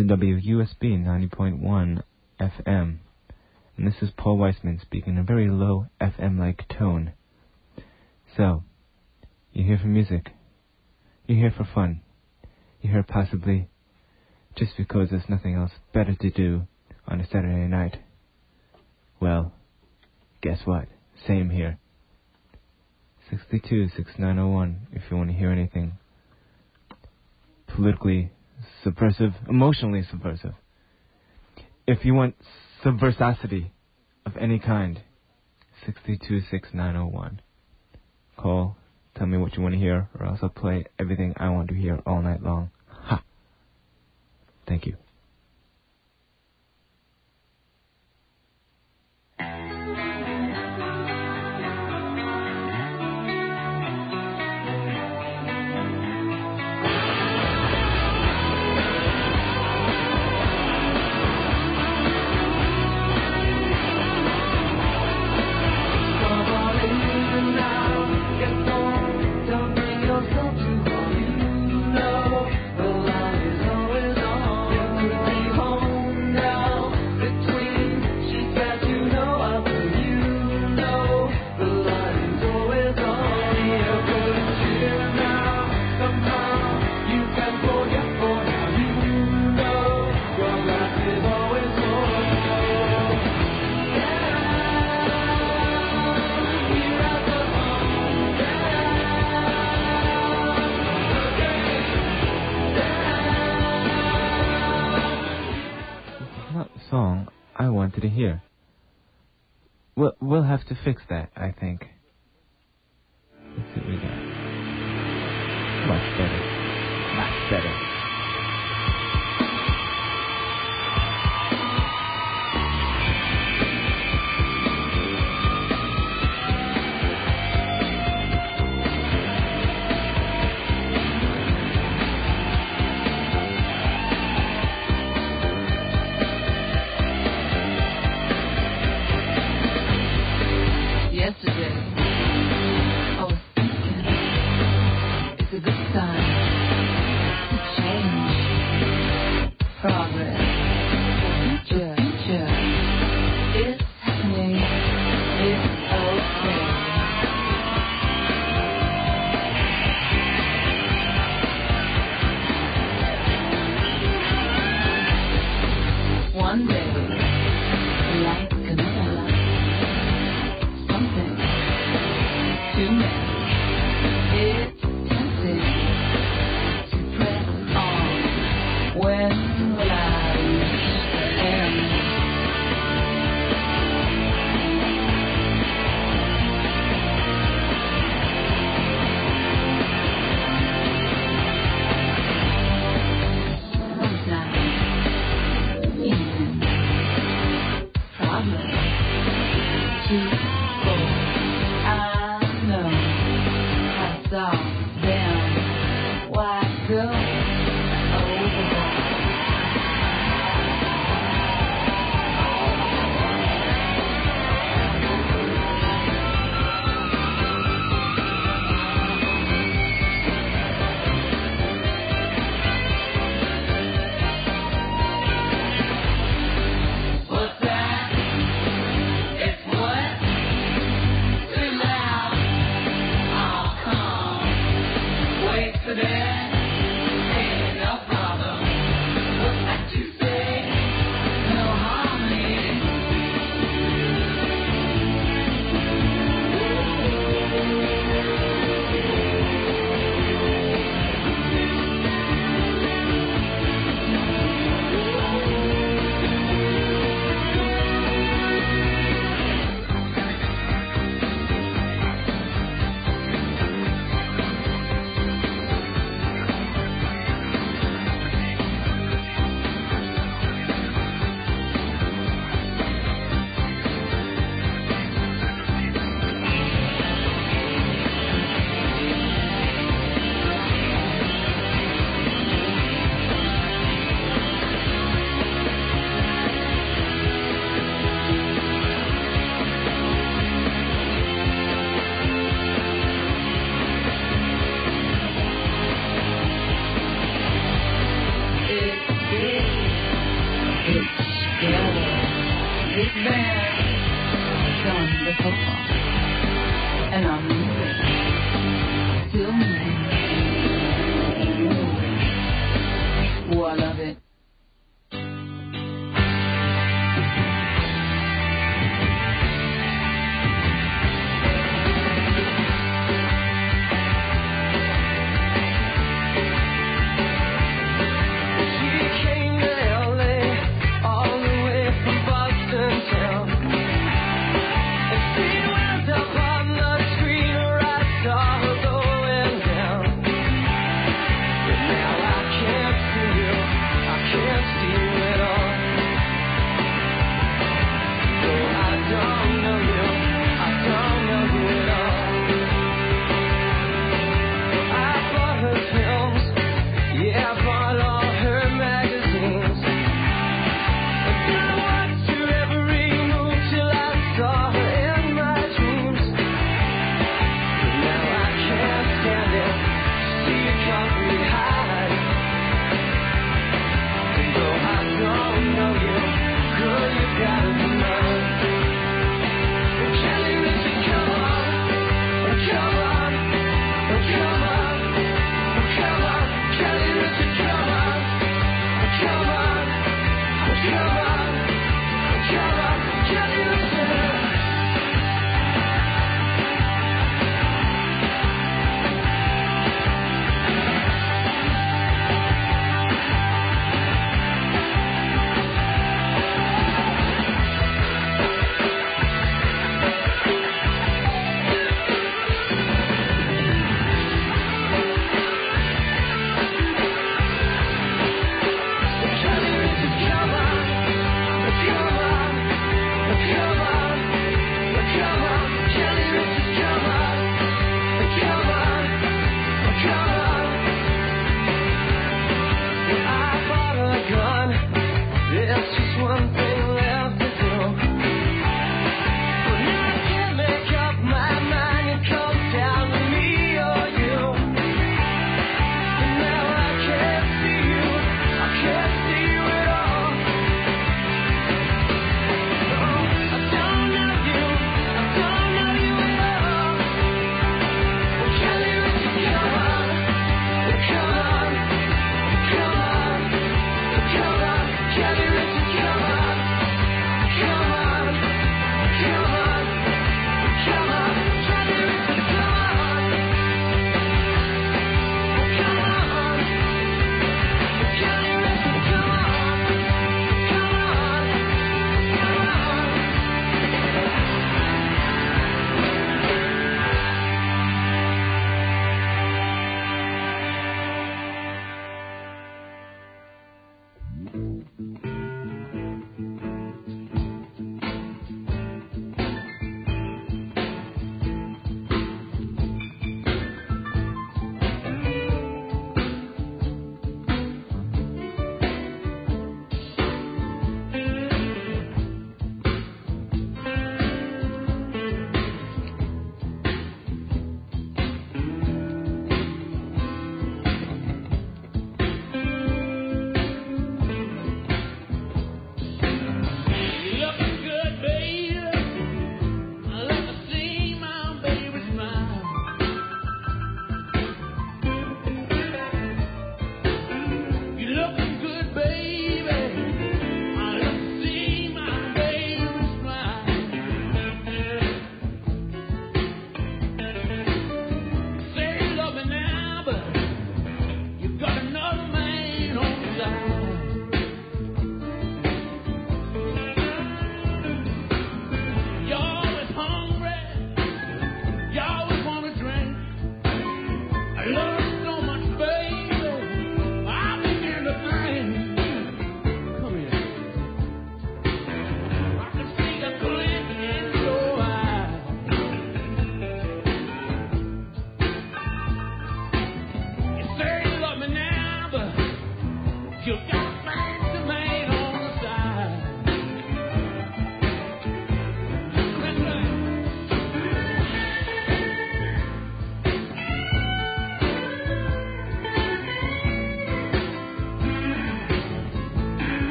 to WUSB 90.1 FM. And this is Paul Weissman speaking in a very low FM-like tone. So, you're here for music. You're here for fun. You're here possibly just because there's nothing else better to do on a Saturday night. Well, guess what? Same here. 632-6901 if you want to hear anything politically subversive, emotionally subversive. If you want subversiosity of any kind, 632-6901. Call, tell me what you want to hear, or else I'll play everything I want to hear all night long. Ha! Thank you. Song I wanted to hear. We'll have to fix that, I think. Let's see what we got. Much better. Much better. Progress. The future is happening. It's okay.